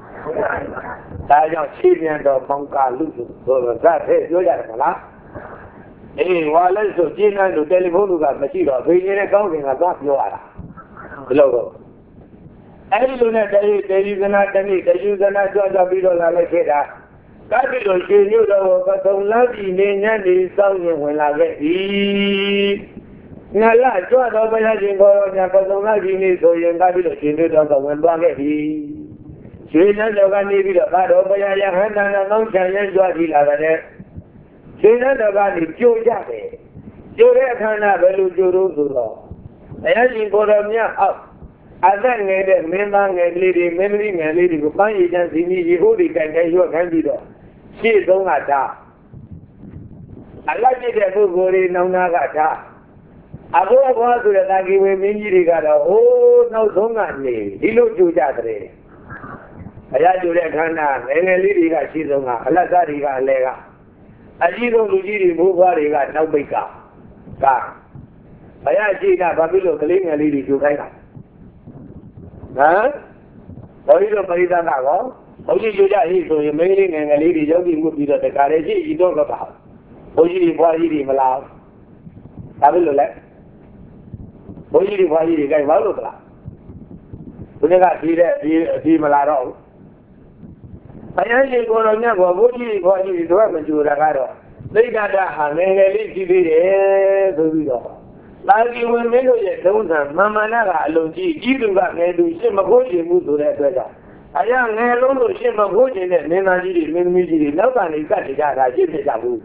I don't see me and the Ponka Lutu, so that is your Yamala. Eh, while I so Gina to telephone got material, we in a counting about your logo. Every lunar day, they use an attorney, they use an attorney of Vido Lalakeda. Capital, she knew the but don't love you, Nanny, something when I get it. Nala, so I don't have to go on your personality, so you got it, she knew the when Baggy. She never got me with a bad over your hand and a long time and what he got there. She never got it, Joe Jacket. Joe Yakana, Belu Juru. I had him for me up. I then made a memang and lady, memory and lady who find it and see me, who can get your candidate. She is on a da. I like it as a good no nagata. I go over to the Nagi women, you got a whole no song on me. He looked to Jatre. I had to let her now, and a lady got she's on a Lazari got lega. I see those who did move what he got no bigger. ဘယ်ရရှိတာဘာဖြစ်လို့ကလေးငယ်လေးတွေကြိုခိုင်းတာဟမ်ဘောကြီးတို့ပရိသတ်ကောဘုန်းကြီးကြိုကြဟိဆိုရင်မင်းလေးငယ်ငယ်လေးတွေယောဂီမှုပြီးတော့တခါလေရှိဤတော့ကပါဘုန်းကြီးတွေဘွားကြီးတွေမလားဘာဖြစ်လို့လဲဘုန်းကြီးတွေဘွားကြီးတွေကြိုက်ဘာလို့လားဘုရားကဒီတဲ့ဒီဒီမလာတော့ဘူးဘုရားရှင်ကိုယ်တော်မြတ်ကဘုန်းကြီးဘွားကြီးတွေတော့မကြိုတာကတော့သိက္ခာတာဟာငယ်ငယ်လေးရှိသေးတယ်ဆိုပြီးတော့လာဒီဝင်မင်းတို့ရဲ့သုံးဆံမမနာကအလုံးကြီးကြီးသူကငယ်သူရှင်းမခိုးချင်ဘူးဆိုတဲ့အတွက်ကြောင့်အရာငယ်လုံးလို့ရှင်းမခိုးချင်တဲ့မင်းသားကြီးတွေမင်းသမီးကြီးတွေနောက်ကနေကတ်ကြတာရှင်းပြကြဘူး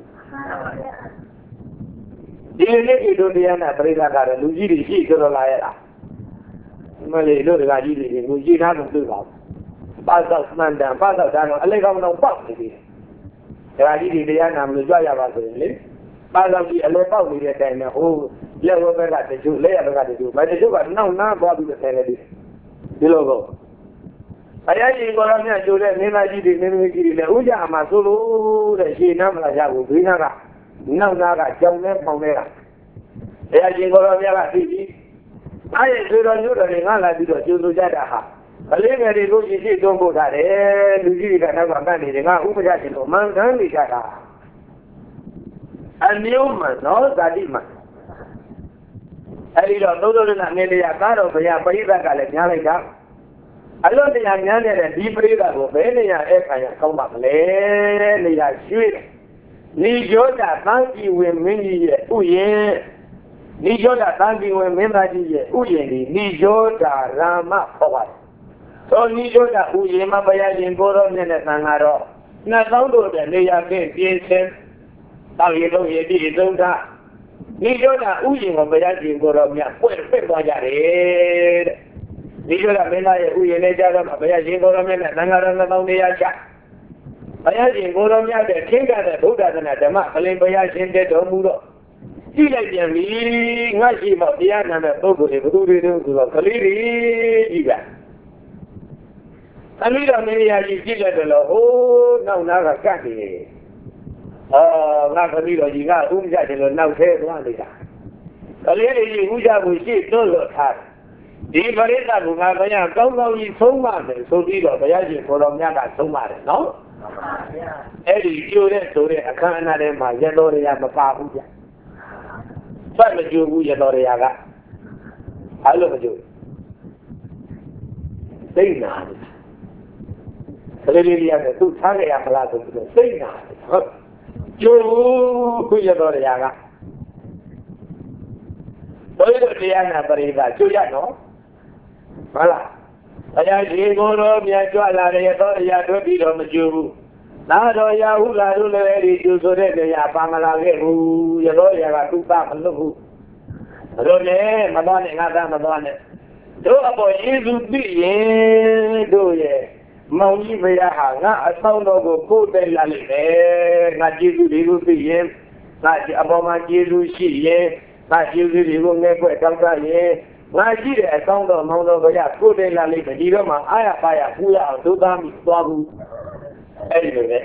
ဒီနေ့ဒီလိုတရားနာပရိသတ်ကတော့လူကြီးတွေရှိကြတော့လာရတာမလေးတို့တကကြီးတွေလူကြီးသားတို့တွေ့ပါဘူးပါသောမှန်တယ်ပါသောဒါတော့အလေးကောင်းတော့ပေါက်နေပြီတကကြီးတွေတရားနာမလို့ကြွရပါဆိုရင်လေပါသောကြီးအလေးပေါက်နေတဲ့အတိုင်းနဲ့ဟိုလက်ဝဲဘက်ကတချို့လက်ရဘက်ကတချို့မတချို့ကနောက်နားသွားပြီးတော့ဆင်းနေတယ်ဒီလိုကောဘုရားရှင်ကိုယ်တော်မြတ်ကြိုတဲ့မင်းသားကြီးတွေမင်းသမီးကြီးတွေလည်းဥကြအမှာဆိုလို့တဲ့ရှင်းနာမလာကြဘူးဘေးနာကနောက်နာကကြောင်နဲ့ပေါင်နေတာဘုရားရှင်ကိုယ်တော်မြတ်ကသိပြီအားရဆိုတော်ညို့တော်တွေငါလာပြီးတော့ကျိုးဆိုကြတာဟာကလေးငယ်တွေကိုရှိရှိတွန်းပို့ထားတယ်လူကြီးတွေကနောက်ကကန့်နေတယ်ငါဥပဒေရှင်တို့မှန်ကန်နေကြတာအမျိုးမှနော်ဇာတိမှအဲဒီတော့သုံးသုံးနဲ့နေလျာကားတော်ဘုရားပရိသတ်ကလည်းညားလိုက်တာအလွန်တရားညားနေတဲ့ဒီပရိသတ်ကိုဘယ်နေရာအဲ့ခံရကောင်းပါမလဲနေရာရွှေ့နေကျော်တာသံကြည်ဝင်မင်းကြီးရဲ့ဥယျာဉ်နေကျော်တာသံကြည်ဝင်မင်းသားကြီးရဲ့ဥယျာဉ်ဒီနေကျော်တာရာမခေါ်ပါတယ်သောနေကျော်တာဥယျာဉ်မှာဘုရားရှင်ကိုတော်မြတ်နဲ့သံဃာတော်နှစ်သောင်းတို့တဲ့နေရာကင်းပြင်းစင်တောက်ရည်လုံးရည်ပြည့်သုံးထားနေကျော်တာဥယျာဉ်ကိုဘုရားရှင်ကိုတော်မြတ်ပွင့်ပွင့်သွားကြတယ်တဲ့ဒီလိုကမင်းသားရဲ့ဥယျာဉ်နဲ့ကြတော့ဘုရားရှင်ကိုတော်မြတ်နဲ့သံဃာတော်နှစ်သောင်းနေရာချဘုရားရှင်ကိုတော်မြတ်တဲ့ခင်းကြတဲ့ဗုဒ္ဓသနာဓမ္မကလင်ဘုရားရှင်တဲ့တော်မူတော့ကြည့်လိုက်ပြန်ပြီငါရှိမှတရားနာတဲ့ပုဂ္ဂိုလ်တွေဘယ်သူတွေတုန်းဆိုတော့ကလေးတွေကြီးကသမီးတော်မင်းရာကြီးကြည့်လိုက်တော့ဟိုးနောက်နာကကတ်နေတယ်အော်ငါသမီးတော်ကြီးကဥပ္ပဇ္ဇတယ်လို့နောက်သေးသွားနေတာကလေးတွေကြီးဥကြကိုရှိတွန်းလို့ထားဒီပရိသတ်ကငါဘုရားကောင်းကောင်းကြီးဆုံးမတယ်ဆိုပြီးတော့ဘုရားရှင်ကိုတော်မြတ်ကဆုံးမတယ်နော်အဲ့ဒီကျိုးတဲ့ဆိုတဲ့အခမ်းအနားထဲမှာရတော်ရရမပါဘူးဗျ။ဆက်မကျိုးဘူးရတော်ရရကအဲ့လိုမကျိုးစိတ်နာတယ်။ကလေးလေးရတဲ့သူထားကြရမလားဆိုပြီးတော့စိတ်နာတယ်ဟုတ်ကျိုးခုရတော်ရရကဘယ်လိုတရားနာပရိသတ်ကျိုးရနော်ဟုတ်လားဘုရားရှင်ကိုယ်တော်မြတ်ကြွလာတဲ့တော်ရတွေ့ပြီးတော့မကျိုးဘူးနာတော်ရာဟုလာတို့လည်းအဲ့ဒီကျိုးဆိုတဲ့နေရာပါမလာခဲ့ဘူးရတော်ရာကသူ့သားမလွတ်ဘူးတို့လည်းမတော်နဲ့ငါသားမတော်နဲ့တို့အပေါ်ယေရှုသိရင်တို့ရဲ့မောင်ကြီးဘုရားဟာငါအဆောင်တော်ကိုပို့တယ်လာလိမ့်မယ်ငါယေရှုဒီလိုသိရင်ငါအပေါ်မှာယေရှုရှိရင်ငါယေရှုဒီကိုငဲ့ွက်တောင်းတရင်ငါရှိတဲ့အဆောင်တော်မောင်တော်ဘုရားပို့တယ်လာလိမ့်မယ်ဒီတော့မှအာရပါရပူရအောင်တို့သားမိသွားဘူးအဲ့ဒီလိုပဲ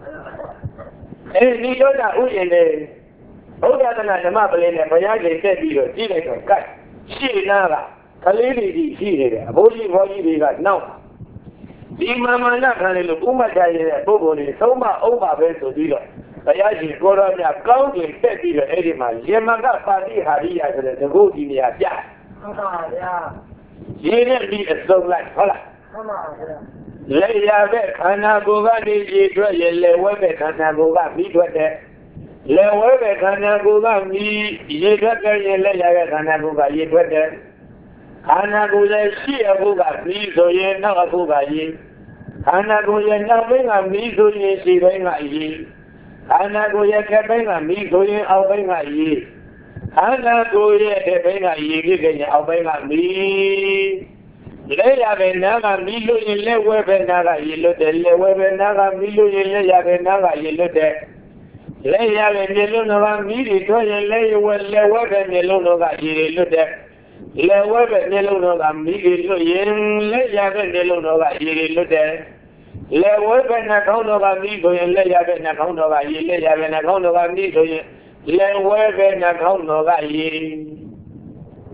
အဲဒီလိုတာဥယျာဉ်နဲ့ဘုရားသနာဓမ္မပလင်းနဲ့ဘုရားရှင်တက်ပြီးတော့ကြည့်လိုက်တော့ကတ်ရှိနာကကလေးတွေကြီးရှိနေတယ်အဘိုးကြီးဘောကြီးတွေကနောက်ဒီမာမနာခံလေလို့ဥမ္မာကြရတဲ့ပုဂ္ဂိုလ်တွေသုံးမအုံးပါပဲဆိုပြီးတော့ဘုရားရှင်ကိုရောမြတ်ကောင်းကျင်တက်ပြီးတော့အဲ့ဒီမှာယေမကပါတိဟာရိယဆိုတဲ့သဘောဒီနေရာပြဟုတ်ပါဗျာရင်းနဲ့ဒီအစုံလိုက်ဟုတ်လားမှန်ပါဗျာလေရပဲခန္ဓာကိုယ်ကနေကြည့်ထွက်ရလေဝဲပဲခန္ဓာကိုယ်ကပြီးထွက်တယ်လေဝဲပဲခန္ဓာကိုယ်ကပြီးရေထွက်တယ်ရင်လက်ရတဲ့ခန္ဓာကိုယ်ကရေထွက်တယ်ခန္ဓာကိုယ်ရဲ့ရှိအဖို့ကပြီးဆိုရင်နောက်အဖို့ကရေခန္ဓာကိုယ်ရဲ့နောက်ဘက်ကပြီးဆိုရင်ရှိဘက်ကရေခန္ဓာကိုယ်ရဲ့ကဲဘက်ကပြီးဆိုရင်အောက်ဘက်ကရေခန္ဓာကိုယ်ရဲ့ကဲဘက်ကရေဖြစ်ကြရင်အောက်ဘက်ကပြီးလဲရပဲနာကမီးလို့ရင်လက်ဝဲပဲနာကရေလွတ်တယ်လက်ဝဲပဲနာကမီးလို့ရင်လက်ရပဲနာကရေလွတ်တယ်လက်ရပဲမျက်လုံးကမီးတွေထွက်ရင်လက်ဝဲလက်ဝဲပဲမျက်လုံးကရေတွေလွတ်တယ်လက်ဝဲပဲမျက်လုံးကမီးတွေလွတ်ရင်လက်ရပဲမျက်လုံးကရေတွေလွတ်တယ်လက်ဝဲပဲနှာခေါင်းကမီးဆိုရင်လက်ရပဲနှာခေါင်းကရေလက်ရပဲနှာခေါင်းကမီးဆိုရင်လက်ဝဲပဲနှာခေါင်းကရေ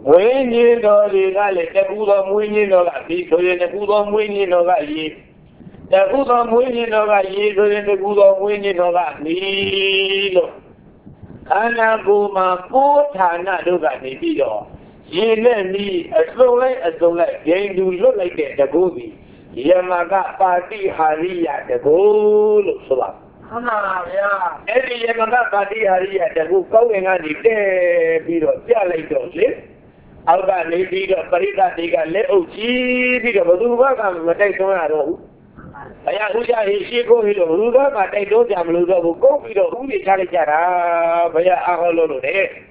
Winning or the Gale, the Buddha winning or a people in the Buddha winning or a ye. The Buddha winning or a ye, the Buddha winning or a Nilo. Anna Guma, poor Tana, do that, maybe. Ye let me as long as long as game do look like the movie. Yamaga party Haria, the goal of Sula. Every Yamaga party Haria, the book going on the day, Biro, Jalito, live. Alba, maybe the Parita, they got little cheap, the Baduva, but they don't know. Ayahuja, he go to Ruga, but they don't have Luga who go to the Uli Charitara, Baya Aholo.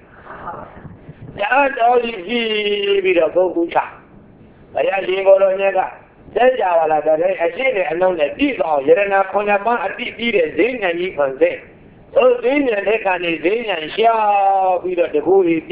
That all is be the Gokucha. Baya Jingo Nega. Then Yavala, I see it alone that these are Yerena Konama, a bit the Zing and you can say. So Zing and they can Zing and shall be the Guri.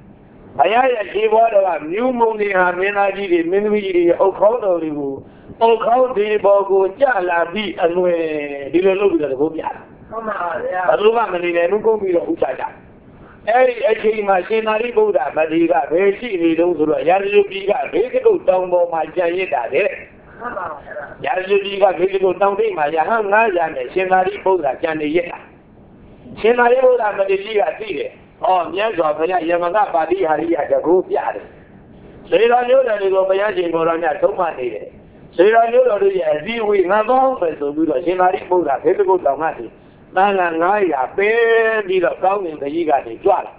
I see what a new moon in her Menaji, the Minui, Okono, Oko, the Bogo, Jala, be and we didn't look at the Gubia. Aluva, and then go be the Uchaja. Every machinery Buddha, but he got very cheap, those who are Yalu, got very good down for my Jayeta there. Yalu got very good down for my Yahana, and the Shinari Buddha, Janayeta. Shinari Buddha, but the Giga Tigre. Oh, yes, of Yamaka Padi Haria, the group yard. So you don't know that you go by Yajimorana, so many. So you don't know that we have all the Shinari Buddha, Physical Damati. Nana Naya, Bear, be the town in the Yiga de Juala.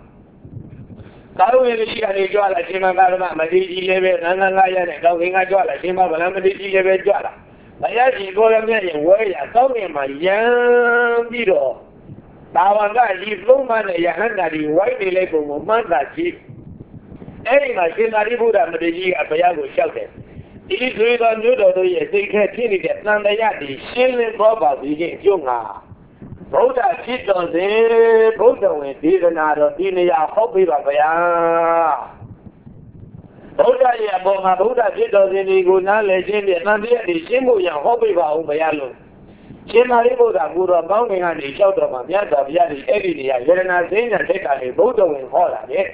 Town in the Yiga de Juala, Shimagama, Madiji, Nana Naya, and Downga Juala, Shima, Madiji, Juala. Bayaji, Goraman, where I told him my young Bido. Tawanga, he's no man, a Yahana, the white label, Manda chief. Any machine, Aribuda, Madiji, Apayago shelter. It is really unusual, they can't see it, Nanda Yadi, Shilling Boba, the Junga. Both are kids on there, both of them did another Dina Hobby Babaya. Both are Yaboma, both are kids on the Guna legend, and not the Shimu Yang Hobby Babayalo. Shimaribo, the Guru bounding on the shelter of Yada, Yadi, Eddie, Yerena Zane, and take on the both of them all of it.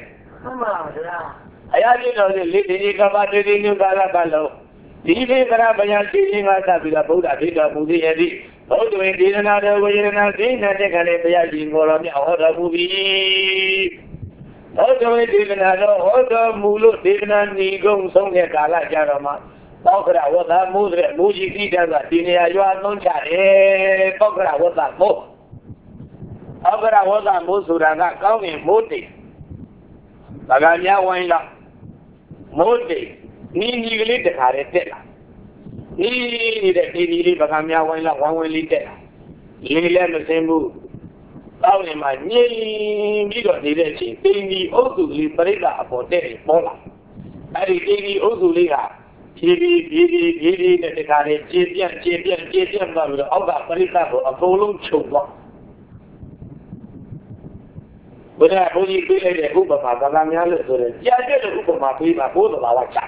I didn't know the little about the new Galabalo. Even Garabayan teaching us that with a Buddha, Buddha, Buddha, all the way did another way and I think that they can have a more on the other movie. All the way did another other Mulu, Divina, Nigo, Songa, Gala, Jarama. Pokra was a Mudra, Muji, Peter, Tinia, you are non chat, Pokra was a book. Pokra was a Musura, coming, Moti. Bagania Wina Moti, Nini Lita Caretella. Nini the Nini Bagamia Wina, one will eat it. Lilian the same move. Down in my knee, Migo Dilechi, Tini Ozu Librega for Terry Mola. Ari Tini Ozu Liga, Giri, Giri, Giri, the Caret, Champion, Champion, Champion, of the Parisa, a full chuba. But I only feel a hoop of my Bagamia, so that Jay hoop of my people, both of our chat.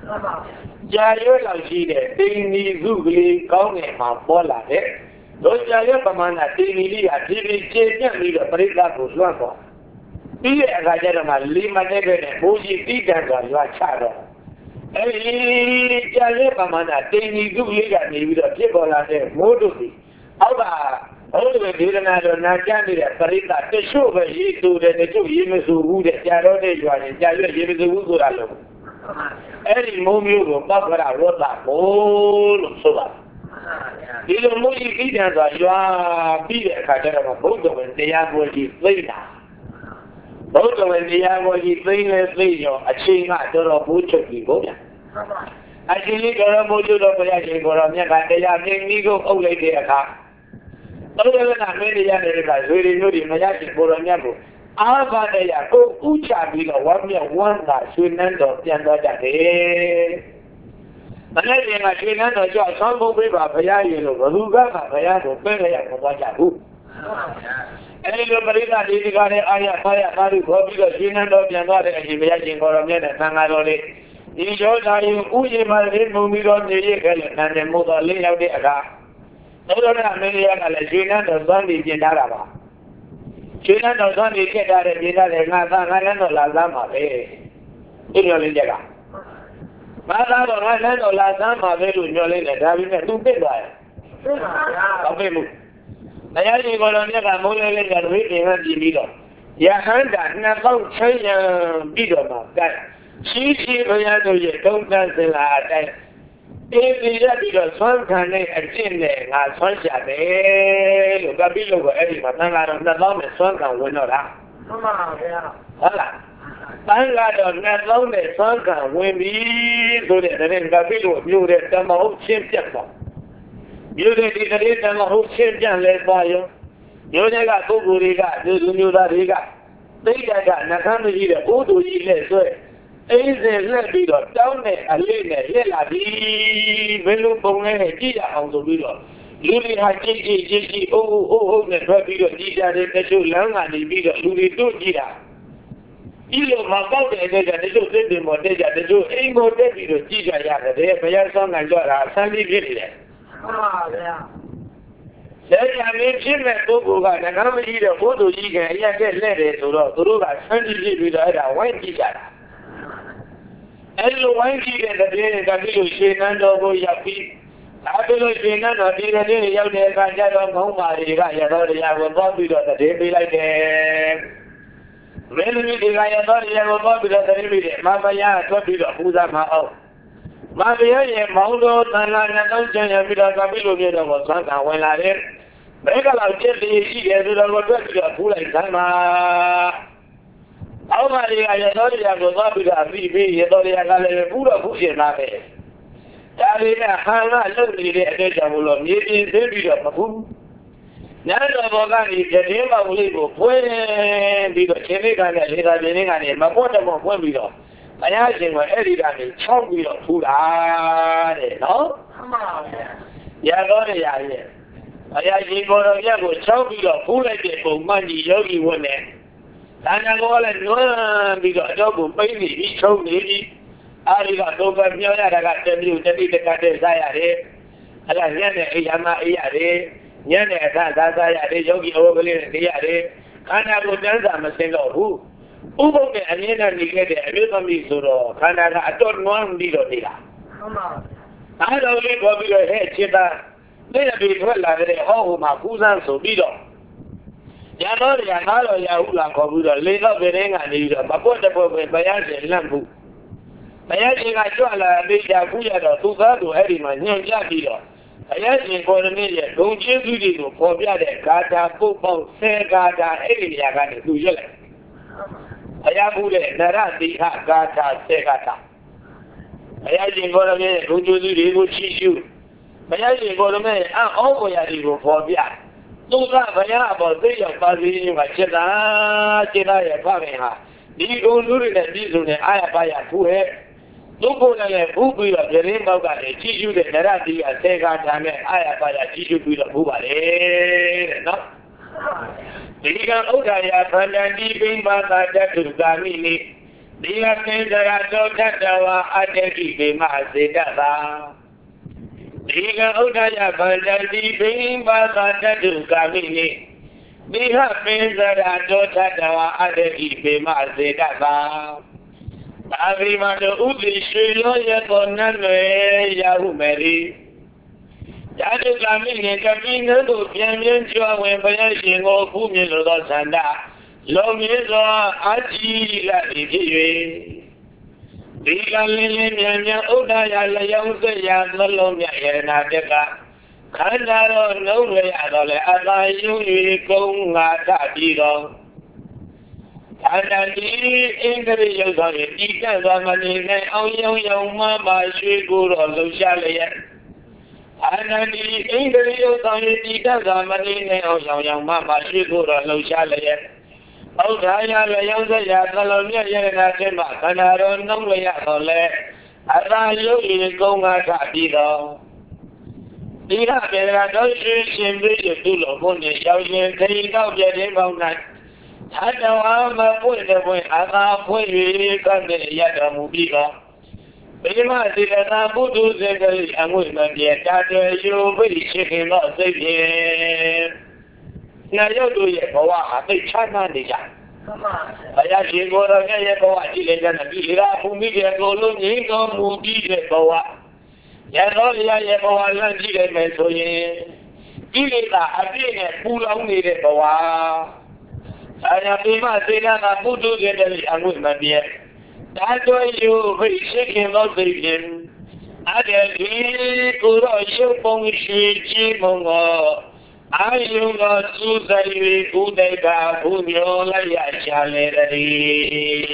Jay, she did, Tini Zugli, Kong, my Bola, eh? Those Jayapamana, Tini, a T V champion, leader, Parisa, who's one for. Be as I get my Lima David and Moji Peter, you are Chado. Hey, Jayapamana, Tini Zugli, and me with a table and a Modusi. How all the way to another Najami, Parita, the sugar, he do the two years who would have Jarode, you are in Jaja, you is the Wuzuralo. Any moment will talk about what that whole of Sola. You don't know if he does, you are Peter Cadera, both of them, they are what he played. Both of them, they are what he played, a chain after a butcher people. I think you're a mojo of the Yagorania, they are making me go over there. Other than I made the other really know the Mayaki Boroniago. Our father, go Ucha, be the one year one that should end of the end of the day. But then I came out of your son will be Rafael, Ruga, Rafael, Pele, and Wajahu. And nobody got it, got it, I have fire, I will go because you know the other and you imagine for a minute, and I don't it. In short, I Uji, my little movie on the Yakel and the mother lay out there. No, no, no, China does not be in Araba. China does not get out of dinner and Nazan and Lazama. ဒီလိုလေးကြကမာသာတော့ငါလည်းတော့လာသမ်းပါပဲလို့ညော်လေးနဲ့ဒါပြီးနဲ့သူပြစ်သွားတယ်ပြစ်ပါဗျာဘာဖြစ်လို့တရားရှင်ကိုယ်တော်မြတ်ကမုန်းလေးလေးကဝိသင်္ကပြည်ပြီးတော့ယဟန္တာနှစ်ပေါင်းချမ်းရံပြီးတော့မှကဲရှိရှိဘုရားတို့ရဲ့တုံးတန်းစင်လာအတိုင်းအေးပြီးရပြီးတော့ဆွမ်းခံတဲ့အကျင့်နဲ့ငါဆွမ်းရှာတယ်လို့ကပြီးလို့အဲ့ဒီမှာသံဃာတော်နှစ်ပေါင်းနဲ့ဆွမ်းခံဝင်တော့တာမှန်ပါဗျာဟုတ်လားတန်လာတော့နှစ်လုံးနဲ့ဆွမ်းခံဝင်ပြီဆိုတဲ့တရင်ကပြီးလို့မြို့တဲ့တမဟုတ်ချင်းပြတ်သွားမြို့တဲ့ဒီတရင်တမဟုတ်ချင်းပြတ်လဲသွားရောမြို့တဲ့ကပုဂ္ဂိုလ်တွေကလူမျိုးသားတွေကသိရကနှခမ်းမရှိတဲ့အိုးတူကြီးနဲ့ဆွဲအိမ်စဉ်လက်ပြီးတော့တောင်းတဲ့အလေးနဲ့ရက်လာပြီဘယ်လိုပုံလဲကြည့်ရအောင်ဆိုပြီးတော့လူတွေဟာကြည့်ကြည့်ကြည့်ကြည့်အိုးအိုးအိုးနဲ့ထွက်ပြီးတော့ကြည့်ကြတယ်တချို့လမ်းကနေပြီးတော့လူတွေတို့ကြည့်တာဒီလိုမပေါက်တဲ့အတွက်တချို့သိတယ်မော်တဲ့ကြတချို့အိမ်ကိုတက်ပြီးတော့ကြည့်ကြရတယ်ဘယ်ရဆောင်နိုင်ကြတာဆန်းပြီးဖြစ်နေတယ်မှန်ပါဗျာလက်ရမင်းဖြစ်မဲ့ပုဂ္ဂိုလ်ကငကားမရှိတဲ့ဘုသူကြီးကအရက်တဲ့လက်တယ်ဆိုတော့သူတို့ကဆန်းကြည့်ကြည့်ပြီးတော့အဲ့ဒါဝိုင်းကြည့်ကြတာအဲ့လိုဝိုင်းကြည့်တဲ့တည်းကပြီးလို့ရှင်နန်းတော်ကိုရောက်ပြီးဒါပြီးလို့ရှင်နန်းတော်ဒီကနေ့ရောက်တဲ့အခါကျတော့ခေါင်းပါတွေကရတော်တရားကိုသွားပြီးတော့တည်းပေးလိုက်တယ်မင်းတို့ဒီကရတော်တရားကိုသွားပြီးတော့တည်းပေးတယ်မမယားထွက်ပြီးတော့ပူဇော်မအောင်မမယားရဲ့မောင်တော်တန်လာနဲ့တောင်းချင်ရပြီးတော့ကပြီးလို့ပြတော့ကိုဆွမ်းခံဝင်လာတယ်ဘယ်ကလောက်ကျက်တည်ရှိတယ်ဆိုတော့ထွက်ပြီးတော့ဖူးလိုက်သမ်းပါအောက်မှာရရတော်တရားကိုသွားပြီးတော့အပြီးပြီးရတော်တရားကလည်းပူတော့ပူရှင်လာပဲဒါလေးနဲ့ဟန်ကလုံနေတဲ့အတွက်ကြောင့်မလို့မြေပြင်သိပြီးတော့မပူညတော်ဘောကနေတည်င်းပေါင်းလေးကိုဖွင့်ပြီးတော့ရှင်လေးကလည်းလေသာပြင်းလေးကနေမပွတ်တော့ဖွင့်ပြီးတော့ဘုရားရှင်ကအဲ့ဒီကနေချောက်ပြီးတော့ဖူးတာတဲ့နော်မှန်ပါဗျာရတော်တရားရဲ့ဘုရားရှင်ကိုယ်တော်မြတ်ကိုချောက်ပြီးတော့ဖူးလိုက်တဲ့ပုံမှန်ကြီးယောဂီဝတ်နဲ့ဒါနကောလည်းနွမ်းပြီးတော့အတော့ကိုပိတ်နေပြီးချုံနေပြီးအာရိကတော့ပဲပြောရတာကတမျိုးတတိတကတဲ့စားရတယ်အဲ့ဒါညနေအိယာမအေးရတယ်ညနေအခါသာစားရတယ်ယောဂီအဝတ်ကလေးနဲ့နေရတယ်ခန္ဓာကိုယ်တန်းစာမစင်တော့ဘူးဥပုပ်နဲ့အမြင်နဲ့နေခဲ့တဲ့အမျိုးသမီးဆိုတော့ခန္ဓာကအတော့နွမ်းပြီးတော့နေတာမှန်ပါအဲ့တော့လေးပေါ်ပြီးတော့ဟဲ့ချစ်တာနေ့ပြီးထွက်လာတဲ့ဟောဟိုမှာကူးစမ်းဆိုပြီးတော့ရတော်ရနာတော်ရဟုလာခေါ်ပြီးတော့လေးတော့ပြင်းကနေပြီးတော့မပွတ်တပွတ်ပဲဘုရားရှင်လန့်ဘူးဘုရားရှင်ကကြွလာပြီးကြကူးရတော့သူသားတို့အဲ့ဒီမှာညွှန်ပြပြီးတော့ဘုရားရှင်ကိုရမင်းရဲ့ဂုံကျေးဇူးတွေကိုပေါ်ပြတဲ့ဂါထာပုတ်ပေါင်းဆယ်ဂါထာအဲ့ဒီနေရာကနေသူရွက်လိုက်ဘုရားဘူးတဲ့နရတိဟဂါထာဆယ်ဂါထာဘုရားရှင်ကိုရမင်းရဲ့ဂုံကျေးဇူးတွေကိုချီးကျူးဘုရားရှင်ကိုရမင်းရဲ့အံ့ဩဖွယ်ရာတွေကိုပေါ်ပြသူကဘုရားအပေါ်သိရောက်ပါစေခြင်းမှာจิตာจิตာရဲ့ဖခင်ဟာဒီဂုံလူတွေနဲ့ပြည်စုံတဲ့အာရပါရဖူးရဲ့သူ့ကိုယ်လည်းဖူးပြီးတော့ပြင်းပေါက်ကလည်းကြီးကျူးတဲ့နရတိကဆေကာထာနဲ့အာရပါရကြီးကျူးပြီးတော့ဖူးပါလေတဲ့နော်ဒီကဥဒ္ဒရာခန္ဓာတိပိမသာတတုကာမိနိဒီကသေဇရာတောတတဝါအတ္တိပိမစေတသာဒီကဥဒ္ဒရာခန္ဓာတိပိမသာတတုကာမိနိဒီဟပိဇရာတောတတဝါအတ္တိပိမစေတသာသာဝိမတို့ဥပိရွှေရောရသောနတ်တွေရဟုမယ်ဒီဓာတုကမိငင်ကပိနတို့ပြန်ပြန်ကြွဝင်ဘုရားရှင်ကိုဖူးမြင်လို့သောသန္တာလုံးမြင့်စွာအာကြီးလာသည်ဖြစ်၍ဒီကလင်းလင်းမြန်မြန်ဥဒ္ဒရာလျောင်းစွရာသလုံးမြတ်ရနာတက်ကခန္ဓာတော်လုံးရရတော့လေအသာယုံ၍ကုံငါထပြီးတော့ခန္ဓာဒီအင်္ဂရိယုတ်ဆောင်ရင်ဒီကံသွားမနေနိုင်အောင်ယုံယုံမှပါရွှေကိုတော့လှူရှားလျက်ခန္ဓာဒီအင်္ဂရိယုတ်ဆောင်ရင်ဒီကံသွားမနေနိုင်အောင်ယုံယုံမှပါရွှေကိုတော့လှူရှားလျက်ဩဒာယလျောင်းစရာသလုံးမြတ်ရနာခြင်းမှာခန္ဓာတော်နှုံးလျက်တော့လေအသာယုံ၍ကုံငါထပြီးတော့ဒီကပေရတော်ရှင်ရှင်ပြည့်သူ့လိုဘုန်းကြီးရောက်ရင်ခရီးတော့ပြတဲ့ပေါင်းနိုင်သတ္တဝါမပွင့်တဲ့ပွင့်အာသာဖွင့်၍ကံတဲ့ရတော်မူပြီးတော့ဘိမစေတနာဘုဒ္ဓစေကလေးအငွေမပြေတာတယ်ယူပိရှိခင်တော့စိတ်ဖြင့်နာရုပ်တို့ရဲ့ဘဝဟာသိချမ်းသာနေကြဘုရားရှင်ကိုယ်တော်ရဲ့ဘဝကြည့်လိုက်တဲ့ဒီရာဘုံမိတဲ့ကိုလုံးငြိမ်းတော်မူပြီးတဲ့ဘဝရသော်ရဲ့ဘဝလမ်းကြည့်လိုက်မယ်ဆိုရင်ဒီလေသာအပြည့်နဲ့ပူလောင်နေတဲ့ဘဝအရာပြမစေနာကပုထုဇဉ်တဲ့အမှုမပြည့်ဒါတော့ယူဘိရှိခင်သောသိဖြင့်အတည်းဒီကိုယ်တော်ရုပ်ပုံရွှေကြီးမုံတော်အာယုံသောသူဆိုင်၍ဥဒိကဘုမျိုးလိုက်ရချလေတည်း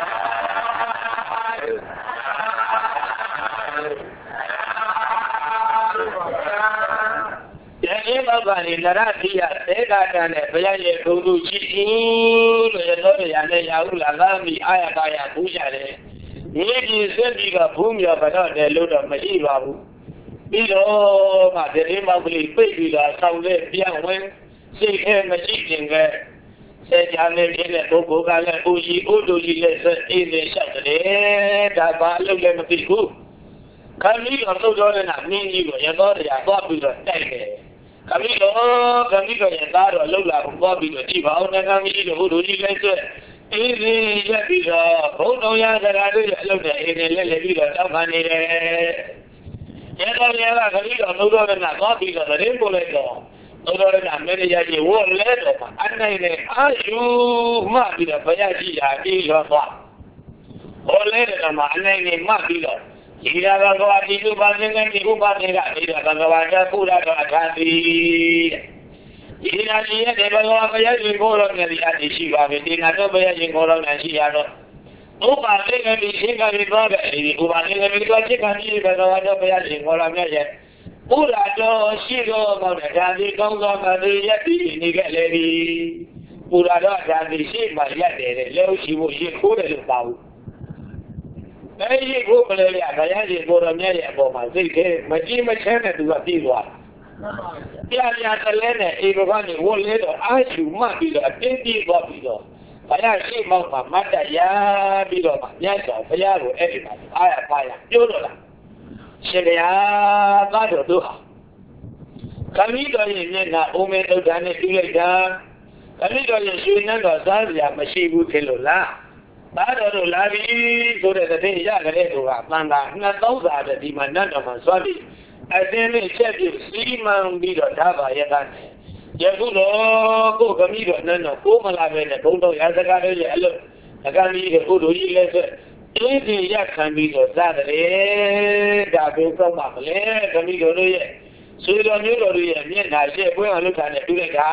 ဒီဘောကလည်းနရတိယသေကာတန်နဲ့ဘုရားရဲ့ဂုဏ်သူရှိဦးလို့ရသောတရားနဲ့ရဟုလာသာမိအာရကာယပူကြတယ်ဒီဒီစက်ပြီးကဘုမြော်ကတော့တယ်လို့တော့မရှိပါဘူးပြီးတော့မှဒီမောက်ကလေးပိတ်ပြီးတော့ဆောင်းလေးပြန်ဝင်စိတ်ထဲမရှိခြင်းကစေချာနေတဲ့ပုဂ္ဂိုလ်ကလည်းဦးကြီးဥဒ္ဓကြီးလည်းစအေးနေရှောက်တယ်ဒါဘာလို့လဲမသိဘူးခမီးတော်သုတ်တော်နဲ့မင်းကြီးကိုရသောတရားသွားပြီးတော့တိုက်တယ်ခမီးတော်ခမီးတော်ရဲ့သားတော်လှုပ်လာကိုသွားပြီးတော့ကြည့်ပါဦးခမီးတော်ဥဒ္ဓကြီးလည်းဆွဲအေးဒီရက်ပြီးတော့ဘုံတော်ရစကားလေးအလုပ်နဲ့အေးနေလက်လက်ပြီးတော့တောက်ခံနေတယ်ရသော်ရကခမီးတော်သုတ်တော်နဲ့သွားပြီးတော့သတင်းပို့လိုက်တော့သုတ်တော်နဲ့မင်းကြီးကြီးဝတ်လဲတော့အနိုင်နဲ့အာယူမှပြီးတော့ဘုရားရှိရာပြီးတော့သွားဟောလဲတယ်မှာအနိုင်နဲ့မှပြီးတော့ဒီရာဘဂဝါဒီဥပါဒနဲ့ဒီဥပါဒကဒီရာဘဂဝါကပုရတော်အခါတိဒီရာကြီးရဲ့ဘဂဝါဘုရားရှင်ကိုယ်တော်နဲ့ဒီအတိရှိပါပြီဒီနာတော့ဘုရားရှင်ကိုယ်တော်နဲ့ရှိရတော့ဥပါဒနဲ့ဒီရှိကလေးတော့ဒီဥပါဒနဲ့ဒီတော့ရှိကလေးဘဂဝါတော့ဘုရားရှင်ကိုယ်တော်နဲ့ရဲ့ပုရတော်ရှိတော်မောက်တဲ့ဓာတိကောင်းသောမတိရက်ပြီးနေခဲ့လေဒီပုရတော်ဓာတိရှိမှရက်တယ်လေလို့ရှိဖို့ရှိခိုးတယ်လို့ပါဘူးအဲဒီဘုပလေရဘုရားရှင်ကိုယ်တော်မြတ်ရဲ့အပေါ်မှာစိတ်ထဲမကြည်မချမ်းတဲ့သူကပြေးသွားတာပြပြတလဲနဲ့အေဘကနေဝတ်လဲတော့အာရှုမှတ်ပြီးတော့အတင်းပြေးသွားပြီးတော့ဘုရားရှိမောက်မှာမတ်တရပြီးတော့မြတ်စွာဘုရားကိုအဲ့ဒီမှာအားရပါရပြောတော့လားရှင်ဘုရားသားတော်တို့ဟာခမီးတော်ရဲ့မျက်နှာအိုမဲဒုက္ခနဲ့ပြုလိုက်တာခမီးတော်ရဲ့ရွှေနှံတော်စားစရာမရှိဘူးထင်လို့လားဘာတော်တို့လာပြီဆိုတဲ့တည်းရကြတဲ့သူကတန်တာနှစ်သုံးစာတဲ့ဒီမှာနတ်တော်မှာသွားပြီးအတင်းလေးချက်ပြီးစီမံပြီးတော့ဓာပါရတဲ့ယခုတော့ကိုခမီးတော်နဲ့တော့ကိုမလာပဲနဲ့ဘုံတော်ရစကားလေးရဲ့အလို့အကမီးကကိုတို့ကြီးလဲဆိုအေးဒီရခံပြီးတော့စတယ်ဒါပဲကောက်ပါမလဲခမီးတော်တို့ရဲ့ဆွေတော်မျိုးတော်တို့ရဲ့မျက်နှာရှက်ပွဲအောင်လုပ်တာနဲ့တွေ့လိုက်တာ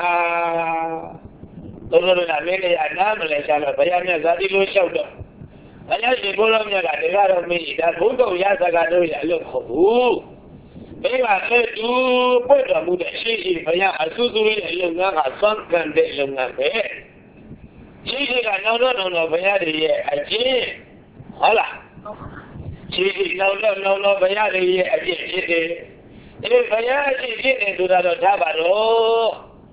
တော်တော်များများလည်းအနားမလဲချလို့ဘုရားမြတ်ဇာတိလိုလျှောက်တော့ဘုရားရှင်ကိုလိုမြတ်ကတကယ်တော့မင်းဒါဘုံတော်ရစကားတို့ရဲ့အလုပ်ခေါ်ဘူးမိဘကတူပွတ်တော်မူတဲ့ရှိရှိဘုရားအဆူဆူရဲ့လုပ်ငန်းကသွမ်းကန်တဲ့လုပ်ငန်းပဲရှိရှိကနောက်တော့တော့ဘုရားတွေရဲ့အကျင့်ဟုတ်လားရှိရှိနောက်တော့နောက်တော့ဘုရားတွေရဲ့အကျင့်ဖြစ်တယ်ဒီဘုရားအကျင့်ဖြစ်တယ်ဆိုတာတော့ဒါပါတော့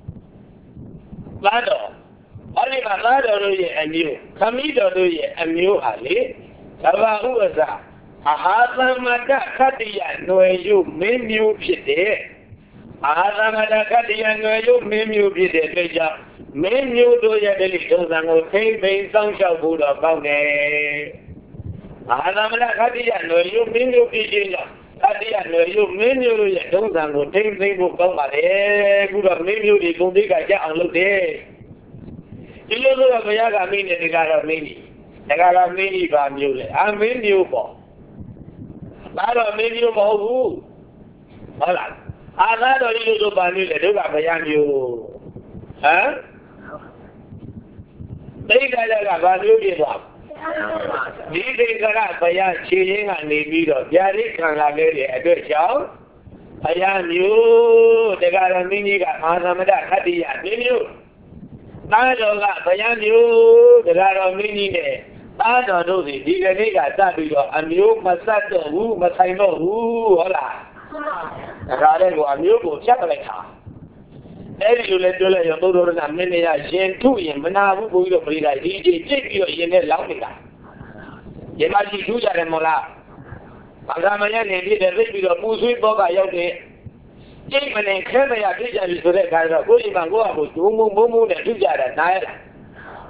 လားတော့အဲ့ဒီမှာသားတော်တို့ရဲ့အမျိုးခမီးတော်တို့ရဲ့အမျိုးဟာလေသဘာဥပဇာအာဟာသမတခတ္တိယຫນွယ်ယုမင်းမျိုးဖြစ်တဲ့အာဟာသမတခတ္တိယຫນွယ်ယုမင်းမျိုးဖြစ်တဲ့အတွက်ကြောင့်မင်းမျိုးတို့ရဲ့ဒီလိုဒုစံကိုထိမ့်သိမ်းစောင့်ရှောက်ဖို့တော့ကောင်းတယ်အာဟာသမတခတ္တိယຫນွယ်ယုမင်းမျိုးဖြစ်ခြင်းကြောင့်ခတ္တိယຫນွယ်ယုမင်းမျိုးတို့ရဲ့ဒုစံကိုထိမ့်သိမ်းဖို့ကောင်းပါလေအခုတော့မင်းမျိုးတွေဂုဏ်သိက္ခာကျအောင်လုပ်တယ်ဒီလိုဆိုတော့ဘုရားကမင်းနဲ့တကတော့မင်းကြီးတကတော့မင်းကြီးပါမျိုးလေအမင်းမျိုးပေါ့ဒါတော့မင်းမျိုးမဟုတ်ဘူးဟုတ်လားအာသာတော်ဒီလိုဆိုပါမျိုးလေဒုက္ခဘုရားမျိုးဟမ်သိက္ခာကဘာမျိုးဖြစ်သွားဒီသိက္ခာကဘုရားခြေရင်းကနေပြီးတော့ဗျာဒိခံလာခဲ့တဲ့အတွက်ကြောင့်ဘုရားမျိုးတကတော့မင်းကြီးကအာသမတခတ္တိယမင်းမျိုးသားတော်ကဘုရားမျိုးတရားတော်မင်းကြီးနဲ့သားတော်တို့ဒီဒီကနေ့ကစပြီးတော့အမျိုးမဆက်တော့ဘူးမဆိုင်တော့ဘူးဟုတ်လားဒါကြတဲ့ကအမျိုးကိုဖြတ်လိုက်တာအဲ့ဒီလိုလဲပြောလိုက်ရောသို့တော်ကမင်းနေရရင်ထုရင်မနာဘူးဘုရားတို့ပြိလိုက်ဒီကြည့်ကြည့်ပြီးတော့ရင်နဲ့လောင်းနေတာရေမရှိထူးကြတယ်မို့လားဘာသာမရဲ့နေပြီးတဲ့သိပြီးတော့ပူဆွေးတော့ကရောက်တဲ့ကျိတ်မနေခဲမရပြည့်ကြပြီဆိုတဲ့အခါကျတော့ကိုယ်အိမ်မှာကိုယ့်အကိုဒုံမုံမုံမုံနဲ့ထုကြတာနားရတာ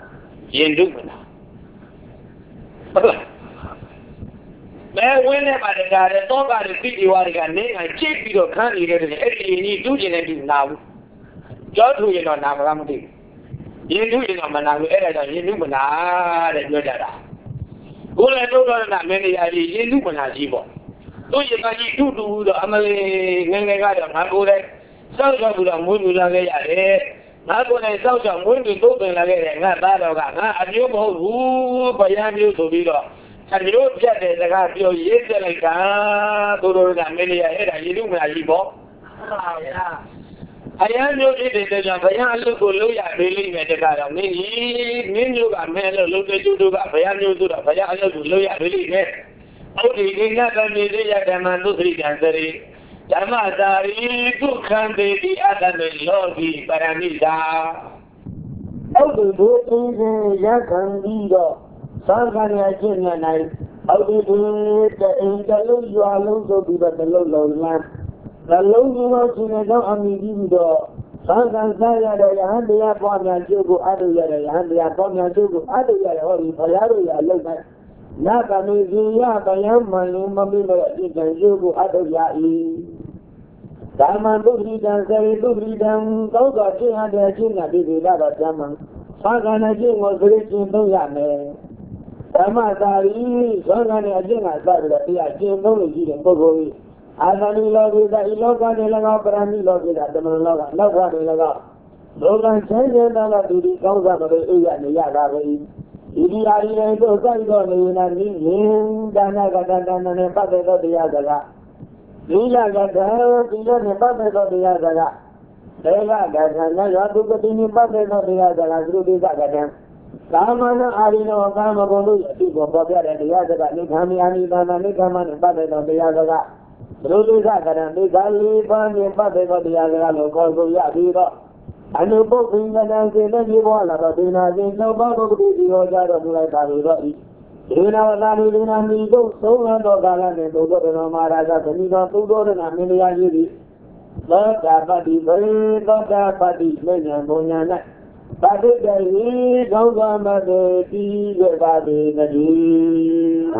ရင်တုမလားဟုတ်လားမဲဝင်းနဲ့ပါတကားတဲ့တော့ကတဲ့တိတိဝါတွေကနေကကြည့်ပြီးတော့ခန်းနေတဲ့အဲ့ဒီရင်ကြီးတူးကျင်တဲ့ဒီနာဘူးကြောထူရင်တော့နာမလားမသိဘူးရင်တူးရင်တော့မနာဘူးအဲ့ဒါကြောင့်ရင်တူးမနာတဲ့ပြောကြတာကိုယ်လည်းတော့တော့နာမင်းနေရာကြီးရင်တူးမနာကြီးပေါ့တို့ရင်ကကြီးတူတူတော့အမလေးငယ်ငယ်ကတော့ငါကိုယ်လည်းစောက်ကြောက်ပြီးတော့မွေးမြူလာခဲ့ရတယ်ငါကိုယ်လည်းစောက်ကြောက်မွေးမြူတုတ်ပင်လာခဲ့တယ်ငါသားတော်ကငါအမျိုးမဟုတ်ဘူးဘယံမျိုးဆိုပြီးတော့အမျိုးပြတ်တဲ့စကားပြောရေးပြလိုက်တာတို့တို့ကမင်းနေရာအဲ့ဒါရင်တူးမနာကြီးပေါ့ဟုတ်ပါဗျာအယံမျိုးဖြစ်တဲ့ကြောင့်ဘယံအလုပ်ကိုလုပ်ရပေးလိမ့်မယ်တကားတော့မင်းကြီးမင်းမျိုးကမင်းလို့လုပ်တဲ့ကျူတို့ကဘယံမျိုးဆိုတော့ဘယံအလုပ်ကိုလုပ်ရပေးလိမ့်မယ်ဟုတ်ဒီကိစ္စကမြေသေးရဓမ္မသုခရိကံသရိဓမ္မသာရိဒုက္ခံတေတိအတ္တမေလောကီပရမိတာဟုတ်ဒီဘုအင်းရှင်ရခံပြီးတော့သံဃာရကျင့်နေနိုင်ဟုတ်ဒီဘုတဲ့အင်းတလုံးရွာလုံးဆိုပြီးတော့တလုံးလုံးလမ်းနှလုံးကြီးကိုရှင်နေတော့အမိပြီးတော့သံဃာစားရတဲ့ယဟန်တရားပွားများကျုပ်ကိုအတုရတဲ့ယဟန်တရားပွားများကျုပ်ကိုအတုရတဲ့ဟောဒီဘုရားတို့ရအလုပ်တိုင်းနာကမေဇိယဘယံမလင်းမမိလို့အကျဉ်းကျုပ်ကိုအတုရ၏ဓမ္မတုတိတံစေတုတိတံသောတော်ကျင့်ရတဲ့အကျင့်ကဒီဒီလာတော့ဓမ္မသံဃာနဲ့ကျင့်ကိုသိကျင့်သုံးရမယ်ဓမ္မသာရိသံဃာနဲ့အကျင့်ကစပြီးတော့တရားကျင့်သုံးလို့ရှိတဲ့ပုဂ္ဂိုလ်ကြီးအာသနိလောကိတဤလောကနဲ့၎င်းပရမိလောကိတတမန်လောကလောကနဲ့၎င်းလောကဆင်းရဲတဲ့သူဒီကောင်းစားတဲ့အိယာနေရတာပဲဒီဒီအာရီတွေတို့စိုက်တော့နေနာနည်းရင်ဒါနကတန်တန်နဲ့ပတ်သက်တော့တရားစကားဒီလကတည်းဒီလိုနဲ့ပတ်သက်တော့တရားစကားဒေဝကတန်နဲ့ရောသူကတိနေပတ်သက်တော့တရားစကားသူတို့ကတည်းကာမနာအာရီနောကာမဂုဏ်တို့အတိကိုပေါ်ပြတဲ့တရားစကားနိခမ်းမီအာနိသနာနိခမ်းမနဲ့ပတ်သက်တော့တရားစကားဘုလိုကိစ္စကရံဒီကလေးပန်းနဲ့ပတ်သက်တော့တရားစကားလို့ခေါ်ဆိုရပြီးတော့အနုပုပ္ပိငနံစေနဲ့ဒီဘောလာတော့ဒီနာစဉ်လောက်ပါပုဂ္ဂိုလ်ဒီဟောကြတော့ဒီလိုက်ပါလို့တော့ဤဒီနာဝလာဒီနာမီတို့သုံးရတော့ကာလနဲ့သို့တော်တော်မဟာရာဇသတိတော်သုတော်နာမင်းတရားကြီးသည်သောတာပတိဘိသောတာပတိမေညာဘုံညာ၌ပါတိတယေကောင်းစွာမတေတိရပါတိတည်း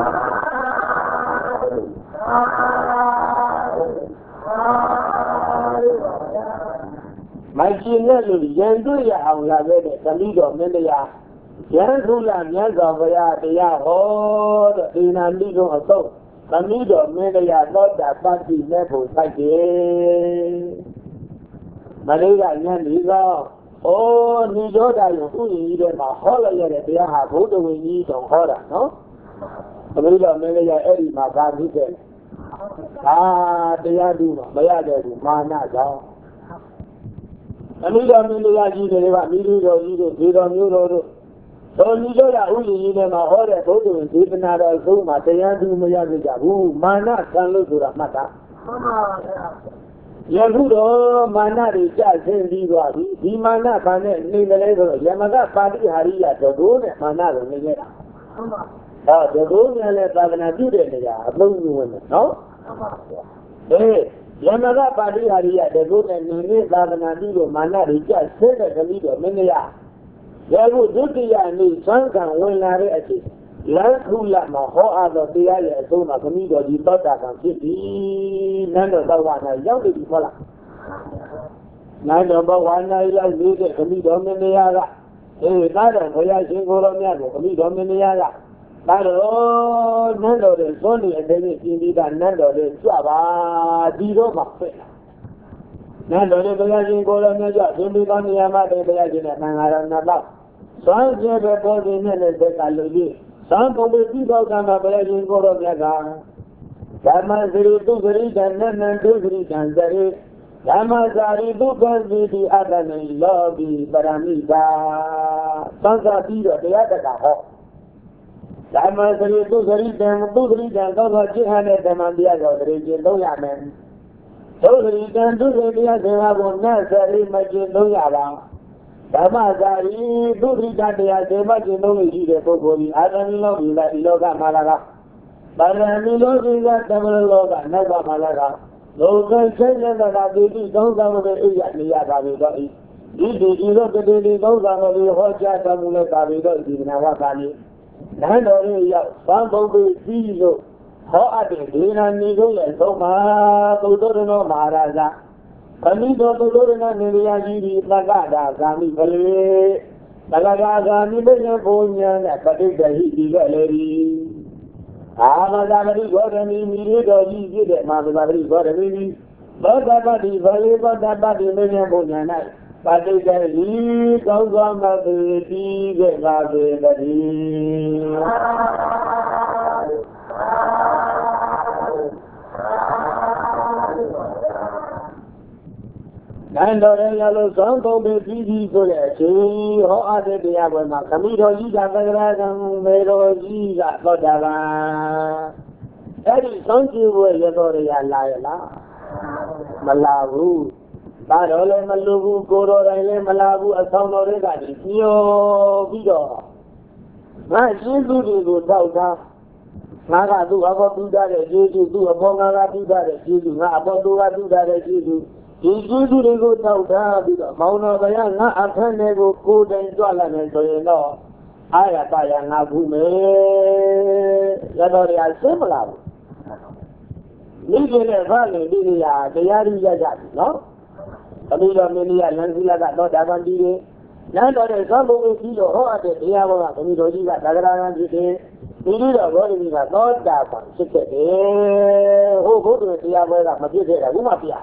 မရှိနဲ့လို့ရန်တွေ့ရအောင်လာခဲ့တဲ့သတိတော်မင်းတရားရန်သူလာမြတ်စွာဘုရားတရားဟောတဲ့ဒီနာမိကုံအသုတ်သတိတော်မင်းတရားသောတာပတိနဲ့ဖို့စိုက်တယ်မလေးကညံ့ဒီကောဩဒီသောတာရုံဥယျာဉ်ကြီးထဲမှာဟောလိုက်ရတဲ့တရားဟာဘုဒ္ဓဝိနည်းတော်ဟောတာနော်သတိတော်မင်းတရားအဲ့ဒီမှာကာပြီးတဲ့အာတရားတူမရတဲ့ဘူးမာနကြောင့်အမိတော်မင်းတရားကြီးတွေကမိလူတော်ကြီးတို့ဒီတော်မျိုးတော်တို့တော်လူတို့ကဥယျာဉ်ကြီးထဲမှာဟောတဲ့ဘုဒ္ဓဝင်ဒေသနာတော်အဆုံးမှာတရားတူမရကြဘူးမာနခံလို့ဆိုတာမှတ်တာမှန်ပါဗျာယခုတော့မာနတွေကြဆင်းပြီးသွားပြီဒီမာနဘာနဲ့နေမလဲဆိုတော့ယမကပါဠိဟာရိယတော်တို့နဲ့မာနကိုနေနေတာမှန်ပါဟောတို့နဲ့လည်းသာသနာပြုတဲ့နေရာအလုံးစုံဝင်တယ်နော်မှန်ပါဗျာအေးယမကပါဠိဟာရိယတို့နဲ့နေနေသာသနာပြုလို့မာနတွေကြဆင်းတဲ့ကလေးတော်မင်းရရခုဒုတိယနေ့သံဃာဝင်လာတဲ့အချိန်လမ်းခုလမှာဟောအပ်သောတရားရဲ့အဆုံးမှာခမည်းတော်ဒီသောတာပန်ဖြစ်ပြီနန်းတော်သောဝါနာရောက်ပြီဟုတ်လားနန်းတော်သောဝါနာရောက်နေတဲ့ခမည်းတော်မင်းများကအေးသားတော်ဘုရားရှင်ကိုယ်တော်မြတ်ကိုခမည်းတော်မင်းများကသားတော်နန်းတော်ရဲ့သွန်းနေအသေးလေးပြင်ပြီးတာနန်းတော်ရဲ့ကြွပါဒီတော့မှဖြစ်လာနန်းတော်ရဲ့ဘုရားရှင်ကိုယ်တော်မြတ်ကပြင်ပြီးသောနေရာမှာတဲ့ဘုရားရှင်နဲ့သံဃာတော်နှစ်ပါးသွမ်းကျဲတဲ့ပေါ်ဒီနဲ့လည်းသက်သာလို့ကြီးသံပုံပြီးပြီးတော့ကံမှာဘုရားရှင်ကိုယ်တော်မြတ်ကဓမ္မစရိတုစရိတံနန္နံတုစရိတံစရိဓမ္မစာရိဒုက္ခတိတိအတ္တနေလောဘီပရမိတာသံသာပြီးတော့တရားတက္ကဟောဓမ္မစရိတုစရိတံတုစရိတံသောသောจิตဟတဲ့ဓမ္မတရားတော်တည်းကျင့်သုံးရမယ်သုစရိတံတုစရိတရားစေဝါကိုနတ်စရိမကျင့်သုံးရပါဓမ္မစာရိသုဒ္ဓိတတရားစေမကျင့်သုံးလို့ရှိတဲ့ပုဂ္ဂိုလ်ဒီအာသနိလောကီလာဒီလောကမှာလာကပါရမီလောကီကတမလောကနောက်ကမှာလာကလောကဆင်းရဲတာဒုတိကောင်းဆောင်တဲ့အိယာနေရပါပြီတော့ဤဒီဒီဒီတော့တတိသုံးဆောင်တော်ဟောကြားတော်မူလိုက်ပါပြီတော့ဒီနာဝကနေ့နန်းတော်ရဲ့ရောက်သံဘုံပြီးပြီးလို့ဟောအပ်တဲ့ဒေနာနေတို့ရဲ့သုံးမှာသုတ္တရနောမဟာရာဇခမိတော်သုတ္တရနောနေရကြီးဒီသက္ကတာဂာမိကလေးသက္ကတာဂာမိဘယ်ဘုံညာနဲ့ပဋိတ္တိဒီကလေးဒီအာမဇာတိဂေါတမီမိရတော်ကြီးဖြစ်တဲ့မာသဇာတိဂေါတမီသောတပတိဘလေသောတပတိမင်းဘုံညာ၌ပဋိတ္တိကောင်းစွာမသိတိခဲ့ပါပေတည်းနိုင်တော်ရရလို့သောင်းကုန်ပြီးပြီးပြီးဆိုတဲ့အချိန်ဟောအပ်တဲ့တရားပွဲမှာခမိတော်ကြီးကသက္ကရာကံမေတော်ကြီးကသောတာပန်အဲ့ဒီသောင်းကျူပွဲရတော်ရလာရလားမလာဘူးဒါတော့လည်းမလူဘူးကိုတော်တိုင်းလည်းမလာဘူးအဆောင်တော်တွေကနေညှောပြီးတော့ငါရှင်းသူတွေကိုတောက်ထားငါကသူ့အဘောပြုတာတဲ့ကျေးဇူးသူ့အဘောငါကပြုတာတဲ့ကျေးဇူးငါအဘောသူကပြုတာတဲ့ကျေးဇူးဒီကျေးဇူးတွေကိုတောက်ထားပြီးတော့မောင်တော်ဗျာငါအခန်းတွေကိုကိုယ်တိုင်ကြွလာမယ်ဆိုရင်တော့အာရပါရငါဘူးမယ်ရတော်ရဆင်းမလာဘူးမိခင်နဲ့ဖခင်ဒီနေရာတရားရည်ရကြပြီနော်အမိတော်မင်းကြီးကလမ်းစီလာကတော့ဒါပန်ဒီတွေလမ်းတော်တဲ့သံဘုံကြီးလို့ဟောအပ်တဲ့တရားဘောကအမိတော်ကြီးကသာဂရာဂံဖြစ်တယ်ဒီလိုတော့ဘောဓိကြီးကတော့တာပန်ဖြစ်ခဲ့တယ်ဟိုဘုဒ္ဓတရားပွဲကမဖြစ်ခဲ့တာဘူးမပြ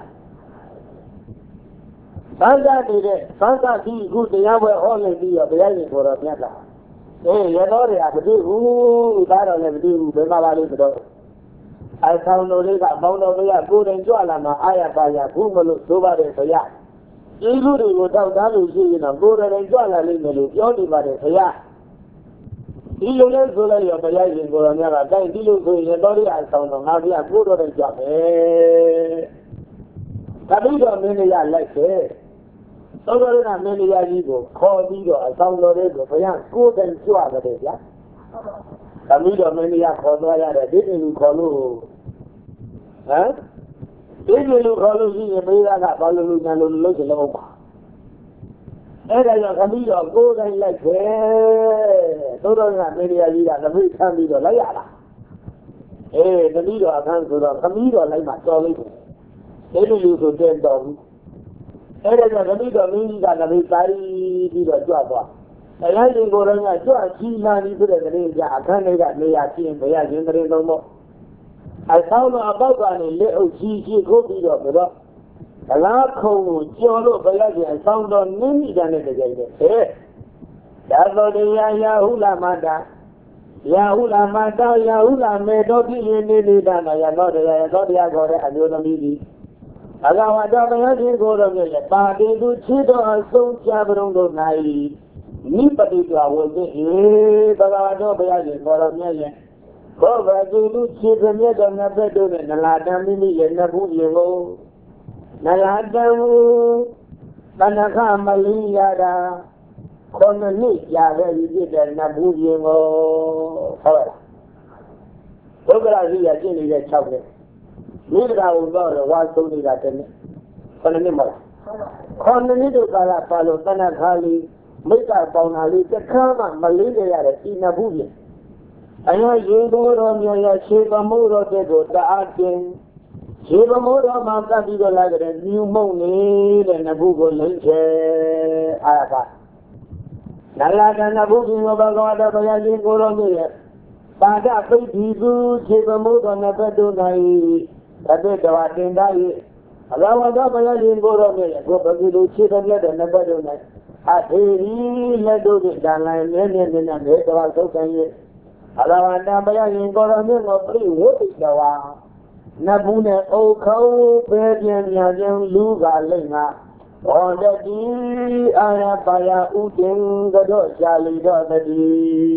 သံဃာနေတဲ့သံဃာကြီးခုတရားပွဲဟောနေပြီးတော့တရားရှင်ကိုတော်မြတ်လာအေးရတော်တွေကမတွေ့ဘူးဒါတော့လည်းမတွေ့ဘူးဘယ်မှာပါလို့ဆိုတော့အဆောင်တော်လေးကမောင်တော်လေးကကိုယ်တိုင်ကြွလာမှာအာရပါရဘူးမလို့ဆိုပါတယ်ဆရာဒီလူတွေကိုတောက်သားလို့ရှိရင်တော့ကိုယ်တိုင်ကြွလာလိမ့်မယ်လို့ပြောနေပါတယ်ဆရာဒီလိုလဲဆိုလိုက်ရောတရားရှင်ကိုတော်မြတ်ကတိုက်ဒီလိုဆိုရင်တော်ရအဆောင်တော်ငါပြကိုယ်တော်တိုင်ကြွမယ်တပိတော်မင်းလေးရလိုက်တယ်သောတော်ရမင်းလေးကြီးကိုခေါ်ပြီးတော့အဆောင်တော်လေးကိုဘုရားကိုယ်တိုင်ကြွတယ်ဗျာတပိတော်မင်းလေးခေါ်သွားရတယ်ဒီလိုခေါ်လို့ဟမ်ဒီလိုခေါ်လို့ရှိရင်မေးတာကဘာလို့လူညာလို့လို့ချင်လို့ပါအဲ့ဒါကြောင့်ခမီးတော်ကိုယ်တိုင်လိုက်ခဲ့သောတော်ကမင်းလေးကြီးကသပိထမ်းပြီးတော့လိုက်ရတာအေးတပိတော်အခန်းဆိုတော့ခမီးတော်လိုက်မှတော်လိုက်တယ်ဒီလိုလူဆိုတဲ့တော်ဘူးအဲ့ဒါကြောင့်ခမီးတော်မင်းကြီးကလည်းတိုင်းပြီးတော့ကြွသွားတရားရှင်ကိုယ်တော်ကကြွကြီးလာပြီးဆိုတဲ့တည်းကအခန်းလေးကနေရာချင်းဘုရားရှင်တရင်သုံးတော့အဆောင်တော်အပေါက်ကနေလက်အုပ်ကြီးကြီးခိုးပြီးတော့ဘတော့ဗလားခုံကိုကြော်လို့ဘုရားရှင်အဆောင်တော်နင်းမိတယ်တဲ့ကြိုင်တဲ့ဟဲ့ဒါတော်တရားယာဟုလာမတာယာဟုလာမတာယာဟုလာမေတော်ပြည့်ရင်နေနေတာနော်ယာတော်တရားယာတော်တရားခေါ်တဲ့အမျိုးသမီးကြီးအကဝတ္တဘုရားရှင်ကိုယ်တော်ရဲ့ပါတိသူချစ်တော်အဆုံးချပရုံတို့၌နိပတိတွာဝိသေဟေဘဂဝါတော်ဘုရားရှင်ကိုယ်တော်မြတ်ရဲ့ဘောဗတိလူချစ်မြတ်တော်နှစ်သက်တို့နဲ့နလာတံမိမိရဲ့နှစ်ဘူးရေကိုနလာတံတဏ္ဍခမလီယာတာခေါင်းနှစ်ကြာခဲ့ပြီဖြစ်တဲ့နှစ်ဘူးရေကိုဟုတ်လားဘုရားကြီးရကျင့်နေတဲ့၆နှစ်မိဂရာကိုတော့ဝါဆုံးနေတာတဲ့နဲ့ခေါင်းနှစ်မလားခေါင်းနှစ်တို့ကလာပါလို့တဏ္ဍခါလေးမိစ္ဆာပေါင်နာလေးတစ်ခါမှမလေးကြရတဲ့ဒီနှစ်ဘူးရေအရာရေတော်တော်မြတ်ရခြေပမိုးတော်တဲ့ကိုတအားတင်ခြေပမိုးတော်မှာတတ်ပြီးတော့လာကြတဲ့မြူမုံနေတဲ့နဘူးကိုလိမ့်ချေအာရပါနလာကနဘူးကြီးဘဂဝတဘုရားရှင်ကိုယ်တော်မြတ်ရဲ့ပါဒပိဋ္ဌိသူခြေပမိုးတော်နှစ်ဘက်တို့၌တပိတဝတင်သား၏ဘဂဝတဘုရားရှင်ကိုယ်တော်မြတ်ရဲ့ကိုယ်ပကိလူခြေတော်မြတ်တဲ့နှစ်ဘက်တို့၌အထေရီလက်တို့ကတန်လိုက်နေနေနေနဲ့တော်သုတ်ဆိုင်၏အလဝန္တဘုရားရှင်ကိုယ်တော်မြတ်ကိုပြိဝိတ္တဝါနတ်ဘူးနဲ့အုတ်ခေါပဲပြင်းညာခြင်းလူကလိမ့်ငါဟောတတိအာရပါယဥတင်ကတော့ရှာလီတော့တတိ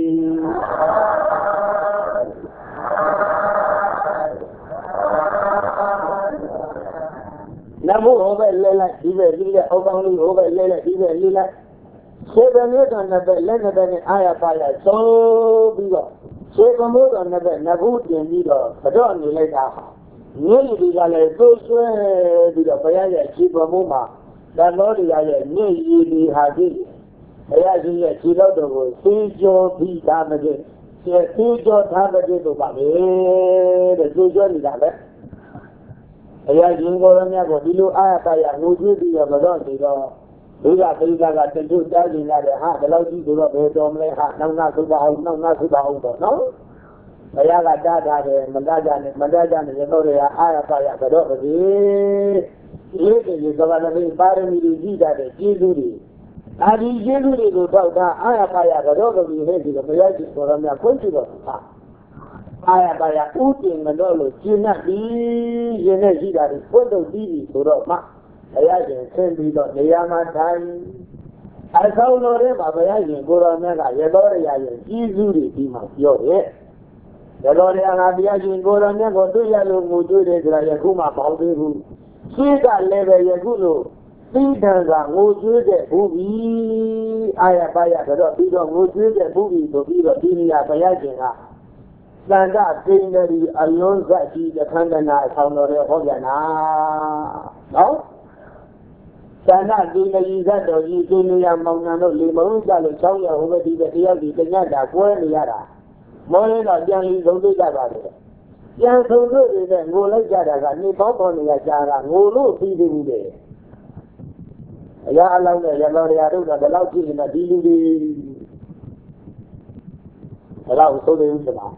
နတ်ဘူးဟောပဲလဲလိုက်ဒီပဲဒီပဲအုတ်ကောင်းလေးဟောပဲလဲလိုက်ဒီပဲလေးလိုက်စေတမြေတော်နဲ့ပဲလက်နဲ့ပဲအာရပါယသုံးပြီးတော့ခြေကမိုးတော်နဲ့ပဲနဘူးတင်ပြီးတော့ကတော့နေလိုက်တာဟာမြင်းလူကလည်းသိုးဆွဲပြီးတော့ဘုရားရဲ့ခြေကမိုးမှာ that Lord I need Hadi. I ask you to see out the world. See your feet time again. See your time again to Babi. The Susan is that. I ask you to go on your below Ayapaya, who will be your Madonna. We got to got to do that in that heart. Allow you to go to the heart. No, not to bow, no, not to bow. No. I got that Madajan, Madajan, the Noria Ayapaya, the Dog. Later, you go on the environment to see that Jesus. I did usually go down Ayapaya, the Dog of the head of the Yaji for a Quintigo. Ayapaya, Putin, Manolo, Gina, Genesi, that is Quinto T V to Roma. I send me the Yama time. I saw no them, but I didn't go on that. I had easily be my your head. The Lord and I didn't go on there, go to Yellow Mudu, Yakuma, Paudu. See that level Yagulo. See that Mudu, who we Ayapaya, the dog, we don't go to the movie to be the Pinia Payagina. Stand up, saying that the Alonza, the Kandana, Saunore Hogana. No? Sana dina yiza do yi dina ya mauna no li mauna lo chong ya hobe di be ya di tanya da kwe ni ya da mo le no jiang yi song tu ja ba de jiang song tu de ngo lai ja da ga ni bao bao ni ya ja ga ngo lo ti de bu de ya Allah ne ya lo ya ru da da lao ji na di lu di lao so de yu ma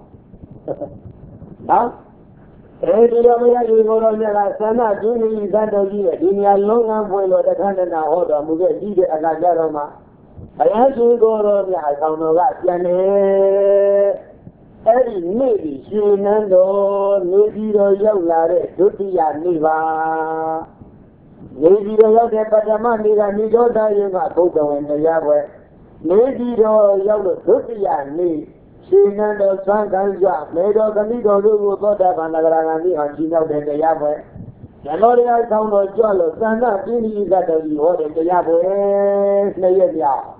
ha Ediromaya Yugorona Sana, Juni Zandogi, Dunia Longa Puelo, the Canada Hoda, Muga, Dide Agadaroma. I asked you go on, I found no Gatiane. Every maybe, Shinando, maybe the young lady, Dutia Niva. Maybe the young Patamani, and Nidota, you got Toto and the Yahweh. Maybe the young Dutia Niva. Shinando Sankanja, made of the middle of the Panagani and Chino de Yahweh. The Lord I found a jolly Santa, Gini that the order the Yahweh, Nayaya.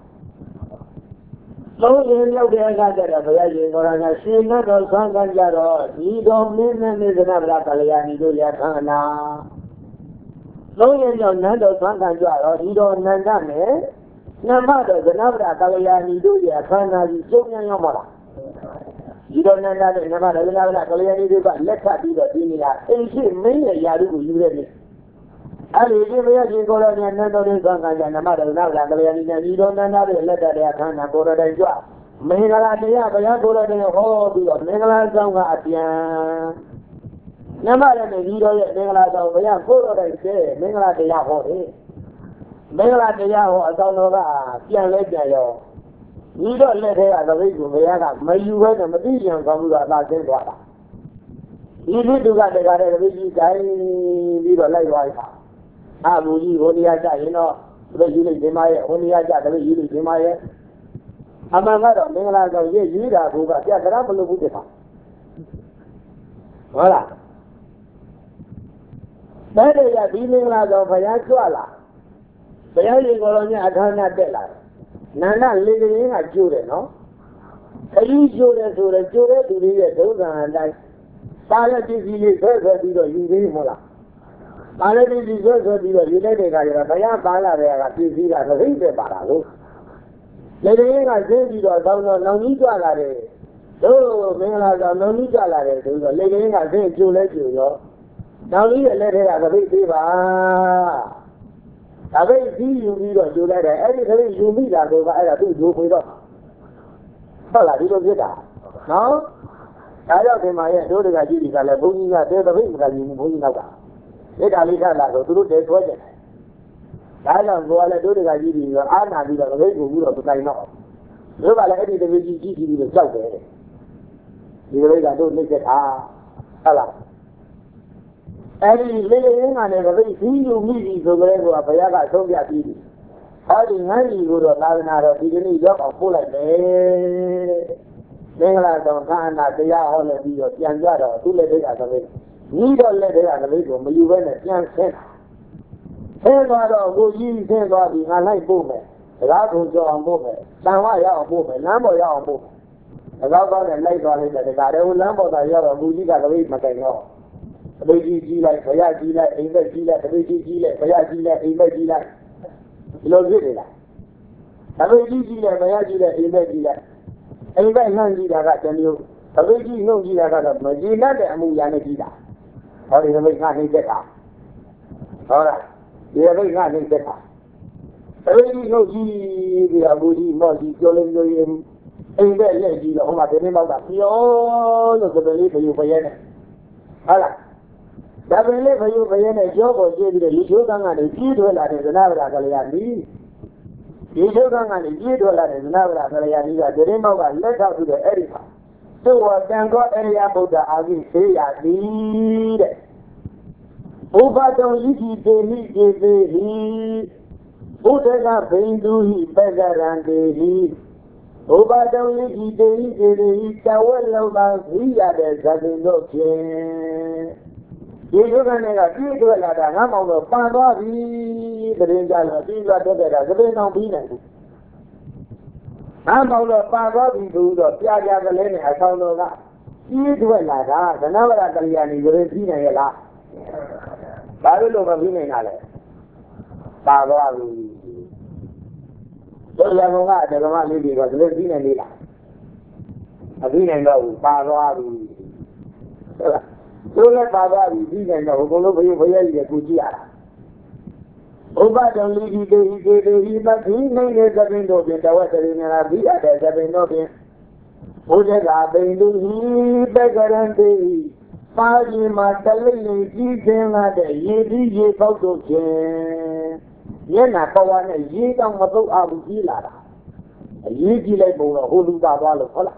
So in your day, I got that or a Shinando Sankanja, he don't mean is another Kalayani do Yakana. So in your Nando Sankanja, he don't Nandame. No matter the Navra Kalayani do Yakana, you show me your mother. You don't know that no matter the Navra Kalayani, but let's have the Dinia. And she may a Yadu, you ready. I will give you a go on and another song and no matter the Navra Kalayani, you don't know that letter they are kind of go to the job. Mengala, but I go to the whole of Mengala Sanga at the no matter the hero, Mengala Sanga, go to the say, Mengala de Yahoo. Mengala de Yahoo, I don't know that, young lady. You don't let her at the way to Viana, may you wait a million from the last day. You need to get the guy at the way you die, you don't like wife. I will you only at that, you know, the unit in my only at that, the unit in my head. I'm a matter of Mingla, yes, you are who got the apple of the farm. Voila. That is a feeling like a Fayansuala. Fayan Colonia, I cannot tell her. Nana living in a jury, no? Can you show them to the jury to be a dozen and like Pilot is the first of the Yumula. Pilot is the first of the United Kaya Pala, T V as a ring de Paralo. Letting I say you are down on Nonigala. So, Mela Nonigala, letting I say you let you know. Now, you let it as a big diva. I will see you need to do that. Everything you meet, I go I do do with us. Well, I don't get that. No? I don't think my head, do the Gajis, I let Boogie, I tell the ring that you bring out. Let I leave that to do this project. I don't go, I do the Gajis, I'm not even a very good to kind of. Look at the the G G to the south there. You really don't make it. Ah, Allah. Every living and every thing you meet is a very good Payaga Soviet T V. How do you go to Lavana, beginning of a full of day? Mengala don't find that they are all of you, Tiangada, two letters as a way. Neither letter as a way, but you went a young sense. Send out of go ye, send out the Malay movement. The Latin John movement, Sanwaya movement, number your movement. The Latin and later on in the Gado number that you have a movie got away from the G G like Faya Gila, Ava Gila, the G G like Faya Gila, Ava Gila. lo vede. Avevi di la mia di la e di la. E vai non di la gata mio. Avevi non di la gata, ma di la da muia di la. Ora dove cani che fa. Ora, dove cani che fa. Avevi non di la budi, mo di giole di e vai lei di la, ma te ne va da. Io lo so bene che io poi ne. Allora, da bene che io poi ne gioco di dire io gioco anche di due la de na bra ka lì. Io gioco anche di due la de na bra ka lì da de mo ka let out to the area. So what can go area Buddha agi se ya di de. Upa don yi de ni de de hi. Buddha ka bindu hi pegarante hi. Upa don yi de ni de de hi tawal ba hi ya de zabin do che. Ye yoga ne ga di due la da na mo lo pa twa bi de ja lo di lo de da zabin nong bi ne. Na mo lo pa twa bi bu do pya pya ka le ne a saung lo ka di due la da Dhanavara Kalyani zabin bi ne ye la. Ba lo ma bi ne na le. Pa twa bi. So ya mo ga de ma li bi ko zabin bi ne ni la. A bi ne lo pa twa bi. So let Baba be and the Holo Vaya Kujiara. Oba don't leave the he but he made a window in the water in Arabia, there's a window in Ojega Bendu, he beggar and the Fadi Matali, Gizena, the Yedi Ye Photo Chen. Yena Pawan, a Yedam Mato Abu Gilara. A Yedi Labo, Hulu Baba.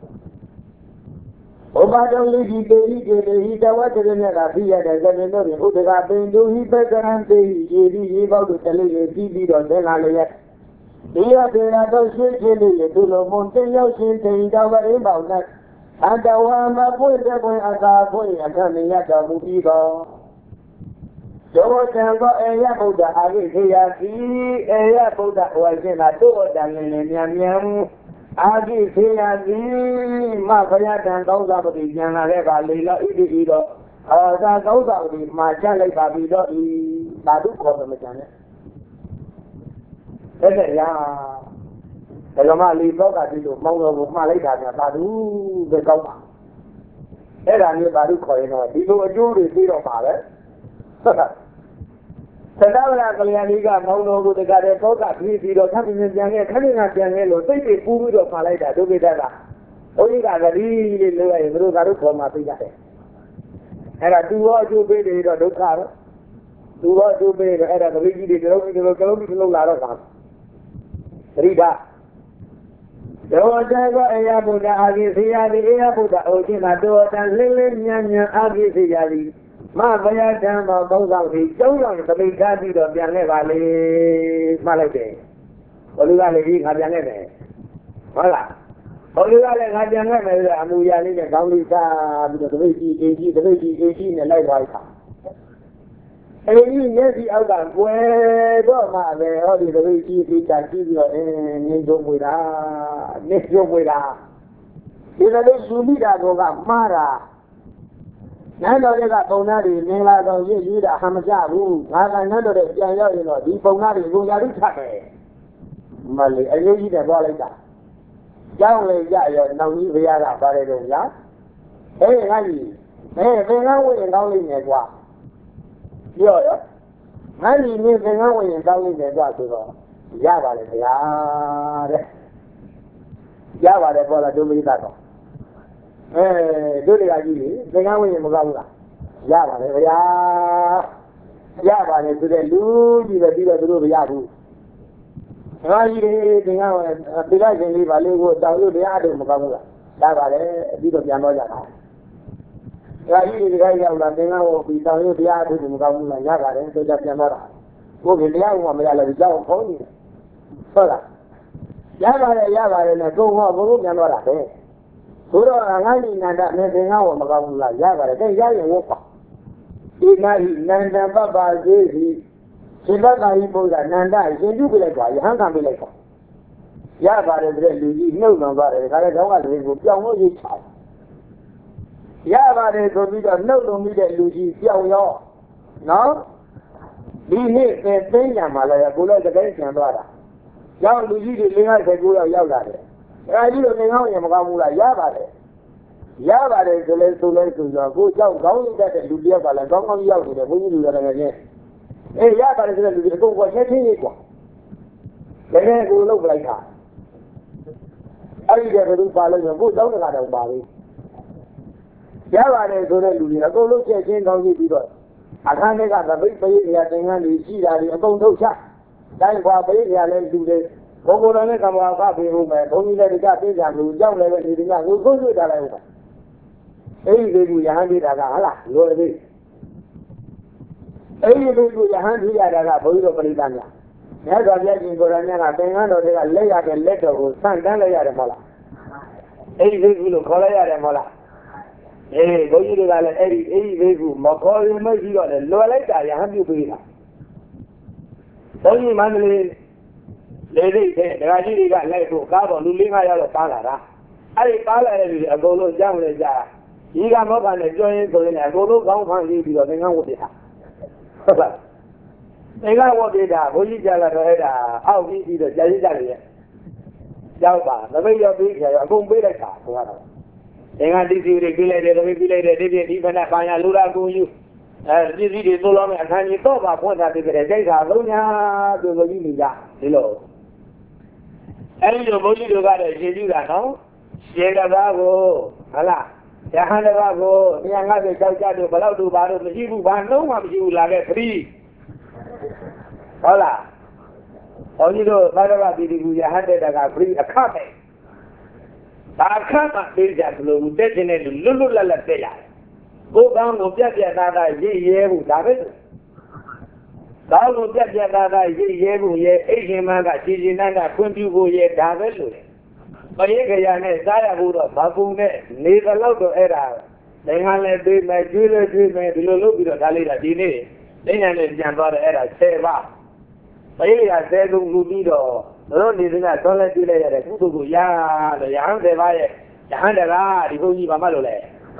Oba don't leave the he the water in Arabia, there's a window in Udaga Bendu, he beggar and the Yedi about to tell you T V on the Nalaya. Here there are those children to the Montejo Shin, over about that. And the one that put the boy as a boy and coming at the Buddha. So can go a Yabuda, I will say, a Yabuda was in a door than in Yam. Agi se agi ma khaya tan kaw sa pati jan la de ba le la idi di do a sa kaw sa pati ma chat lai ba bi do i ba du kho ma chan ne de de ya de lo ma li bo ka ti lo mong lo ma lai da nya ba du de kaw ma e da ni ba du kho yin do di lo a jo de ti do ba be Dhanavara Kalyani ka mong lo ko de ka de kaw ka thi ti do thap pin pian ke khan na pian ke lo sai ti pu bi do pha lai da do ke da ka Oi ka ga li le lo ai bro ka ro kho ma pi ja de Era tu ho ju pe de do dukha ro Tu ho ju pe de era ka bi ji de lo ni lo ka lo ni lo la ro ka Rida Do ja ko e ya Buddha agi se ya di e ya Buddha o chin na do ta le le nya nya agi se ya di Ma Vaya Dhamma Bauza thì chống lòng ta bị ca đi đượcပြန်nghe vào đi mà lại để có lưu lại đi ngãပြန်nghe này nói là có lưu lại ngãပြန်nghe này là mua nhà đi để đóng đi xa bây giờ tôi đi đi đi tôi đi đi đi này lại gọi cả ấy nhớ thì ông bạn quê đó mà về họ thì tôi đi đi cả đi rồi nên dùng mùi ra nên dùng mùi ra thì là để dùng đi ra rồi gặp ma ra None of the Bonari, Nela, Yuda, Hamajabu, I none of the Jayo, the Bonari, Guyarita. Mali, I use the Bolita. Young Jayo, no new Viara, Barredo, Hey, honey, hey, they are waiting only in the walk. Yo, honey, they are waiting only in the walk to go. Java, Java, the Bola do me that. Eh, do the idea, they are winning Mugala. Yava, Yava, to the Lu, the Diva Duru Yabu. I think I began to leave a little down to the other Mugala. Yava, Diva Yanoya. I really got out that they will be down to the other Mugala, Yava, and so that Yamara. Who will the young woman without pony? So, Yava, Yava, and I go home, Yamara. Sura angani nanda nenga wa magawula yaba de yaye wopa ina nanda baba zehi siba ka ibola nanda yendu bi lai kwa yahan kan bi lai kwa yaba de lu jiနှုတ်မှာပါတယ်ဒါလည်းတော့ကလေးကိုပြောင်းလို့ရေးချာရပါတယ်ဆိုပြီးတော့နှုတ်လုံးပြီးတဲ့လူကြီးပြောင်းရောနော်ဒီနေ့သင်သိညာမှာလည်းကိုလည်းတကယ်ကျန်သွားတာရောက်လူကြီးတွေလင်းကားဆက်ကိုရောက်ရောက်လာတယ်ဒါကြီးတို့သင်ကောင်းရင်မကောင်းဘူးလားရပါတယ်ရပါတယ်ဆိုလဲဆိုလဲဆိုတော့ကိုကြောက်ကောင်းရတဲ့လူတယောက်ကလည်းကောင်းကောင်းရောက်နေတယ်ဘုန်းကြီးလူတော်ငယ်ချင်းအေးရပါတယ်ဆိုတဲ့လူတွေအကုန်ကချက်ချင်းကြီးကွာတကယ်ကိုလုပ်လိုက်တာအဲ့ဒီကဘယ်သူပါလို့ဆိုကိုတောင်းတကာတော့ပါပြီရပါတယ်ဆိုတဲ့လူတွေအကုန်လုံးချက်ချင်းကောင်းကြည့်ပြီးတော့အခန်းထဲကသပိတ်ပိတ်ရတဲ့ငန်းတွေရှိတာတွေအကုန်ထုတ်ချတိုင်းကွာပိတ်ရလဲလူတွေဘုံဘုံတော်နဲ့ကမ္ဘာကပေးဖို့မယ်ဘုန်းကြီးလည်းဒီကပြေးကြလို့ကြောက်လည်းပဲဒီကကိုကိုကျွတ်တာလိုက်ဟုတ်အဲ့ဒီလူရဟန်းပြေးတာကဟာလားလွယ်သေးအဲ့ဒီလူရဟန်းပြေးရတာကဘုန်းကြီးတို့ပရိသတ်များမြတ်စွာဘုရားရှင်ကိုယ်တော်မြတ်ကသင်္ကန်းတော်တွေကလက်ရတဲ့လက်တော်ကိုဆန့်တန်းလိုက်ရတယ်မဟုတ်လားအဲ့ဒီလူလို့ခေါ်လိုက်ရတယ်မဟုတ်လားအေးဘုန်းကြီးတွေကလည်းအဲ့ဒီအဲ့ဒီလေးခုမခေါ်ရင်မရှိတော့လေလွယ်လိုက်တာရဟန်းပြုပေးတာဘုန်းကြီးမန္တလေးလေလေးတဲ့ဒကာကြီးတွေကလိုက်ဖို့ကားပေါ်လူလေးငါးယောက်တော့ပါလာတာအဲ့ဒီပါလာတဲ့လူတွေအကုန်လုံးကြောက်နေကြဒီကမောကနဲ့ပြောရင်းဆိုရင်အကုန်လုံးကောင်းဖန်ပြီးပြီးတော့သင်္ကန်းဝတ်ပြတာဟုတ်ပါသင်္ကန်းဝတ်ပြတာဘုန်းကြီးကြလာတော့အဲ့ဒါအောက်ပြီးပြီးတော့ကြာကြီးကြတယ်ရဲ့ကြောက်ပါသပိတ်ရောက်ပြီးခါရောအကုန်ပေးလိုက်တာဆိုတော့သင်္ကန်းတိစီတွေပြီးလိုက်တယ်သပိတ်ပြီးလိုက်တယ်ဒီပြဒီဖက်နဲ့ပညာလူလာကူယူအဲပစ္စည်းတွေသိုးလို့မဲ့အခန်းကြီးတော့ပါဖွင့်ထားပြီးကြတယ်ကြိုက်တာလုံးညာသူဘုန်းကြီးနေကြဒီလိုအဲ့ဒီလိုဘုန်းကြီးတို့ကတော့ရှင်းပြတာနော်ရှင်းတဲ့ဘာကိုဟုတ်လားရဟန်းတစ်ပါးကိုတရားငါ့ကိုကြောက်ကြလို့ဘယ်တော့တူပါလို့မရှိဘူးဘာလုံးမှမရှိဘူးလာခဲ့ခရီးဟုတ်လားဘုန်းကြီးတို့သာသနာ့ပြည်သူရဟန်းတဲ့ကခရီးအခမဲ့ဘာအခမဲ့ပေးကြသလိုတက်ခြင်းနဲ့လွတ်လွတ်လပ်လပ်တက်ရတယ်ကိုယ်ကောင်းကိုပြက်ပြက်သားသားရည်ရဲဘူးဒါပဲကောင်းကိုပြက်ပြက်သားသားရည်ရဲဘူးရဲ့အိရှင်မကခြေခြေနန်းကခွင့်ပြုဖို့ရဲ့ဒါပဲလို့ပရိခရာနဲ့စားရဖို့တော့ဘာကုန်နဲ့နေသလောက်တော့အဲ့ဒါသင်္ကန်းလည်းပေးမယ်ကျွေးလည်းကျွေးမယ်ဒီလိုလုပ်ပြီးတော့ဒါလေးကဒီနေ့သိညာနဲ့ပြန်သွားတယ်အဲ့ဒါဆယ်ပါးပရိခရာဆယ်လုံးလူပြီးတော့တို့နေစကသွန်လဲကျွေးလိုက်ရတဲ့ကုသိုလ်ကိုရလို့ရဟန်းဆယ်ပါးရဲ့ရဟန်းတကားဒီဘုန်းကြီးဘာမှလို့လဲ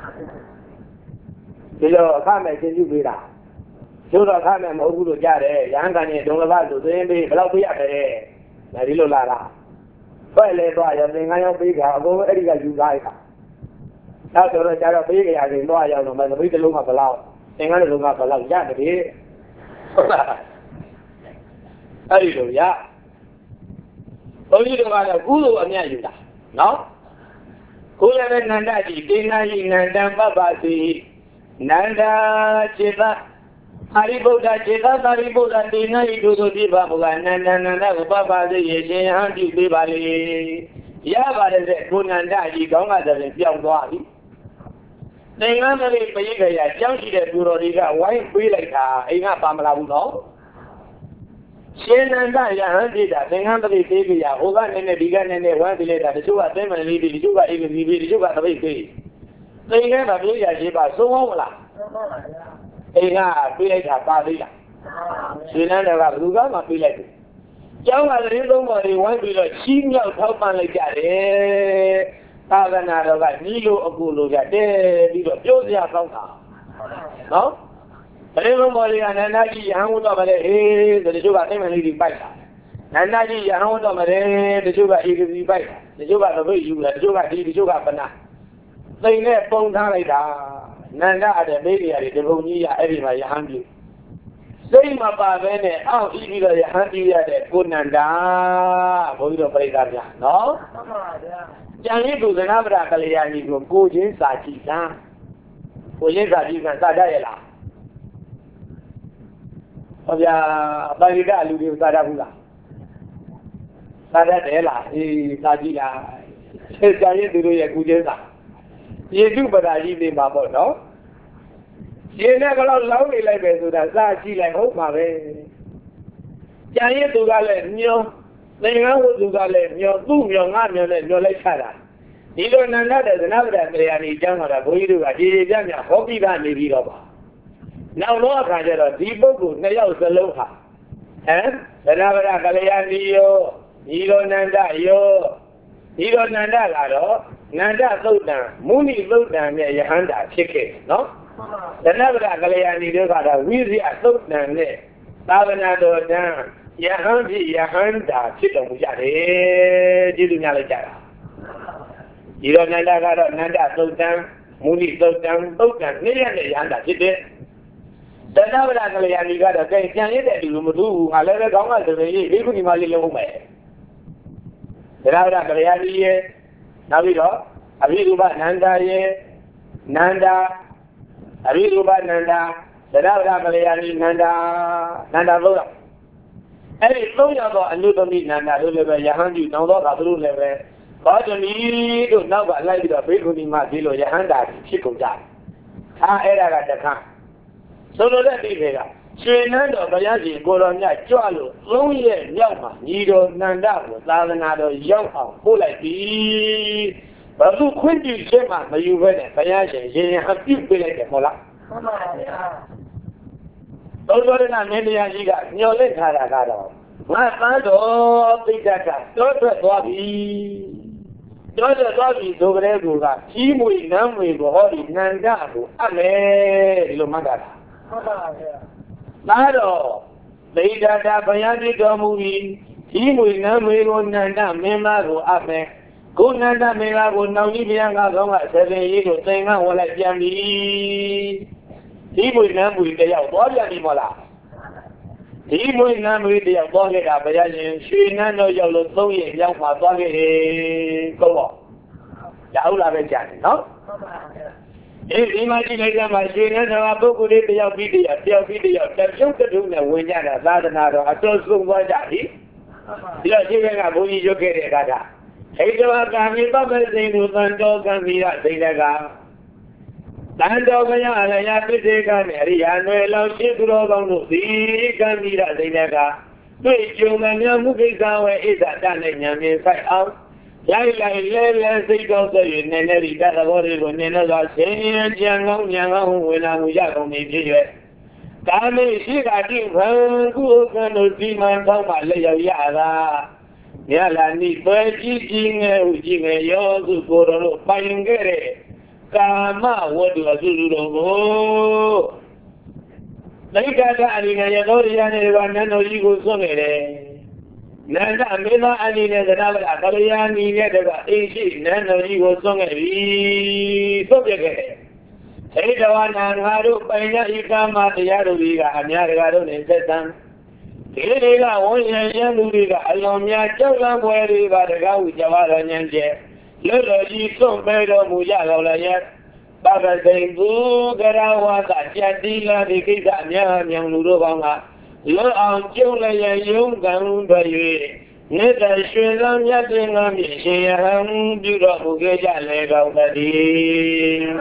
ဒီလိုအခမဲ့ရှင်းပြပေးတာကျိုးတော့အခမဲ့မဟုတ်ဘူးလို့ကြားတယ်ရဟန်းကန်ရဲ့ဒုံလဘဆိုသွင်းပေးဘယ်လောက်ပေးရတယ်ဒါဒီလိုလာတာဆွဲလဲသွားရသင်္ကန်းရောက်ပေးကြအကုန်အဲ့ဒီကယူသားလိုက်တာနောက်တော့ကျတော့ပေးကြရရင်သွားရောက်တော့မသိတဲ့လုံးကဘလောက်သင်္ကန်းတဲ့လုံးကဘလောက်ရတယ်ဟုတ်လားအဲ့ဒီလိုရဘုန်းကြီးတို့ကတော့ကုသိုလ်အမြတ်ယူတာနော်ကိုယ်လည်းနန္ဒကြီးဒေနာကြီးနန္ဒံပပစီနန္ဒာจิตဟာရိဗုဒ္ဓจิตသာရိဗုဒ္ဓဒေနာဤတို့တို့ပြပါဘုရားနန္ဒနန္ဒကိုပပစီရေရှင်ဟန်ပြုပေးပါလေရပါတယ်တဲ့ကိုနန္ဒကြီးကောင်းကတည်းကပြောင်းသွားပြီသင်္ကန်းတွေပရိခရာကြောင်းရှိတဲ့သူတော်တွေကဝိုင်းပေးလိုက်တာအိမ်ကပါမလာဘူးနော်ရှင်နန္ဒရဟန်းပြတာသင်္ကန်းတွေပေးကြရဟိုကနေနဲ့ဒီကနေနဲ့ဝမ်းပြလိုက်တာတချို့ကသိမ့်မလေးတွေတချို့ကအေးကစီပြီးတချို့ကသပိတ်ပေးသင်္ကန်းကပြည့်ရရှိပါသုံးအောင်မလားအိမ်ကပေးလိုက်တာပါသေးလားရှင်နန္ဒကဘယ်သူကမှပေးလိုက်တယ်ကျောင်းကသတင်းသုံးပေါ်တွေဝိုင်းပြီးတော့ချီးမြှောက်ထောက်ပံ့လိုက်ကြတယ်သာသနာတော်ကညီလိုအကူလိုကြတဲ့ပြီးတော့ပြောစရာကောင်းတာနော်သတင်းသုံးပေါ်တွေကနန္ဒကြီးရဟန်းဝတ်တော်မလဲဟေးတချို့ကသိမ့်မလေးတွေပိုက်တာနန္ဒကြီးရဟန်းဝတ်တော်မလဲတချို့ကအေကစီပိုက်တာတချို့ကသပိတ်ယူတယ်တချို့ကဒီတချို့ကပနာသိမ့်နဲ့ပုံထားလိုက်တာနန္ဒအတဲ့မိတွေရတယ်ဒီဘုံကြီးရအဲ့ဒီမှာရဟန်းပြုစိတ်မပါဘဲနဲ့အောက်ပြီးပြီးတော့ရဟန်းပြုရတဲ့ကိုနန္ဒဘုန်းကြီးတို့ပြိဿဗျာနော်မှန်ပါဗျာကျန်ရည်သူသနာပဒကလျာဏီကိုကိုချင်းစာကြည့်လားကိုချင်းစာကြည့်ကစာတတ်ရဲ့လားဟောဗျာပါဠိကလူတွေစာတတ်ဘူးလားစာတတ်တယ်လားအေးစာကြည့်လားကျန်ရည်သူတို့ရဲ့ကိုချင်းစာယေတုပဒါကြီးနေမှာပေါ့နော်ရေနဲ့ကတော့လောင်းနေလိုက်ပဲဆိုတာစာကြည့်လိုက်ဟုတ်ပါပဲကျန်ရည်သူကလည်းညောသင်္ကန်းဝတ္ထုကလည်းမျောသူ့မျောငါမျောနဲ့မျောလိုက်ချတာဒီလိုနန္ဒတဲ့သနဗဒတရားကြီးကျောင်းတော်ကဘုန်းကြီးတို့ကဒီဒီပြပြဟောပြီးသားနေပြီးတော့ပါနောက်တော့အခါကျတော့ဒီပုဂ္ဂိုလ်နှစ်ယောက်စလုံးဟာဟမ်သနဗဒကလျာဏီယောဒီလိုနန္ဒယောဒီလိုနန္ဒလာတော့နန္ဒသုတ်တံမုနိသုတ်တံနဲ့ယဟန္တာဖြစ်ခဲ့နော်သနဗဒကလျာဏီတို့ကတော့ဝိဇ္ဇာသုတ်တံနဲ့သာသနာတော်တန်းယဟန်ဖြစ်ယဟန်တာဖြစ်တော်မူကြတယ်ကျေးဇူးများလိုက်ကြတာဒီတော့နန္ဒကတော့နန္ဒသုတ်တံမုနိသုတ်တံသုတ်တံနေ့ရက်နဲ့ယဟန်တာဖြစ်တယ်တဏှဝရကလျာဏီကတော့ကဲကြံရတဲ့လူမထူးဘူးငါလည်းပဲကောင်းကဆိုရင်ဒီခုဒီမှာလေးလုံးမယ်တဏှဝရကလျာဏီရဲ့နောက်ပြီးတော့အဘိဓုပနန္ဒာရဲ့နန္ဒာအဘိဓုပနန္ဒာတဏှဝရကလျာဏီနန္ဒာနန္ဒာသုံးယောက်အဲ့ဒီသုံးယောက်တော့အနုတမိနန္ဒာတို့လည်းပဲယဟန်ပြုနောင်တော့ကသူတို့လည်းပဲဘောဓမီတို့နောက်ကလိုက်ပြီးတော့ဘေကုဏီမကြီးလို့ယဟန်တာဖြစ်ကုန်ကြတယ်အားအဲ့ဒါကတခါဆိုလိုတဲ့ဒီတွေကရွှေနန်းတော်ဘုရားရှင်ကိုတော်မြတ်ကြွလို့သုံးရက်မြောက်မှာညီတော်နန္ဒကိုသာသနာတော်ရောက်အောင်ပို့လိုက်ပြီဘာလို့ခွင့်ပြုချက်မှမယူဘဲနဲ့ဘုရားရှင်ရင်ရင်အပြုတ်ပေးလိုက်တယ်မဟုတ်လားမှန်ပါဗျာသောတော်ရဏမင်းတရားကြီးကညှော်လက်ထားတာကတော့ငါသန်းတော်သိတတ်တာတောထွက်သွားပြီတောထွက်သွားပြီဆိုကြတဲ့ကူကကြီးမွေနမ်းမွေကိုဟောဒီနန္ဒကိုအပ်မယ်ဒီလိုမှတ်တာဟုတ်ပါဗျာဒါတော့သိတတ်တာဘုရားပြတော်မူပြီးကြီးမွေနမ်းမွေကိုနန္ဒမင်းသားကိုအပ်မယ်ကိုနန္ဒမင်းသားကိုနောင်ကြီးဘုရားကကောင်းကဆေပင်ကြီးကိုသင်္ကန်းဝင်လိုက်ပြန်ပြီဒီမွေနမ်းမွေတယောက်သွားပြန်ပြီမလားဒီမွေနမ်းမွေတယောက်သွားခဲ့တာဘုရားရှင်ရွှေနန်းတော်ရောက်လို့သုံးရက်ရောက်မှသွားခဲ့တယ်ကောတော့ရဟုတ်လားပဲကြားတယ်နော်ဟုတ်ပါဘူးအေးဒီမှာကြည့်လိုက်ကြမှာရွှေနန်းတော်ကပုဂ္ဂိုလ်လေးတယောက်ပြီးတယောက်တယောက်ပြီးတယောက်တပြုတ်တုံးနဲ့ဝင်ကြတာသာသနာတော်အတော်ဆုံးသွားကြပြီဒီတော့ရှိခဲ့ကဘုန်းကြီးရုပ်ခဲ့တဲ့အခါကဟိတဝကံမိပပ္ပစိန်သူသံတော်ကံမိရစိတ်တကတန်တော်ဘုရားအလျာပိစေကနဲ့အရိယာနယ်လောက်ရှိသူတော်ကောင်းတို့ဒီကံမိရစိတ်တကတွေ့ကြုံမှများမှုကိစ္စဝဲဣဒတနဲ့ဉာဏ်မြင်ဆိုင်အောင်ရိုက်လိုက်လဲလဲစိတ်တော်သက်၍နည်းနည်းဒီတသဘောတွေကိုနည်းနည်းသောဆင်းရဲကြံကောင်းဉာဏ်ကောင်းဝင်လာမှုရကုန်ပြီဖြစ်၍ကာမေရှိကတိဖန်ကုကံတို့ဒီမှန်တော့မှလက်ရောက်ရတာမြတ်လာနိပဲကြည့်ကြည့်ငယ်ဥကြည့်ငယ်ရောစုကိုယ်တော်တို့ပိုင်ခဲ့တဲ့ကာမဝတ္ထုအစုစုတို့ကိုလိက္ခာအနိငယ်ရသောရနဲ့ကနန္တော်ကြီးကိုစွန့်ခဲ့တယ်နန္ဒမေသာအနိနဲ့သရဝရကလျာဏီနဲ့တကအိရှိနန္တော်ကြီးကိုစွန့်ခဲ့ပြီစွန့်ပြခဲ့တယ်ဟိတဝနာငါတို့ပိုင်ရဤကာမတရားတို့ကြီးကအများတကာတို့နဲ့ဆက်ဆံဒီတွေကဝန်ရရန်သူတွေကအလွန်များကြောက်လန့်ပွဲတွေကတကားဟုကြွားတော်ညံကျဲလွတ်တော်ကြီးစွန့်ပေးတော်မူကြတော်လည်းရဲ့ပပစိန်ဘူကရဝါကကြက်တိလာဒီကိစ္စအများမြောင်လူတို့ပေါင်းကလွတ်အောင်ကျုံလည်းရဲ့ယုံကံတွေ၍နေတရွှေလမ်းမြတ်တင်ကမြင့်ရှင်ရဟန်းပြုတော်မူခဲ့ကြလေကောင်းတည်း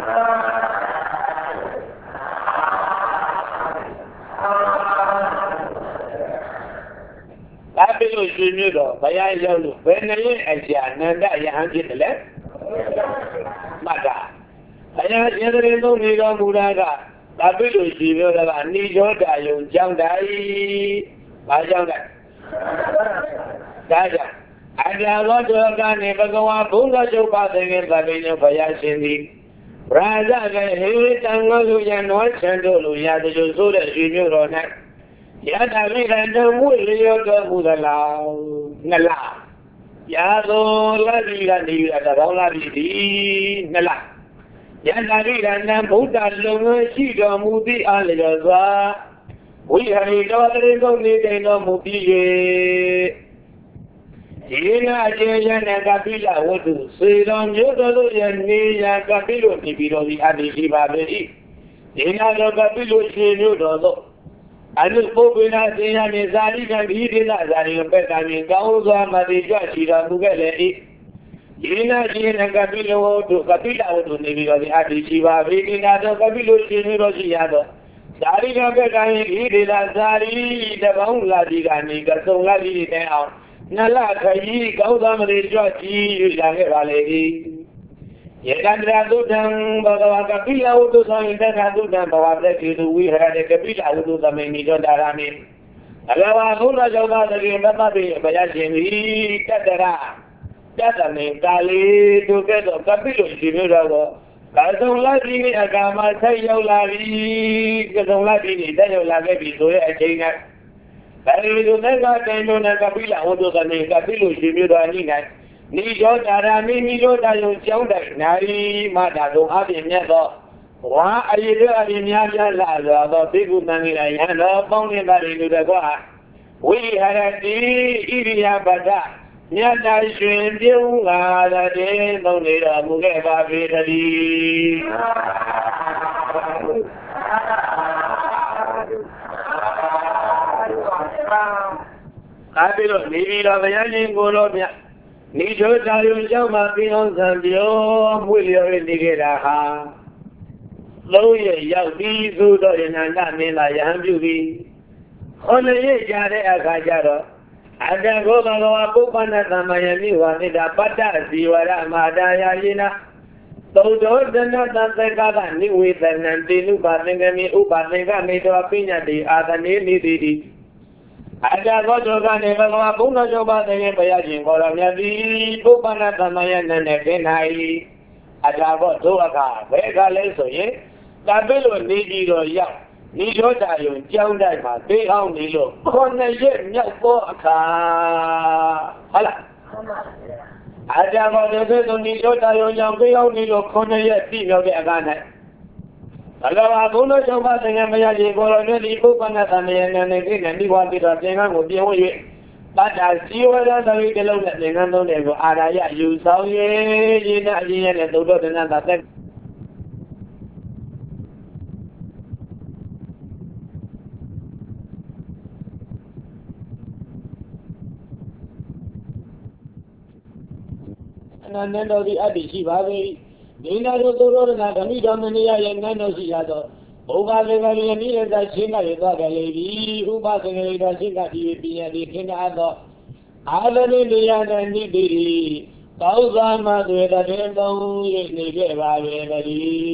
ဒါပြီးလို့ရှင်မြတ်တော်ဘုရားရောက်လို့ဘယ်နည်းအကြာနန္ဒယဟန်ဖြစ်တယ်လဲမှတ်တာဘုရားရှင်တရင်သုံးနေတော်မူတာကဒါပြီးလို့ရှင်မြတ်တော်ကအနိရောဓယုံကြောင်းတိုင်းဘာကြောင်းတိုင်းဒါကြောင့်အကြာသောတောကနေဘဂဝါဘုရားချုပ်ပါတဲ့ဗဗိညဘုရားရှင်သည်ဗရာဇကဟေတံငေါလူရန်တော်ချန်တို့လူရသည်လို့ဆိုတဲ့ရှင်မြတ်တော်၌ယထာမိကံတော်မူလျောတော်မူသလားနှစ်လရာသောလက်ဒီကနေရတဘောင်းလာပြီဒီနှစ်လယထာမိကံတံဗုဒ္ဓလုံရှိတော်မူသည့်အားလျော်စွာဝိဟရိတော်တရင်ကုန်နေတိုင်တော်မူပြီး၍ဒီနာကျေယနကပိလဝတ္ထုစေတော်မျိုးတော်တို့ရဲ့နေရာကပိလို့နေပြီးတော်ဒီအတ္တိရှိပါပေ၏ဒီနာတော်ကပိလို့ရှင်မျိုးတော်တို့အနုပုပ္ပိနာသင်္ယမြေဇာတိကံဒီဒေသဇာတိပက်ကံမြေကောင်းစွာမတိကြရှိတော်မူခဲ့လေ၏ဒီနာရှင်နကပိလောတို့ကပိလဝတ္ထုနေပြီးတော်ဒီအတ္တိရှိပါပေဒီနာတော်ကပိလို့ရှင်မျိုးတော်ရှိရသောဇာတိကပက်ကံဒီဒေသဇာတိတပေါင်းလာဒီကနေကစုံလာဒီတဲ့အောင်နလခကြီးကောင်းသောမတိကြရှိရခဲ့ပါလေ၏ယေကန္တရာသုတံဘဂဝါကပိလဝတ္ထုသောယတ္ထသုတံဘဝပတ္တိတုဝိဟရတေကပိလဝတ္ထုသမေနိတောတာရမိအလဝါဘုရားကျောင်းသားတွေမတ်တိဘုရားရှင်သည်တတရတတမေကာလီဒုက္ကသောကပိလို့ရှင်မျိုးတော်ကာစုံလာပြီးအကာမဆက်ရောက်လာပြီကစုံလာပြီးတက်ရောက်လာခဲ့ပြီဆိုတဲ့အချိန်က Bari do na ga ten do na ka pi la ho do ka ne ka pi lo shi myo do ni nai ni yo da ra mi mi lo da yo chao dai na ri ma da do a pin myat do wa a yi do a pin mya mya la lo do pi ku man ni lai han do pong ni ba ri lu da kwa wi ha ra ti iriya badaမြတ်တာရှင်ပြုံးလာတဲ့သုံးနေတော်မူခဲ့ပါပေတည်းကာပြီးတော့နေပြီးတော့ဘုရားရှင်ကိုတော်မြတ်နေချိုးတာရုံကြောင့်မှပြီးအောင်ဆံပြောမွေလျော်နေခဲ့တာဟာလုံးရဲ့ရောက်ပြီးသို့တော့ယန္တမင်းလာယဟန်ပြုပြီးခေါ်နေရတဲ့အခါကျတော့အတ္တဘောဘဂဝါပုပ္ပန္နသမ္မာယမိဝါနိတာပတ္တဇီဝရမာတာယာယေနသုဒ္ဓောတနတသက္ကကနိဝေသနံတေနုပါသင်္ကမေဥပါသင်္ကမေတောပိညတိအာသနေနိတိတိအတ္တဘောတောကနေဘဂဝါဘုံတော်ကျော်ပါတဲ့ဘုရားရှင်ကိုယ်တော်မြတ်သည်ပုပ္ပန္နသမ္မာယနံနဲ့ခင်း၌အတ္တဘောဒုအခါဘယ်ကလဲဆိုရင်တပိလို့နေကြည့်တော့ရောက်နိရောဓယုံကြောင်းတိုက်မှာသိအောင်နေလို့ခုနှစ်ရက်မြောက်သောအခါဟုတ်လားအကြံတော်တဲ့သူနိရောဓယုံကြောင့်သိအောင်နေလို့ခုနှစ်ရက်ပြည့်မြောက်တဲ့အခါ၌ဘဂဝါဘုန်းတော်ကျောင်းပါသင်္ကန်းမရကြီးကိုယ်တော်မြတ်ဒီပုပ္ပန္နသမယနဲ့နဲ့ကိနဲ့မိဘပြီးတော့သင်္ကန်းကိုပြင်ဝ၍တတ္တစီဝရသတိတလုံးနဲ့သင်္ကန်းသုံးတယ်ကိုအာရယယူဆောင်၍ရင်းနဲ့အရင်ရဲ့သုဒ္ဓတနတသက်နန္ဒတော်ဒီအတ္တိရှိပါပေဒီနာတို့သောရဏဓမိတော်မဏိယရဲ့နန္တော်ရှိရသောဘုရားလေကလေးနိရတရှင်းကရသွားကြလေပြီဥပသင်္ကေတရှင်းကဒီပြည့်ရည်ခင်းအားသောအာလနိလျာတနိတိသောသာမသွေတတေသုံး၍နေခဲ့ပါပဲတည်း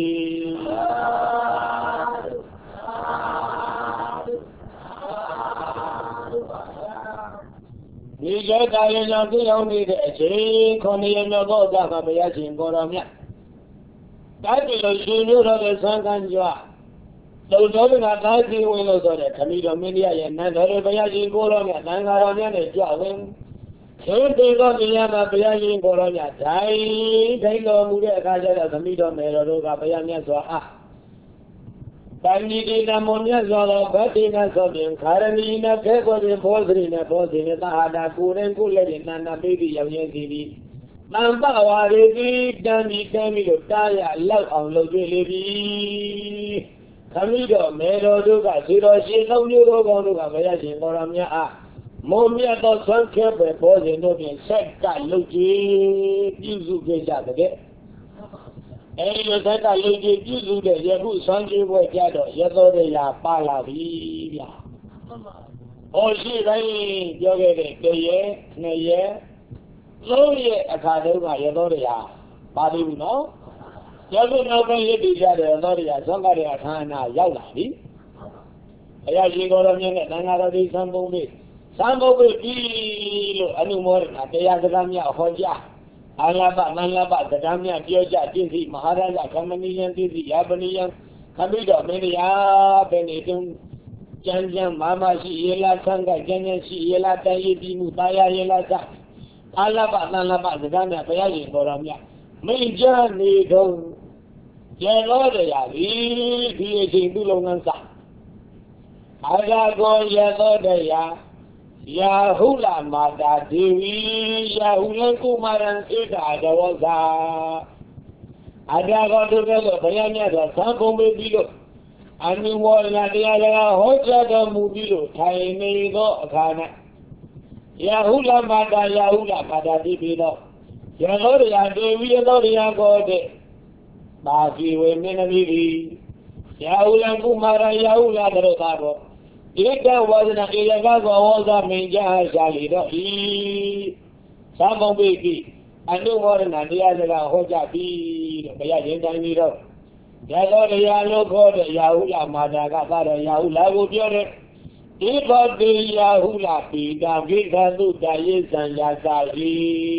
ဒီကြောင့်တာရင်ကြောင့်သိအောင်နေတဲ့အချိန်ခုနှစ်ရက်မြောက်သောအခါမှာဘုရားရှင်ကိုယ်တော်မြတ်တိုက်ပြီးလို့ရှင်မျိုးတော်တဲ့ဆန်းကန်းကြွသုဒ္ဓောကနာသာစီဝင်လို့ဆိုတဲ့ခမီတော်မင်းရဲ့နန်းတော်ဘုရားရှင်ကိုယ်တော်မြတ်သံဃာတော်များနဲ့ကြွဝင်ရှင်တေသောတရားမှာဘုရားရှင်ကိုယ်တော်မြတ်ဓာတ်ဒိတ်တော်မူတဲ့အခါကျတော့ခမီတော်မယ်တော်တို့ကဘုရားမြတ်စွာအားတိုင်းဒီနမောမြတ်စွာသောဗတ္တိနသောပြင်ခါရဏီနဖေကိုတွင်ဘောဇရိနဘောဇိနသဟာတာကိုရင်ကိုလက်နှင့်နာပိတိရောက်ရစီသည်တံပဝါရေတိတံဒီတံပြီးတော့တားရလောက်အောင်လုပ်ကြလေပြီခမီးတော်မေတော်တို့ကဇီတော်ရှင်သုံးမျိုးတော်ကောင်းတို့ကဘုရားရှင်တော်တော်မြတ်အားမောမြတ်သောဆွမ်းခဲပဲဘောဇင်တို့ဖြင့်ဆက်ကလုပ်ကြပြုစုခဲ့ကြတဲ့အဲဒီလိုသက်ကလုံကြီးပြုစုတဲ့ယခုဆွမ်းကြီးပွဲကြတော့ရသောတရားပါလာပြီဗျာ။ဟောရှိတိုင်းပြောခဲ့တဲ့တရေနှစ်ရေသုံးရေအခါတုန်းကရသောတရားပါသေးဘူးနော်။ယခုနောက်ပိုင်းရည်တည်ကြတဲ့ရသောတရားဆွမ်းကတဲ့အခါအနာရောက်လာပြီ။အရာရှိတော်တော်မြတ်နဲ့သံဃာတော်တွေသံပုံပြီးသံပုံပြီးပြီလို့အနုမောဒနာတရားစကားများဟောကြားအာလဘမန္လဘသဒ္ဓမြပြောကြတိသိမဟာရဇကမဏိယံတိသိယာပနိယံခမိတော်မင်းတရားပဲနေတုံးကြမ်းကြမ်းမာမရှိရေလာဆန်းကကြမ်းကြမ်းရှိရေလာတန်ရည်ပြီးမှုတာယာရေလာစအာလဘမန္လဘသဒ္ဓမြဘုရားရှင်တော်တော်မြတ်မိကြနေတုံးကျေတော်တရားဒီဒီအချိန်ပြုလုပ်ငန်းစအာဂါကောရသောတရားယာဟုလမာတာဒေဝီယာဟုလကုမာရံဣဒာဒဝဇာအတ္တကောတုကလို့ဘုရားမြတ်စွာသံပုံပေးပြီးလို့အနုမောဒနာတရားလည်းဟောကြားတော်မူပြီးလို့ထိုင်နေသောအခါ၌ယာဟုလမာတာယာဟုလမာတာတိပြီးတော့ယသောတရားဒေဝီယသောတရားကိုတဲ့ပါစီဝေမင်းသမီးသည်ယာဟုလကုမာရယာဟုလတို့သာတော့ဧကဝါဒနာဧကကောဝဇာမင်းကြာရှာလီတော့ဤသံပုံပိပိအနုမောဒနာတရားစကားဟောကြားပြီးတော့ဘုရားရင်တိုင်းပြီးတော့ရသောတရားလို့ခေါ်တဲ့ယာဟုလမာတာကသာတော့ယာဟုလကိုပြောတဲ့ဧဘောတိယာဟုလပိတာခိခသုတယေသံယာစာဟိ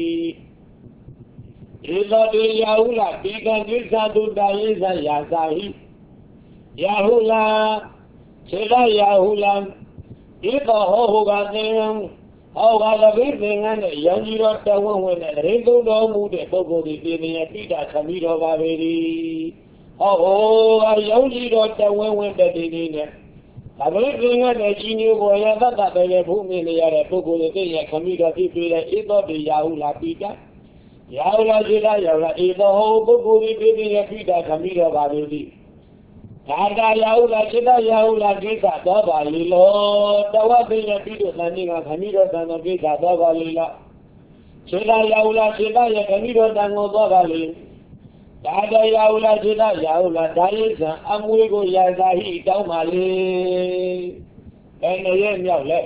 ဧဘောတိယာဟုလပိတာခိခသုတယေသံယာစာဟိယာဟုလခြေလာယာဟုလံ Ít có hô hô gà tên hô gà là biết tên ngân này giống như đó trong quân quân này đến tôi đó mua để tôi có đi tiền này tí đã thầm đi đó gà về đi hô hô gà giống như đó trong quân quân để đi đi nè là biết tên ngân này chỉ như vậy là tất cả về phụ mình này là tôi có đi tiền này thầm đi đó đi về là ít đó thì giàu là tí đó giàu là gì là giàu là ít đó hô tôi có đi tiền này tí đã thầm đi đó gà về đi Ada yahu la cita yahu la kita doa bali lo, doa punya hidup nanti nggak kami doa nanti kita doa bali lo. Cita yahu la cita ya kami doa nanti doa bali. Ada yahu la cita yahu la dari san amui ko ya dari tahu mali. Ini yang yahu le.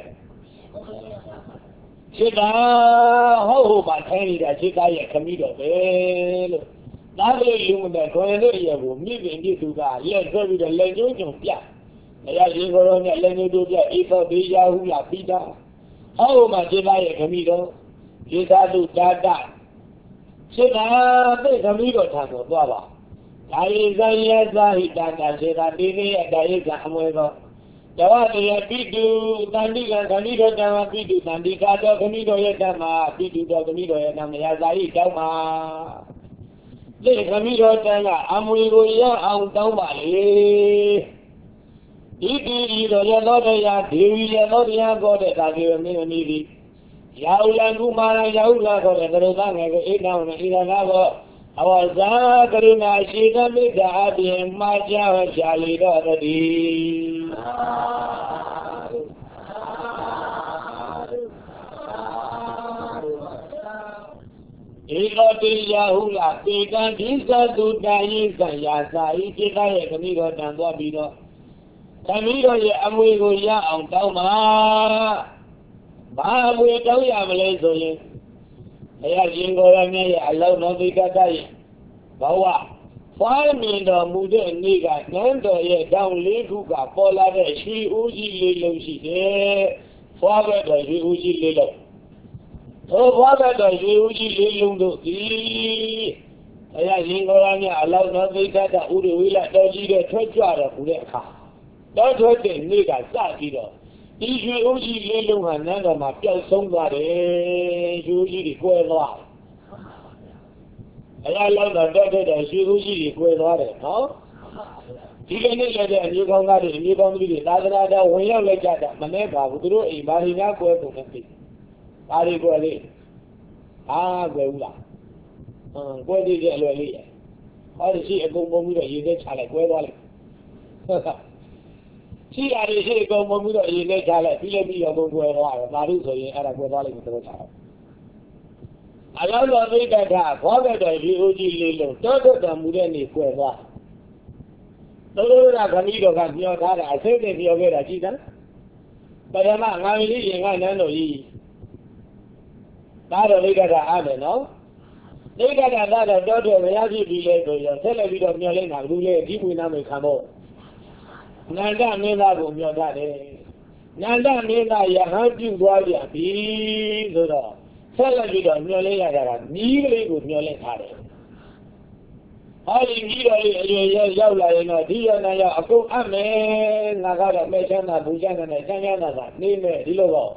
Cita hau macam ni dah cita ya kami doa beli. Đó là dùng để coi nó giờ cũng như vậy như tụi ta giờ coi bây giờ lên nhớ nhung chả bây giờ chỉ có nói lên nhớ tụi ta ít có đi ra không là đi ra hầu mà chỉ là cái gì đó chỉ ta tụi ta đã chỉ là cái cái gì đó thằng nó qua vào đại cái gì ra thì ta ta chỉ là đi đi đại cái gì đó đó thì đi du đang đi cái cái gì đó đang đi du đang đi cái đó cái gì đó vậy mà đi du đó cái gì đó nằm nhà ra đi đâu mà Để kami đó tên là amui ko ya ông tao mà đi đi đi rồi ya đó đây ya đi ya đó ya có để ta kêu mình đi đi yau là cũng mà là yau là có để cái đó nghe cái ít nào này ít nào có awal za kari na shi ta mi da đi ma ja ja li đó đi Ego ti yahu la ti kan di sa tu ta yi san ya sa yi chi ta ye kami ro tan twa pi do kami ro ye amui ko ya aung taw ma ba amui taw ya ma le so yin aya yin ko ra mye ye a lau no ti ka ta ye ba wa phá miền đồ mù de ni ka nan do ye daung le khu ka po la de shi u ji le lo shi de phá ba do shi u ji le lo Ô quá cái đời yêu gì liên lung được đi, bây giờ riêng cô ra nhà lâu nó với cái đã uống được lại đâu gì để thuê cho được cũng để khá, đó thuê tiền đi cả xa đi rồi, đi chơi uống gì liên lung hẳn nó mà kéo sông ra để uống gì để quay loa, bây giờ lâu nó đó thuê đời chơi uống gì để quay loa đấy, nó, chỉ cái này là để như con ra để như con đi để ta ra ra quay nhau lấy trả mà nếu bảo cái đó ý mà thì nhá quay cũng không được. Ba đi quay đi, à quay u là, ừ, quay đi để lười đi, ở đây chị cũng không biết gì để trả lại quay qua lại, chị ở đây chị cũng không biết gì để trả lại, bây giờ bây giờ không quay qua lại, ba đi rồi ở đây quay qua lại cũng không trả lại. À lâu rồi mới cái thà, có cái đời đi ô gì lên rồi, cho tôi làm một cái này quay qua, tôi là cái gì đó cái gì đó thà là sẽ để nhiều cái là chi đó, bây giờ mà ngay đi gì ngay nói gì. Đó là lý cái ra này nó, lý cái ra đó là đó rồi nhà gì đi lên rồi, thế là đi đâu nhau lên nào đi lên đi mui nam mình khám hộ, nàng ta nên là cũng nhau ta đấy, nàng ta nên là nhà hàng chim qua đi đi rồi đó, thế là đi đâu nhau lên là ra, ní cái cũng nhau lên thà đấy, hỏi ní rồi rồi giàu lại nó đi ra này à cũng ăn mẹ, nào cái đó mẹ chân là bùn chân này chân chân là gì, ní mẹ đi đâu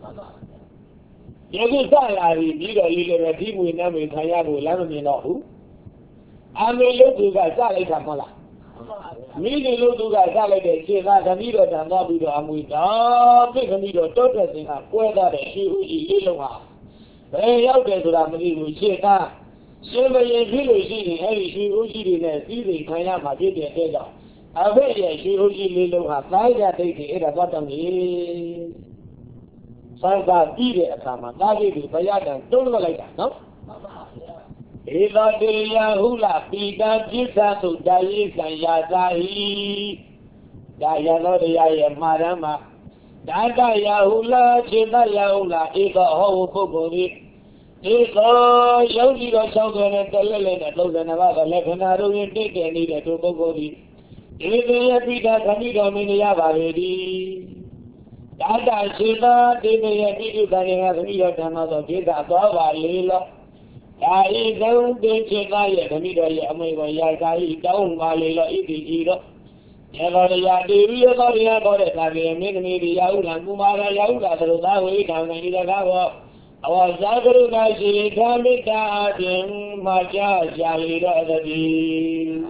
Yagi sa la ri bi do li le di mui na me khan ya ko la ma min do hu a me lo tu ka sa lai ta ma la mi ni lo tu ka sa lai de che ka ka mi do tan twa bi do a mui da pi ka mi do tot de sin ka kwe da de shi u ji li long ha be yauk de so da ma ni bu che ka shin ba yin phi lo shi ni ai shi u ji de ne si de khan ya ma pi de de da a be ye shi u ji li long ha sai da dai de ai da twa tang ni Sang ta đi để làm mà ta đi thì bây giờ đang trốn vào lại đó. Ý đó đi ya hú là bị ta giết ra tụi ta đi sang nhà ta hi. Đại ya nó đi ya ya mà ra mà. Đại ta ya hú là trên ta ya hú là ý có hậu phụ phụ đi. Ý có dấu đi đó sau đó nên ta lên lên là lâu rồi nó bảo là cái nào rồi đi cái đi để tụi phụ đi. Ý tôi ya bị ta khani đó mình ya vào đi. Đã đã xưa đó đi bây giờ đi du cái này thì giờ thằng nào thì đã có vài lý lo, cái đâu đi chơi cái gì thì bây giờ mấy bây giờ cái đâu vài lý lo ít gì gì đó, Yagoria, Divya Goria, Goria, Mini, Yaula, Kumara, Yaula, the Lawi, and the Gava. Our Zagru Gashi, Kamita, Maja, Jalida, the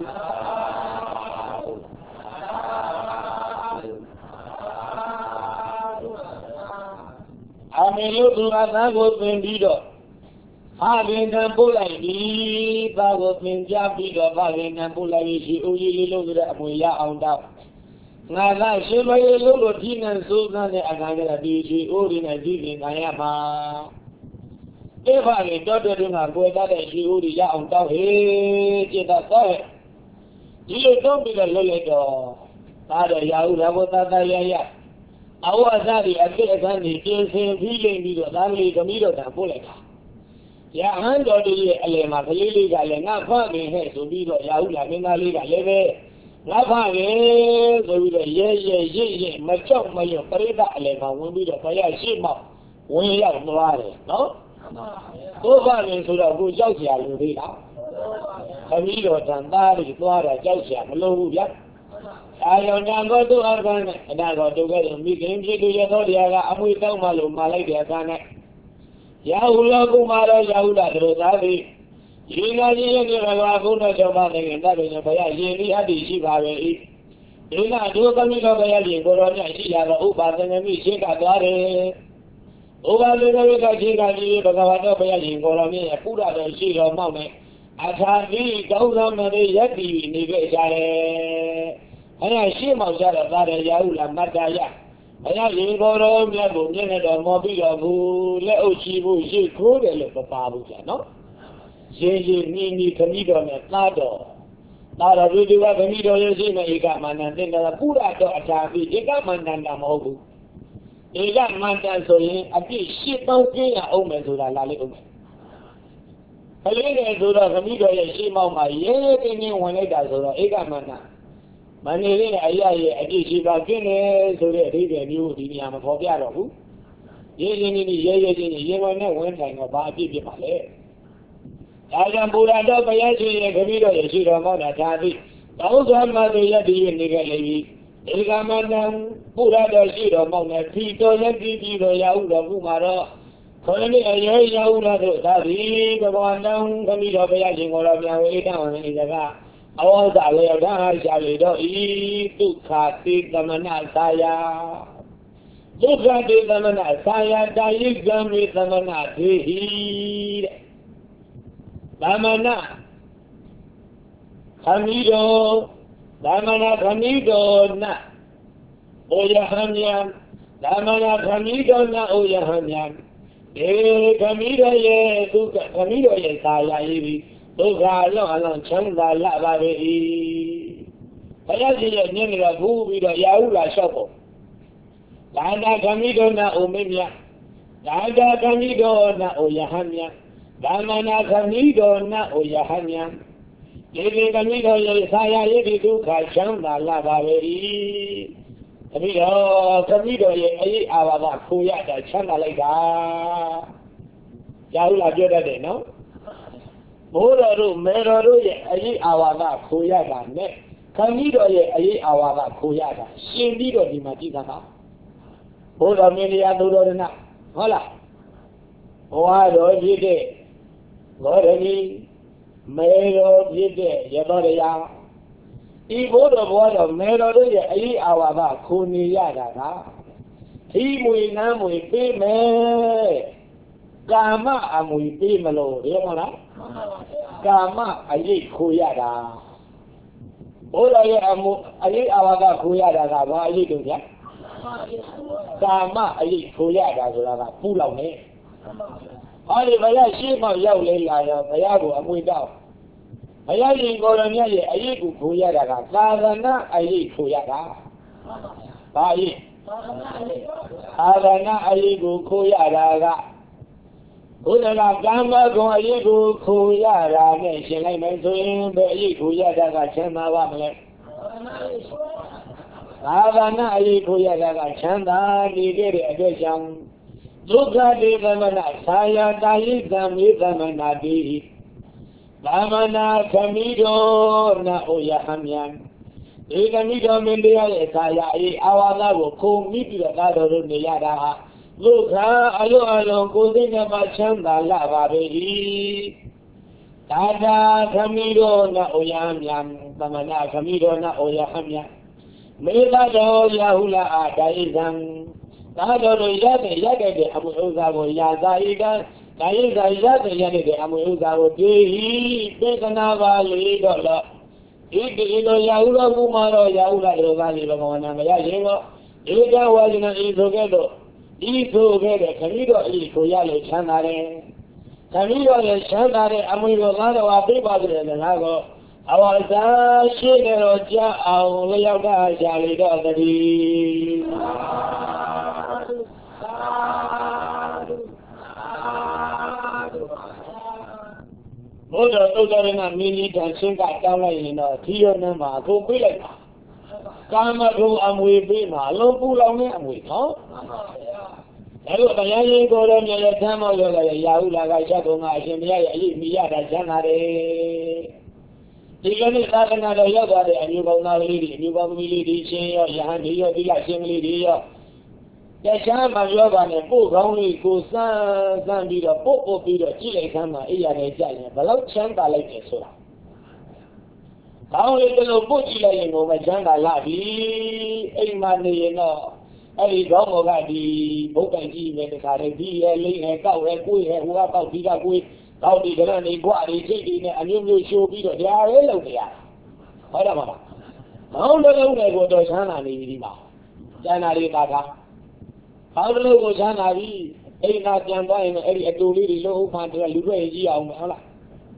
I may look at that was Bendido. Having a bully, that was in Japido, having a bully, she only looked at Muya on that. Now, she may look at Tina and Susan, and I get a D G, Odin and Dizzy, Nayama. If I get daughter in a boy that she would be on top, hey, get that way. You don't be the Lolito. Father Yahuda was that Yaya. I was at the Again, he gave him feeling with the family, the middle and bullet. Ya ando di elema kelili ga le nga fa ke he so bi do ya hu la min na li ga le be nga fa ke so bi do ye ye ye ye ma chok ma yo pare da elema won bi do fa ya shi ma won ya twa de no ko fa ne so do ko jouk sia lu thi la khami do tan ta ri twa da jouk sia ma lo bu bya ayon nyang ko tu ar kan ne da ko tu ke mi kin ji tu ye do dia ga amui taw ma lo ma lai de ka ne Yahula Kumara Yahula Drosari. Yina Yini Kuna Jama and Davin Baya Yini Adi Shivari. Yina do Kamika Bayali, Goronia, Shia, Uba, and me, Shika Dare. Uba Lika Shika, Bagavata Bayali, Goronia, Pura, and Shia Mame. Atari, Gaudam, and Yati, Nigashare. And I see Mausa, Yahula, Mataya. I didn't go on the Bunyan or Mobile who let Ochibu, she could a little Babuja, no? She Nini Camido and Nado. Not a really what a middle is in a Gaman and then a Pura to attack the Gaman and Amobu. A Gaman and so in a big ship of Kenya Omen to the Lalium. A lady to the Camido and she mount my yea, one egg as a Gamana. Many I did she got finished so that they knew the Yama for the other. Yes, in the Yay, you went one thing about it. I am Burado by Yashi and Camino, she don't want to tell me. Those are mother Yadi and Nigali. Ilgaman, Burado, she don't want to Tito, and Tito, Yahuda, Kumara. Colony, a Yahuda, Tadi, the one down, Camino, Yashi, or Yahweh down in the car. All the way down, shall we do eat to cut the Manasaya? Look at the Manasaya, Daigam with the Manasi. Damana Hamido, Damana Hamido, na Oyahanyan, Damana Hamido, na Oyahanyan. Eh, Hamido, ye, Hamido, ye, Saya. Those are long Changa Lavavi. Ayasi, Nina, who with a Yaula Shopo. Danda Camido na Omenia. Danda Camido na Oyahania. Damana Camido na Oyahania. Living Camido, Yesaya, Yedu, Changa Lavavi. Camido, Camido, Ye, our Kuya, Changa Lega. Yaula Joda, no? Moro, Mero, Ayi Awada, Koyaga, Ne, Camido, Ayi Awada, Koyaga, Shindido di Matigana. Ora Melia Dodona, Hola. Oado, Jide, Loreni, Mero, Jide, Yadoria. Ivo the water, Mero, Ayi Awada, Kuniyaga. Timu Namu, Pime. Gama Amu, Pimelo, Yamana. Kama ayi kuyada. Ola ye amu ayi awaga kuyada ga ba ayi do ya. Kama ayi kuyada so la ga pu law ne. Ai ba ya shi ma yaw le la ya ba ya ko amui daw. Ba ya yin ko lo nya ye ayi ku kuyada ga sa ga na ayi kuyada. Ba ayi. Sa ga na ayi ku kuyada ga. Udala Gamba go a yigo Kuyara nation, I meant to him, but Yikuyaga Chama Wamle. Avana Yikuyaga Chanda, the edition. Look at the Gamana, Saya, Daigam, Yamana, Damana, Camido, Na Oyahamyan. ဒီကမိတော်မင်းတရားရဲ့ခါရအေးအာဝါဒကိုခုံမိပြီးတော့ကားတော်တို့နေရတာဟာလူခါအလုံးအလုံးကိုယ်စိတ်နဲ့မှချမ်းသာလာပါပေ၏ဒါသာခမီးတော်နဲ့အိုရမြံသမဏခမီးတော်နဲ့အိုရအမြံမေတ္တာတော်ရာဟုလာအာဒိုင်ဇံဒါတော်တို့ရတဲ့ရတဲ့အမှုဥစ္စာကိုရာသာဤကဒါရိသာရတဲ့ရတဲ့အမှုဥစ္စာကိုပြေ၏ပေကနာပါလေတော့လို့ဒီဒီလိုရာဟုတော်ကူမှာတော့ရာဟုလာတော်သားလေးဘဂဝန္တမရရင်တော့ဧကဝါဇနဤဆိုခဲ့တော့ဤဆိုခဲ့တဲ့ခမီးတော်ဤကိုရလို့ချမ်းသာတယ်ခမီးတော်ရဲ့ချမ်းသာတဲ့အမှုတော်သားတော်ပြပါတဲ့ငါကအဝါစာရှိနေတော့ကြာအောင်လျောက်တာရှာလေတော့တည်းဘုရားသုတ္တရဏမင်းကြီးတန်ရှင်းကတောင်းလိုက်ရင်တော့ဒီရနမှာအကုန်ပြေးလိုက်တာကာမဂုဏ်အမွေပေးမှာအလုံးပူလောင်တဲ့အမွေနော်ဒါလို့တရားရင်ကိုယ်တော်မြတ်ရဲ့သမ်းမောရောက်လာတဲ့ရာဟုလာကချက်တော်ကအရှင်ဘုရားရဲ့အရေးမိရတာချမ်းသာတယ်ဒီကနေ့သာသနာတော်ရောက်သွားတဲ့အမျိုးကောင်းသားလေးတွေအမျိုးကောင်းသမီးလေးတွေရှင်ရောယဟန်တွေရောဒီကရှင်ကလေးတွေရောတခြားမပြောပါနဲ့ပို့ကောင်းလေးကိုစမ်းစမ်းပြီးတော့ပို့ပို့ပြီးတော့ကြည့်လိုက်ခမ်းမှာအိယာနဲ့ကြရင်ဘလောက်ချမ်းသာလိုက်တယ်ဆိုတာကောင်းလေးတို့ပို့ကြည့်လိုက်ရင်ကိုမချမ်းသာလာပြီအိမ်မှာနေရင်တော့အဲ့ဒီကောင်းဘောကဒီဘုတ်တိုင်ကြီးနဲ့တခါတည်းဒီရဲ့လိမ့်နဲ့ကောက်ရဲကိုယ်ရဲ့ဟိုကကောက်ဒီကကိုယ်ကောက်ဒီကနေ့နေကွာဒီချိတ်ဒီနဲ့အမျိုးမျိုးရှိုးပြီးတော့တရားရဲလုပ်နေရဟုတ်တယ်မလားကောင်းလုံးနဲ့ကိုတော့ချမ်းသာနေပြီဒီမှာကျန်တာတွေကာကာကောင်းလုံးကိုချမ်းသာပြီအိမ်သာပြန်သွားရင်အဲ့ဒီအတူလေးတွေလို့ဥပ္ပန်တွေကလူတွေကြီးအောင်ဟုတ်လား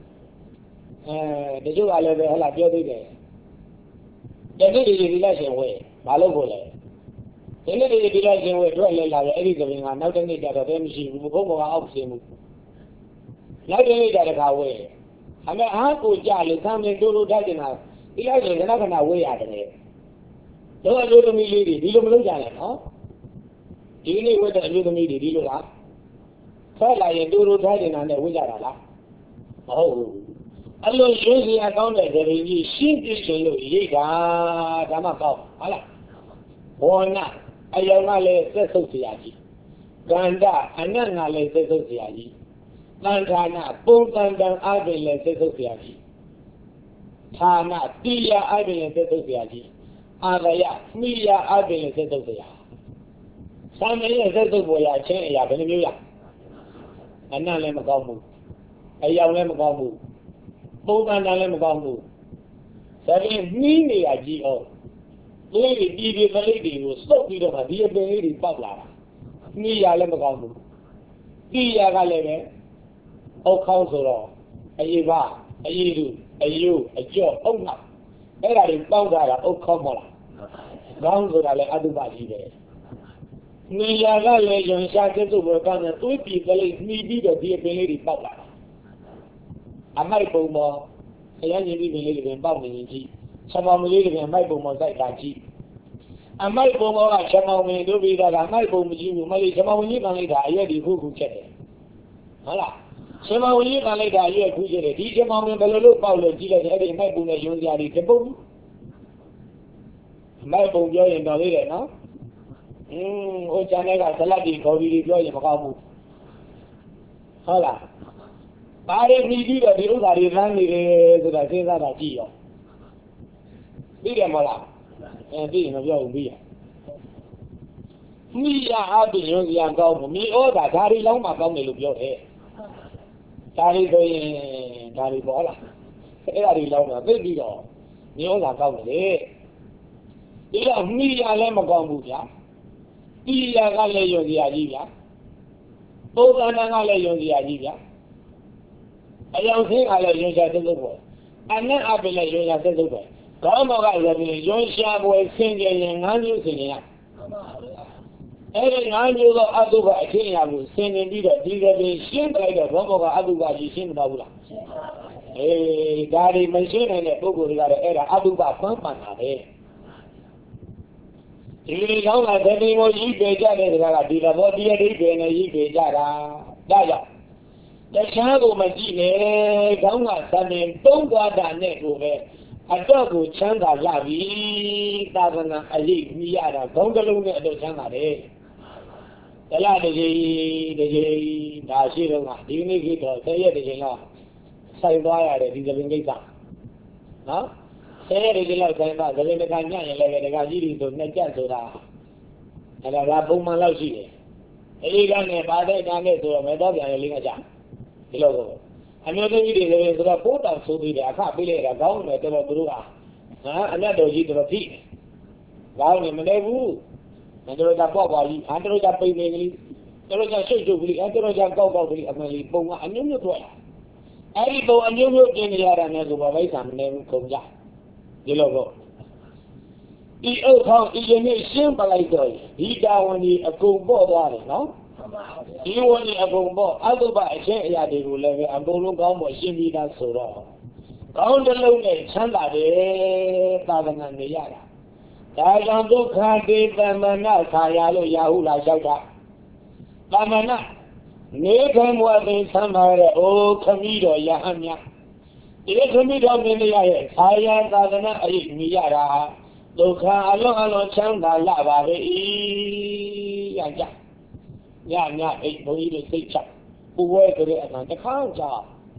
အဲတချို့ကလည်းပဲဟုတ်လားပြောသေးတယ်တကယ်ဒီဒီလိုက်ရှင်ဝဲမလုပ်ဖို့လဲဒီနေ့ဒီဒီလိုက်ရှင်ဝဲတွေ့လဲလာတယ်အဲ့ဒီကပြင်ကနောက်တစ်နေ့ကျတော့တည်းမရှိဘူးဘုံဘောကအောက်ရှင်မှုနောက်တစ်နေ့ကျတော့ခါဝဲအမေအားကိုကြလေသံမင်းတို့လိုတိုက်နေတာဒီလိုက်ရှင်ခဏခဏဝဲရတယ်တော့အလိုသမီးလေးတွေဒီလိုမလုပ်ကြနဲ့နော်ဒီနေ့ဝဲတဲ့အလိုသမီးတွေဒီလိုလားဆက်လာရင်တို့လိုတိုက်နေတာနဲ့ဝဲကြတာလားမဟုတ်ဘူးအလိုရွှေစရာကောင်းတဲ့ဒရင်ကြီးရှင်းပြရှင်လို့ရိတ်တာဒါမှကောင်းဟုတ်လားဘောနာအယောင်ကလည်းသက်ဆုပ်เสียကြီးကန္တအနတ်ကလည်းသက်ဆုပ်เสียကြီးတန်ဌာနပုံတန်တန်အပြင်လည်းသက်ဆုပ်เสียကြီးဌာနတိယအပြင်လည်းသက်ဆုပ်เสียကြီးအာရယမိယအပြင်လည်းသက်ဆုပ်เสียသံရဲ့သက်ဆုပ်ပေါ်ရချင်းအရာဘယ်နှမျိုးရအနတ်လည်းမကောင်းဘူးအယောင်လည်းမကောင်းဘူးပုံတန်တန်လည်းမကောင်းဘူးဒါပြင်နှီးနေရကြီးအောင်လေးဒီဒီကလေးတွေကိုစုပ်ပြီးတော့မှဒီအပင်လေးတွေပေါက်လာတာနှီးရလည်းမကောင်းဘူးတိရကလည်းပဲအောက်ခေါင်းဆိုတော့အရေးပါအရေးလူအယုအကျော့အုတ်နောက်အဲ့ဒါတွေပေါက်တာကအောက်ခေါင်းမဟုတ်လားခေါင်းဆိုတာလည်းအတုပကြီးပဲနှီးရကလည်းယွန်ရှာကျစုပ်ပေါ်ကောင်းတဲ့သွေးပြည်ကလေးနှီးပြီးတော့ဒီအပင်လေးတွေပေါက်လာအမိုက်ပုံပေါ်အရင်ကြီးပြီးပင်လေးတွေပေါက်နေရင်ကြီးချက်မောင်လေးတွေမိုက်ပုံပေါ်စိုက်တာကြီးအမိုက်ပုံပေါ်ကချက်မောင်မင်းတို့ပြီးတော့အမိုက်ပုံမကြီးဘူးမလေးချက်မောင်ကြီးကန်လိုက်တာအရက်ဒီခုခုချက်တယ်ဟုတ်လားချက်မောင်ကြီးကန်လိုက်တာအရက်ခုချက်တယ်ဒီချက်မောင်မင်းဘယ်လိုလုပ်ပေါက်လို့ကြီးလိုက်တယ်အဲ့ဒီမိုက်ပုံနဲ့ရုံးစရာတွေတပုံမိုက်ပုံပြောရင်တော်သေးတယ်နော်အင်းဟိုချန်တဲ့ကဇလတ်ဒီခေါ်ပြီးပြောရင်မကောင်းဘူးဟုတ်လားဘာတွေပြီးပြီးတော့ဒီဥစ္စာတွေလမ်းနေတယ်ဆိုတာစဉ်းစားတာကြည့်ရောပြီးတယ်မလားအဲပြီးရင်မပြောဘူးပြီးရမိရအပြင်ရုံးစရာကောင်းဘူးမိဩတာဓာရီလောင်းမှကောင်းတယ်လို့ပြောတယ်ဓာရီဆိုရင်ဓာရီပေါ်လားအဲ့ဒါတွေလောင်းတာသိပြီးတော့ညဩတာကောင်းတယ်လေဒီတော့မိရလည်းမကောင်းဘူးဗျာတိရကလည်းရုံးစရာကြီးဗျာပုဒ္ဒနာကလည်းရုံးစရာကြီးဗျာအယောင်ဆင်းကလည်းရုံးရှာသက်သက်ပေါ်အနက်အပင်လည်းရုံးရှာသက်သက်ပေါ်ကောင်းမောကလည်းရုံးရှာပွဲဆင်းကြရင်ငါးမျိုးဆင်းရအဲ့ဒီငါးမျိုးသောအတုပအချင်းအရာကိုဆင်းနေပြီးတော့ဒီကနေ့ရှင်းလိုက်တော့ဘောမောကအတုပကြီးရှင်းမတော့ဘူးလားအေးဒါဒီမရှင်းနိုင်တဲ့ပုဂ္ဂိုလ်တွေကတော့အဲ့ဒါအတုပပန်းပန်တာပဲဒီလိုကောင်းတာတတိမို့ကြီးပေကြတဲ့စကားကဒီသဘောတရားဒိဋ္ဌိနဲ့ကြီးပေကြတာဒါကြောင့်တခြားကိုမကြည့်နဲ့ခေါင်းကသမင်သုံးသွားတာနဲ့ကိုပဲအတော့ကိုချမ်းသာလာပြီသာသနာအရေးကြီးရတာဘုံကလုံးနဲ့အတော့ချမ်းသာတယ်တလားတကြီးတကြီးဒါရှိတော့ကဒီနေ့ကတော့ဆယ်ရက်တကြီးလောက်ဆိုင်သွားရတယ်ဒီသဘင်ကိစ္စနော်ဆယ်ရက်တကြီးလောက်ဆိုင်သွားသဘင်တခါညံ့ရင်လည်းတခါကြီးပြီဆိုနှစ်ကြက်ဆိုတာအဲ့ဒါကပုံမှန်လောက်ရှိတယ်အဲဒီကနေပါတဲ့တန်းနဲ့ဆိုတော့မဲတော့ပြန်ရလေးကကြာဒီလိုကိုအမျိုးသမီးတွေလည်းဆိုတော့ပိုးတောင်ဆိုပြီးတယ်အခပေးလိုက်တာကောင်းတယ်တော်တော်သူတို့ကဟာအမြတ်တော်ကြီးတော်တော်ဖိကောင်းတယ်မနေဘူးမတော်ကြပေါ့ပါကြီးအတော်ကြပိန်နေကလေးတော်ကြဆွတ်ချုပ်ကလေးအတော်ကြကောက်ကောက်ကလေးအမှန်လေးပုံကအမျိုးမျိုးထွက်အဲ့ဒီပုံအမျိုးမျိုးပြင်နေရတာနဲ့ဆိုပါဘိဆာမနေဘူးခုံကြဒီလိုကိုဒီအုပ်ခေါင်းဒီရင်နဲ့ရှင်းပလိုက်တော့ဒီတာဝန်ကြီးအကုန်ပေါ့သွားတယ်နော်ဒီဝန်ကြီးအကုန်ပေါ့အတုပအချင်းအရာတွေကိုလည်းပဲအကုန်လုံးကောင်းဖို့ရှင်းပြီးသားဆိုတော့ကောင်းတဲ့လုံးနဲ့ချမ်းသာတယ်သာသနာနေရတာဒါကြောင့်ဒုက္ခတိတမနာခါရလို့ရာဟုလာလျှောက်တာတမနာနေခံဘဝသိဆမ်းပါတဲ့အိုခမီးတော်ယဟန်များဒီခမီးတော်မြင်ရရဲ့ခါရသာသနာအရေးမြည်ရတာဒုက္ခအလုံးအလုံးချမ်းသာလာပါပဲဤရကြညညအိတ်ဘုန်းကြီးတို့စိတ်ချပူဝဲကြတဲ့အမှန်တခါကြာ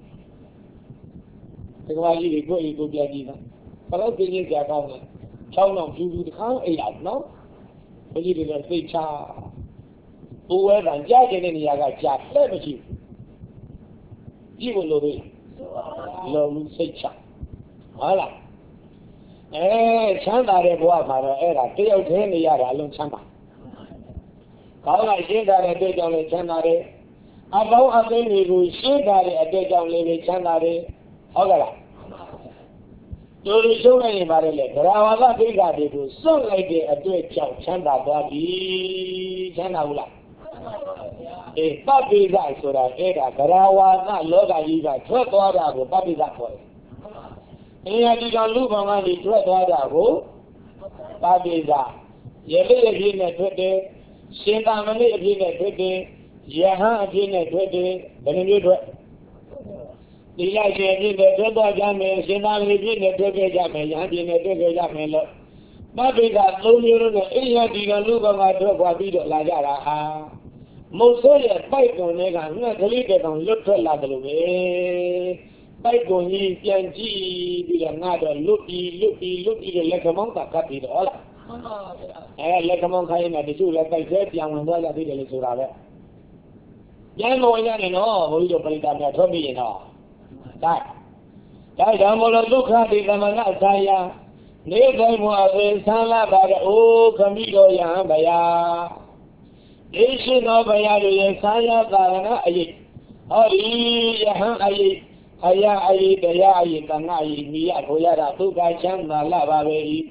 ဒီကဘာကြီးကိုကိုယ်ကိုပြန်ကြည့်တာဘလို့ပြင်းကြကောင်းတယ်ချောင်းအောင်ဖြူဖြူတခါအိတ်ရနော်ဘုန်းကြီးတွေလည်းစိတ်ချပူဝဲတန်ကြားတဲ့နေရာကကြာလက်မရှိဘူးကြည့်လို့လို့လောလူစိတ်ချဟုတ်လားအဲချမ်းသာတဲ့ဘဝမှာတော့အဲ့ဒါတယောက်တည်းနေရတာအလုံးချမ်းသာကောင်းလိုက်ရှင်းတာတဲ့အတွက်ကြောင့်လည်းချမ်းသာတယ်အပေါင်းအသင်းတွေကိုရှင်းတာတဲ့အတွက်ကြောင့်လည်းချမ်းသာတယ်ဟုတ်ကဲ့လားတို့တို့ရှုံးနေနေပါတယ်လေဂရဝါဒပိဋကတွေကိုစွန့်လိုက်တဲ့အတွက်ကြောင့်ချမ်းသာသွားပြီချမ်းသာဘူးလားအေးပပိကဆိုတာအဲ့ဒါဂရဝါဒလောကကြီးကထွက်သွားတာကိုပပိကခေါ်တယ်အင်းရဒီကလူပေါင်းကနေထွက်သွားတာကိုပါပိကရေလေးအပြည့်နဲ့ထွက်တယ်ရှင်သာမဏေအပြည့်နဲ့ထွက်တယ်ယဟန်အပြည့်နဲ့ထွက်တယ်ဘယ်လိုမျိုးထွက်ဒီလိုက်ရှင်အပြည့်နဲ့ထွက်သွားကြမယ်ရှင်သာမဏေအပြည့်နဲ့ထွက်ခဲ့ကြမယ်ယဟန်အပြည့်နဲ့ထွက်ခဲ့ကြမယ်လို့ပါပိကသုံးမျိုးနဲ့အင်းရဒီကလူပေါင်းကထွက်သွားပြီးတော့လာကြတာဟာမုတ်ဆိုးရဲ့ပိုက်ကုန်တွေကငှက်ကလေးတဲ့ကောင်လွတ်ထွက်လာတယ်လို့ပဲပိုက်ကုန်ကြီးပြန်ကြည့်ပြီးတော့ငါတော့လွတ်ပြီးလွတ်ပြီးလွတ်ပြီးတော့လက်ခမောင်းတာကပ်ပြီးတော့ဟုတ်လားမှန်ပါဗျာအဲလက်ခမောင်းခိုင်းနေတချို့လည်းပိုက်သေးပြန်ဝင်သွားကြသေးတယ်လို့ဆိုတာပဲပြန်ဝင်ရတယ်နော်ဘုန်းကြီးတို့ပြိတ္တာများထွက်ပြီးရင်တော့ဒါဒါကြောင့်မလို့ဒုက္ခတိသမဏဆာယနေတိုင်းမှာပဲဆန်းလာပါတဲ့အိုးခမိတော်ယဟန်ဗျာဒီရှိတော်ဗျာတို့ရဲ့ဆာယသာရဏအရေးဟောဒီယဟန်အရေးအရာအရေးတရားအရေးတဏှာအရေးမိရကိုရတာဒုက္ခချမ်းသာလာပါပဲဤ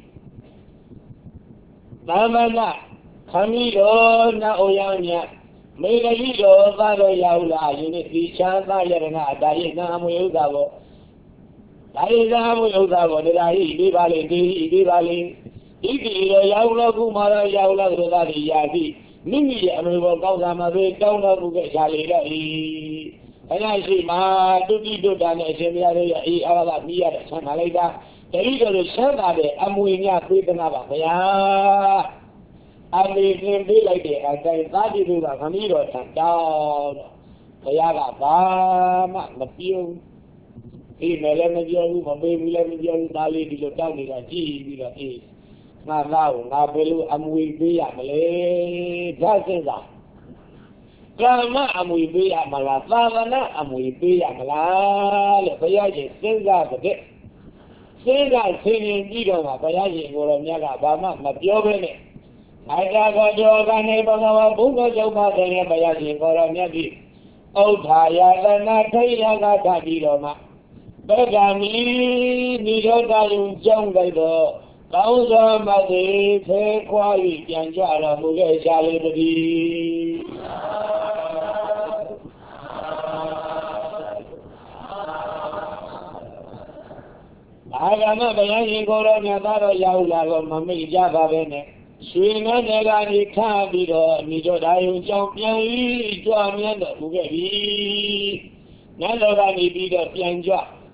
သမဏခမီတော်နာအိုယံမြတ်မေဂလိတော်သာတော်ရောက်လာယင်းဒီချမ်းသာယရဏဒါယနာမွေဥစ္စာဘောဒါယနာမွေဥစ္စာဘောတရားဟိဒီပါလေဒီဟိဒီပါလေဒီဒီရောရောက်လာခုမှာတော့ရောက်လာတို့သာဒီယာတိမိမိရဲ့အမေဘောကောင်းတာမှာပဲတောင်းတော်မူခဲ့ရှာလေတော့ဤဘုရားရှိမှာတုတိတုတ္တနဲ့အရှင်ဘုရားတို့ရဲ့အေးအားကပြီးရတဲ့ဆန္ဒလိုက်တာတတိတော်တို့ဆန္ဒတဲ့အမွေများပေးသနာပါဘုရားအမေခင်ပေးလိုက်တဲ့အတိုင်းသာတိတို့ကခမည်းတော်ထံတောင်းဘုရားကဘာမှမပြောဒီမဲ့လည်းမပြောဘူးမပေးဘူးလည်းမပြောဘူးဒါလေးဒီလိုတောင်းနေတာကြည့်ပြီးတော့အေးငါသားကိုငါဘယ်လိုအမွေပေးရမလဲဒါစဉ်းစားကာမအမွေပေးရမလားသာသနာအမွေပေးရမလားလို့ဘုရားရှင်စဉ်းစားတဲ့စဉ်းစားဆင်ခြင်ကြည့်တော့မှဘုရားရှင်ကိုယ်တော်မြတ်ကဘာမှမပြောဘဲနဲ့အာသာကောတော်ကနေဘဂဝါဘုရားကျောင်းပါတဲ့ဘုရားရှင်ကိုယ်တော်မြတ်ကြီးဥဒ္ဓာယတနာထိယကထပြီးတော့မှဘဂမီနိရောဓယုံကျောင်းလိုက်တော့ကောင်းစွာမသိဖေခွာ၍ပြန်ကြတော်မူခဲ့ရှာလေတည်းအာဂမဘုရားရှင်ကိုယ်တော်မြတ်သားတော်ရောက်လာတော့မမိကြပါပဲနဲ့ရွှေငန်းတွေကနေခါပြီးတော့မိတို့ဒါယုံကြောင့်ပြန်ပြီးကြွမြတ်တော်မူခဲ့ပြီနတ်တော်ကနေပြီးတော့ပြန်ကြွ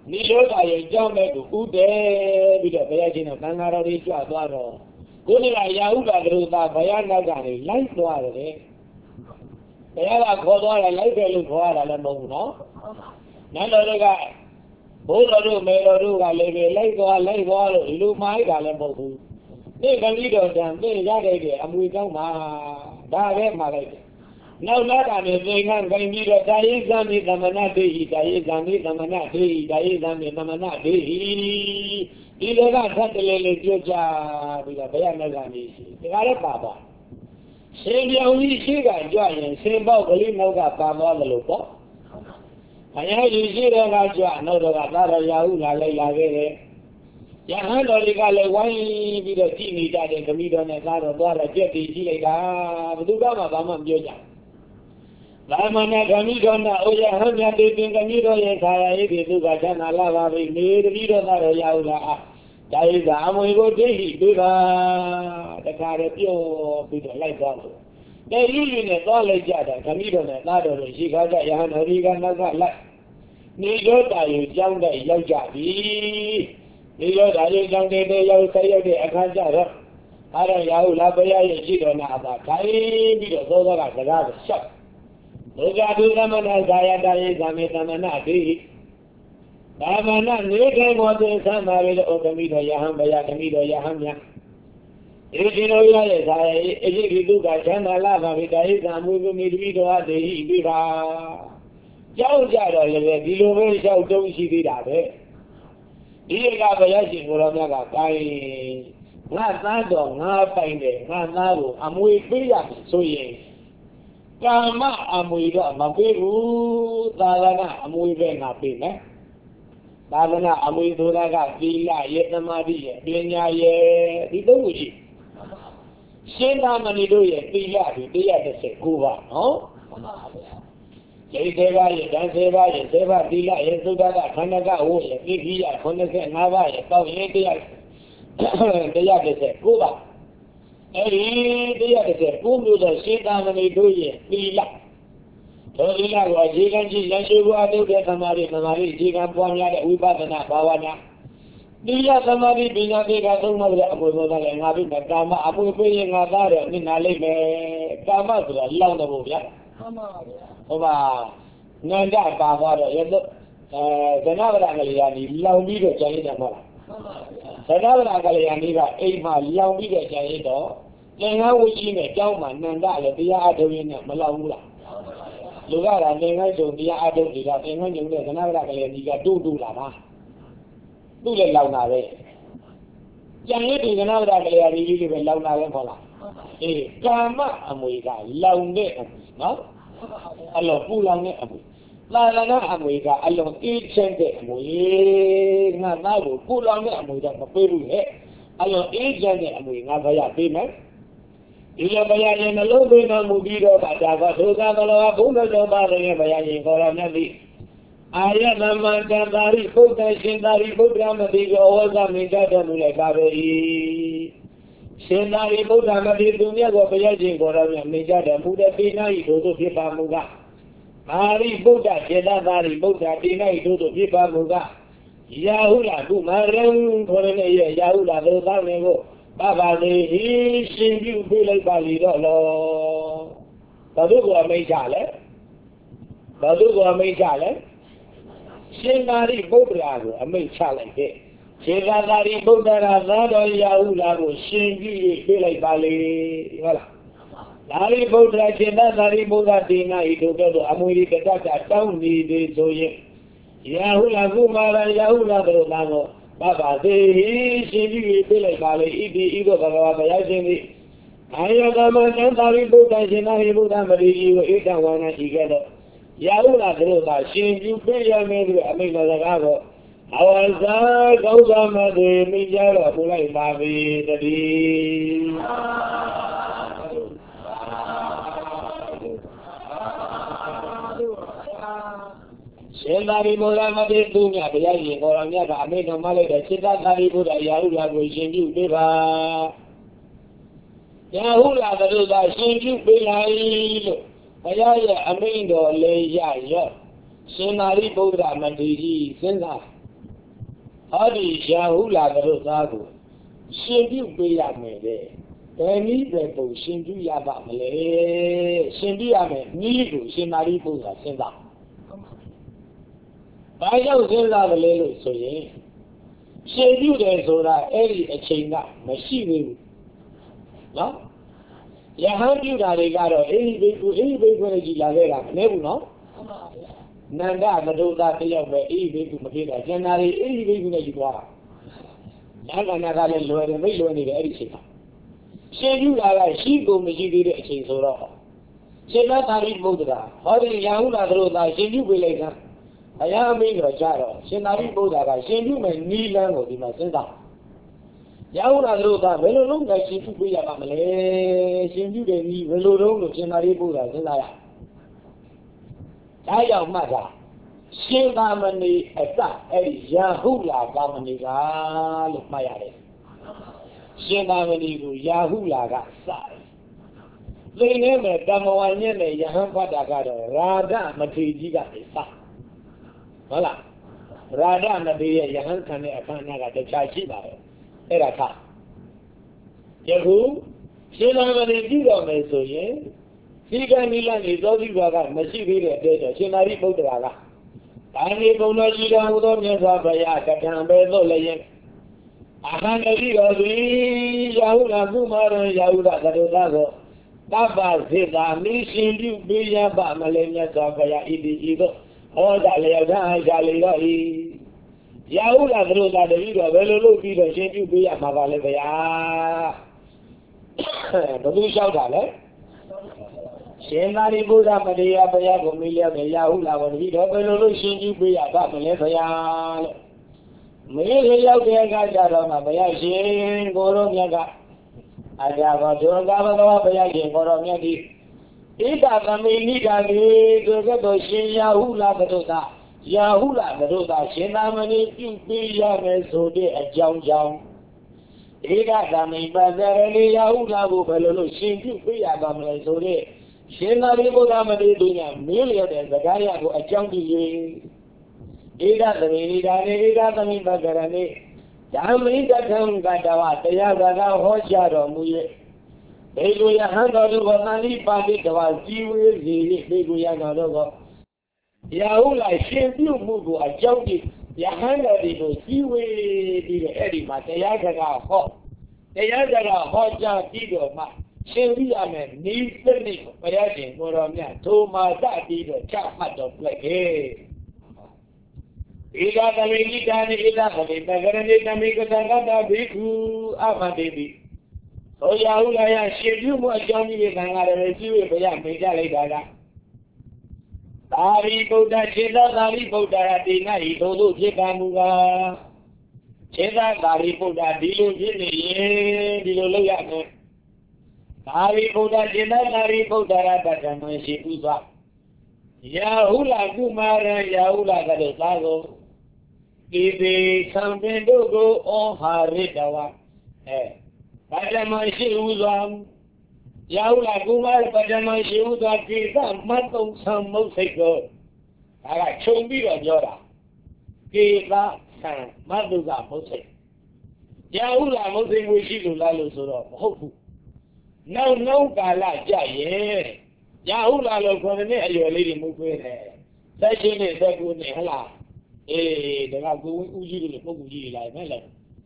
နိရောဓရဲ့အကြောင်းမဲ့ကိုဥတည်ပြီးတော့ဘုရားရှင်ကသံဃာတော်တွေကြွသွားတော့ကိုယ်ကရာဟုလာကလေးသားဘုရားနောက်ကနေလိုက်သွားတယ်ဘုရားကခေါ်သွားတယ်လိုက်တယ်လို့ခေါ်ရတာလည်းမဟုတ်ဘူးနော်နတ်တော်တွေကဘိုးတော်တို့မေတော်တို့ကလည်းပဲလိုက်သွားလိုက်သွားလို့လူမိုင်းတာလည်းမဟုတ်ဘူးဒီကလေးတော်တန်သိရခဲ့တဲ့အမွေကောင်းမှာဒါပဲမှာလိုက်တယ်နောက်လာတာနဲ့သင်္ကန်းခိုင်းပြီးတော့တာယေသံမိသမဏတေဟိတာယေသံမိသမဏတေဟိတာယေသံမိသမဏတေဟိဒီလိုကထပ်တလဲလေးပြောကြပြီးတော့ဘုရားနဲ့ကနေရှိဒါလည်းပါပါရှင်ပြောင်းကြီးရှိကကြွရင်ရှင်ပေါက်ကလေးနောက်ကပါသွားတယ်လို့ပေါ့ဘုရားကြီးရှိတဲ့ကကြွနောက်တော့ကသာရရာဟုလာလိုက်လာခဲ့တယ်ယဟန်တော်တွေကလည်းဝိုင်းပြီးတော့ကြည်နေကြတယ်ခမီးတော်နဲ့သားတော်သွားတော့ကြက်တီရှိလိုက်တာဘယ်သူကမှဘာမှမပြောကြလာမနာခမီးတော်နဲ့အိုယဟန်မြတ်တေပင်ခမီးတော်ရဲ့ခါရရေးဒီသူကချမ်းသာလာပါပြီနေတတိတော်သားတော်ရာဟုလာဒါဣဇာအမွေကိုဒိဋ္ဌိပြပါတခါတည်းပြောပြီးတော့လိုက်သွားလို့တဲ့ဤလူနဲ့သွားလိုက်ကြတာခမီးတော်နဲ့သားတော်တို့ရှိခါကြယဟန်တော်ဒီကနောက်ကလိုက်နေရောတာယူကြောင်းတဲ့ရောက်ကြပြီဒီရောဒါလေးကြောင့်တည်းရောက်ဆက်ရောက်တဲ့အခါကျတော့အားရရာဟုလာဘုရားရဲ့ရှိတော်နာအပါခိုင်းပြီးတော့သောသောကစကားကိုရှောက်ဒုက္ခဒုသမဏဇာယတယေသမေသမဏတိသာမဏနေခေမောသေသံသာရေဩကမိတော်ယဟံဘုရားကမိတော်ယဟံမြတ်ဒီဒီလိုရရဲ့ဇာယအရှိဒီဒုက္ခချမ်းသာလာပါပြီတာယေသံမူကမိတိတော်အတေဟိပိပါကြောက်ကြတော့လည်းဒီလိုပဲရှောက်တုံးရှိသေးတာပဲဒီကဘုရားရှင်ကိုရောမြတ်ကကိုင်းငါသားတော်ငါပိုင်တယ်ငါသားကိုအမွေပေးရဆိုရင်ကာမအမွေတော့မပေးဘူးသာသနာအမွေပဲငါပေးမယ်သာသနာအမွေဆိုတာကသီလရဲ့သမာဓိရဲ့ပညာရဲ့ဒီသုံးခုရှိရှင်းသာမဏေတို့ရဲ့သီလဒီ၁၁၉ပါးနော်ကျေသေးပါရဲ့ဓာတ်သေးပါရဲ့သေဘသီလရဲ့သုဒ္ဓကခန္ဓကဝိရဲ့ဣခိယခုနှစ်ဆယ့်ငါးပါးရဲ့တောက်ရင်တရားတရားတစ်ဆက်ကိုပါအဲဒီတရားတစ်ဆက်ကိုမျိုးသောရှင်းသာမဏေတို့ရဲ့သီလသောသီလကိုအခြေခံကြည့်ရရှိဖို့အထုတဲ့သမာဓိသမာဓိအခြေခံပွားများတဲ့ဝိပဿနာဘာဝနာသီလသမာဓိပညာတွေကသုံးပါးတဲ့အမှုပေါ်တယ်ငါပြီးကာမအမှုပေးရင်ငါသားတော့နိနာလိမ့်မယ်ကာမဆိုတာလောင်းတယ်ဘုရားမှန်ပါဗျာဟိုမှာနန္ဒပါသွားတော့ရတော့အဲဇနဗရကလေးကနေလောင်ပြီးတော့ကျန်ရတဲ့မဟုတ်လားဇနဗရကလေးကနေကအိမ်မှာလောင်ပြီးတော့ကျန်ရတော့သင်္ကန်းဝိကြီးနဲ့ကျောင်းမှာနန္ဒလည်းတရားအထုတ်ရင်းနဲ့မလောင်ဘူးလားလူကလည်းသင်္ကန်းကျုံတရားအထုတ်နေတာသင်္ကန်းကျုံနဲ့ဇနဗရကလေးကြီးကတူးတူးလာတာသူ့လည်းလောင်တာပဲကျန်ရတဲ့ဇနဗရကလေးကြီးတွေပဲလောင်တာပဲဟုတ်လားအေးကာမအမွေကလောင်တဲ့နော်အလောပူလောင်တဲ့အမွေသာသနာအမွေကအလောအေးချမ်းတဲ့အမွေငါသားကိုပူလောင်တဲ့အမွေတော့မပေးဘူးဟဲ့အလောအေးချမ်းတဲ့အမွေငါဘရပေးမယ်ဒီလိုဘုရားရှင်နှလုံးသွင်းတော်မူပြီးတော့ဒါကဒုက္ခသလောဘုရားတော်ပါတဲ့ဘုရားရှင်ခေါ်တော်မြတ်သည်အာယသမန္တသာရိပုတ္တရှင်သာရိပုတ္တမတိကိုဩဝါဒမိန့်တော်မူလိုက်ပါပဲရှင်သာရိပုတ္တမတိသူမြတ်ကိုဘုရားရှင်ခေါ်တော်မြတ်မိန့်တော်မူတဲ့ပိဏိတို့တို့ဖြစ်ပါမူကသာရိပုတ္တစေတသာရိပုတ္တပိဏိတို့တို့ဖြစ်ပါမူကရာဟုလာကုမာရံခေါ်တဲ့ရဲ့ရာဟုလာတို့သားနေကိုပါပါလေရှင်ပြုပြလိုက်ပါလိတော့လောဘာလို့ကိုအမိန့်ချလဲဘာလို့ကိုအမိန့်ချလဲရှင်သာရိပုတ္တရာကိုအမိန့်ချလိုက်တဲ့ရှင်သာရိပုတ္တရာသာတော်ရာဟုလာကိုရှင်ပြုပြလိုက်ပါလေဟုတ်လားသာရိပုတ္တရာရှင်သာရိပုတ္တရာဒီနာဤတို့တို့အမွေကတ္တတောင်းနေသေးဆိုရင်ရာဟုလာကုမာရရာဟုလာတို့သားကိုဘာပါသေးရှင်ပြုပြလိုက်ပါလေဣတိဤတို့ဘဂဝါဘုရားရှင်သည်အာယသမသံသာရိပုတ္တရှင်သာရိပုတ္တမတိကြီးကိုဣဒံဝါဏရှိခဲ့တော့ရာဟုလာတို့ကရှင်ပြုပြရမယ်ဆိုအမိန့်တော်စကားကိုအဝဇာကောင်းစွာမသွေမိကြတော့ပူလိုက်ပါပြီတည်းရှင်သာရိပုတ္တမတိသူမြတ်ဘုရားရှင်ခေါ်တော်မြတ်ကအမိန့်တော်မှလိုက်တဲ့စိတ္တသာရိပုတ္တရာဟုလာကိုရှင်ပြုပေးပါရာဟုလာတို့ကရှင်ပြုပေးလိုက်လို့ဘုရားရဲ့အမိန့်တော်လေးရရောရှင်သာရိပုတ္တမတိကြီးစဉ်းစား Adi Yahula Garotago. Shindu Bayame. Any people, Shindu Yabamale, Shindiame, Nidu, Shinaribu, Senda. I don't say that a little so ye. Shindu there so that every a chain up, machine. No? Yahandu Narigato, any people, any people in Gilavera, never know. Nanda, Madoda, Pilawa, any people, Makita, generally, any people in Gilavera. Nanga Naga, and Lord, and Milo, and everything. Say you are a sheep who may give it a change or all. Say not how you both are. How do you know say you will later? I am being a child. Say not you both are. Say you may kneel and what you must send out. Yauna Rota, well alone, I see to be a family. Say you may leave a little of Senaribu as I am. I am mother. Say Gamani at that, a Yahula Gamani, look my eye. Shinamani Yahula got size. They never Damawane Yahampatagado, Rada Matiji got a sa. Voila. Rada Nadia Yahankane Akanaga, the Chachiba, Eraka. Yahu, Shinamani Dido Mesoye, Siga Milan is only Gaga, Masivi, Shinari Bodraga. Tani Bonajiga, Udon Yazabaya, Katambe, Layan. Ahanari Ori Yahuda Gumara Yahuda Gadodago. Baba Zeta, Mission you be a Bamalena Sokaya Idigo, or the Leona Galilei. Yahuda Groda the Vigo, Velo Vigo, Shin you be a Mavalevaya. The blue shout out, eh? Shenari Buddha Maria Bayago Milia Yahuda, or Vigo, Velo Shin you be a Bamalevaya. May out there got on a Bayashi, Goro Yaga. I have a Jorgava Bayaki, Goro Yagi. It has a Minita, Gogato, Yahula Gadota, Yahula Gadota, Shinamani, you be young so they a Jong Jong. It has a Mibazarani Yahula Bufalo, Shin, you be a Gamma so they. Shinaribu Damadi doing a million and the guy who a junkie. Ida the Ida, Ida the Mibagarani. Damida Tam Gadawa, the Yagaga Hojaro Muye. Beguya Hando was Nani Padi, the Wazi, Beguya Nogo. Yahula, Shin, you move a junkie. Yahanda did the Siwe did the Eddie, but the Yagaga Hot. The Yagaga Hoja Dido, Shin Yaman, needs the name of Payati, Moromia, Toma, that did a chap of play. Ida Kamini Dani Ida Kami, Nagarani Namika Tangata Biku Amadebi. So Yahula, she knew more Johnny than I ever see with a young Mijali Dada. Dari Buddha Cheda, Dari Buddha Dina, Ito Chikamuga. Cheda, Dari Buddha, Dilu Jini, Dilu Yaku. Dari Buddha Cheda, Dari Buddha Dada, she was up. Yahula Kumara, Yahula Gadasago. If something to go on Haridawa, eh? Pajamashi Uzam Yaula Gumar Pajamashi Uzam Kisa, Mato Sam Moseko. I got Chumbi or Jora. Kisa, San, Maduga Mose. Yaula Mose Wishilu Lalu Suro, Hopu. No, no, Gala Jaye. Yaula Loconet, your lady moving there. Such a that good Hala. Eh, the Ragu Uji, the Poguji, like Mela.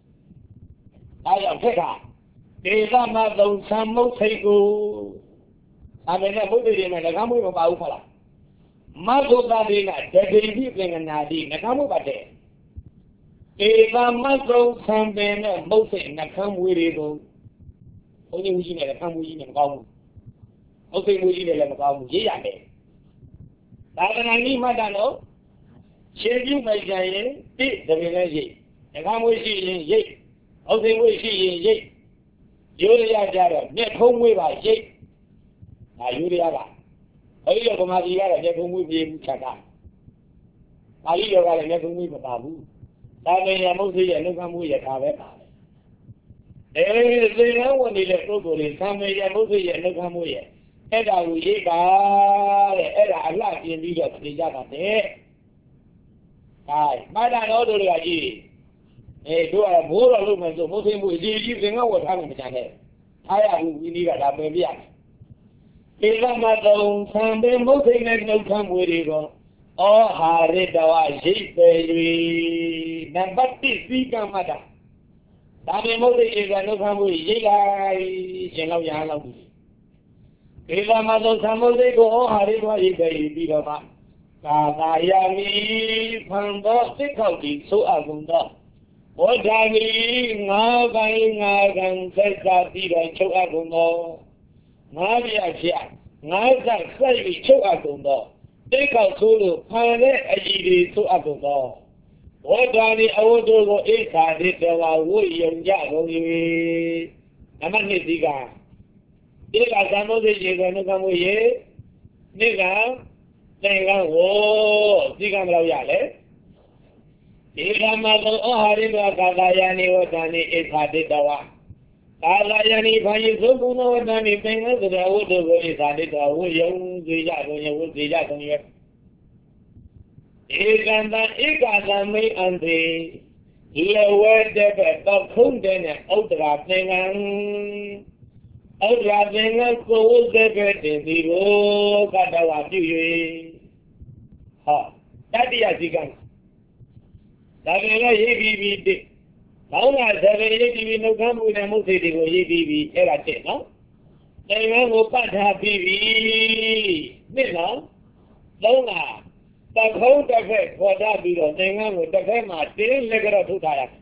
I am Pekka. They are not those some Moseko. I mean, I put it in a Gamu of Aupala. Marco Badina, the baby and Nadi, Nakamu Bate. If I must go something, Moses, Nakam with it. Only we need a come within a Gamu. Okay, we need a Gamu, Yame. I need Madano. Changing my giant, the Venezi, and I'm wishing ye. Okay, wishing ye. Julia Jara, net home with I say. I Julia. I look at my Yara, net home with you, Chaka. I look at a net home with Babu. That may have mostly a look at me at Kaveta. There is no one in the property, some may have mostly a look at me. And I will get a lot in the Jaka. Ay, Madame Odoraji. 诶，对啊，不了路们做不听不听，一整个我他们讲的，他呀，你你个他不变。ဒီကမှာတော့ဆံပေမုတ်သိနဲ့နှုတ်ခမ်းမွေတွေကိုဩဟာရတဝရိတ်ပေ၍နံပါတ်တစ်စီကံမှတ်တာဒါပေမုတ်သိဧကနှုတ်ခမ်းမွေရိတ်လိုက်ရှင်လောက်ရဟန်းလောက်ဒီကမှာတော့ဆံမုတ်သိကိုဩဟာရတဝရိတ်ပေပြီးတော့မှကာသာယမီဖန်သောစိတ်ခေါက်ဒီဆိုအပ်ကုန်တော့ဝဋ္ဌာမီငါးပိုင်းငါးကံဆက်စားပြီးတော့ချုပ်အပ်ကုန်တော့ငါးပြဖြစ်ငါးဆက်ဆက်ပြီးချုပ်အပ်ကုန်တော့တိတ်ကောက်ဆိုးလို့ဖန်တဲ့အကြီးတွေဆိုအပ်ကုန်တော့ဝဋ္ဌာမီအဝတ္တကိုအိခါတိတဝဝိယုံကြကုန်၏နမနှစ်စီကဒီကသံဃောစိတ်ရေကနှုတ်ကမှုရေနေ့ကသင်္ကန်းဟောစီကံဘယ်လောက်ရလဲဒီကမှာတော့ဩဟာရိတကာသာယနိဝတ္တနိအိခါတိတဝကာသာယနိဘာယိသုကုဏဝတ္တနိသင်္ကန်းသရဝတ္တကိုအိခါတိတဝဝယုံစေကြကုန်ရဝစေကြကုန်ရဧကံတံဧကာသမိအံတိလေဝဲတဲ့ဘက်တော့ခုံးတဲ့နဲ့ဥဒ္ဒရာသင်္ကန်းဥဒ္ဒရာသင်္ကန်းကိုဝတ်တဲ့ဘက်တင်ဒီကိုကတဝပြု၍ဟောတတိယစီကံဒါပေမဲ့ရေးပြီးပြီးတိဘောင်းကသဘေရေးပြီးပြီးနှုတ်ခမ်းမှုနဲ့မုတ်စိတ်တွေကိုရေးပြီးပြီးအဲ့ဒါတဲ့နော်သင်္ကန်းကိုပတ်ထားပြီးပြီးနှစ်နော်သုံးကတခုံးတစ်ဖက်ခေါ်ထားပြီးတော့သင်္ကန်းကိုတစ်ဖက်မှာတင်းလက်ကတော့ထုတ်ထားရတယ်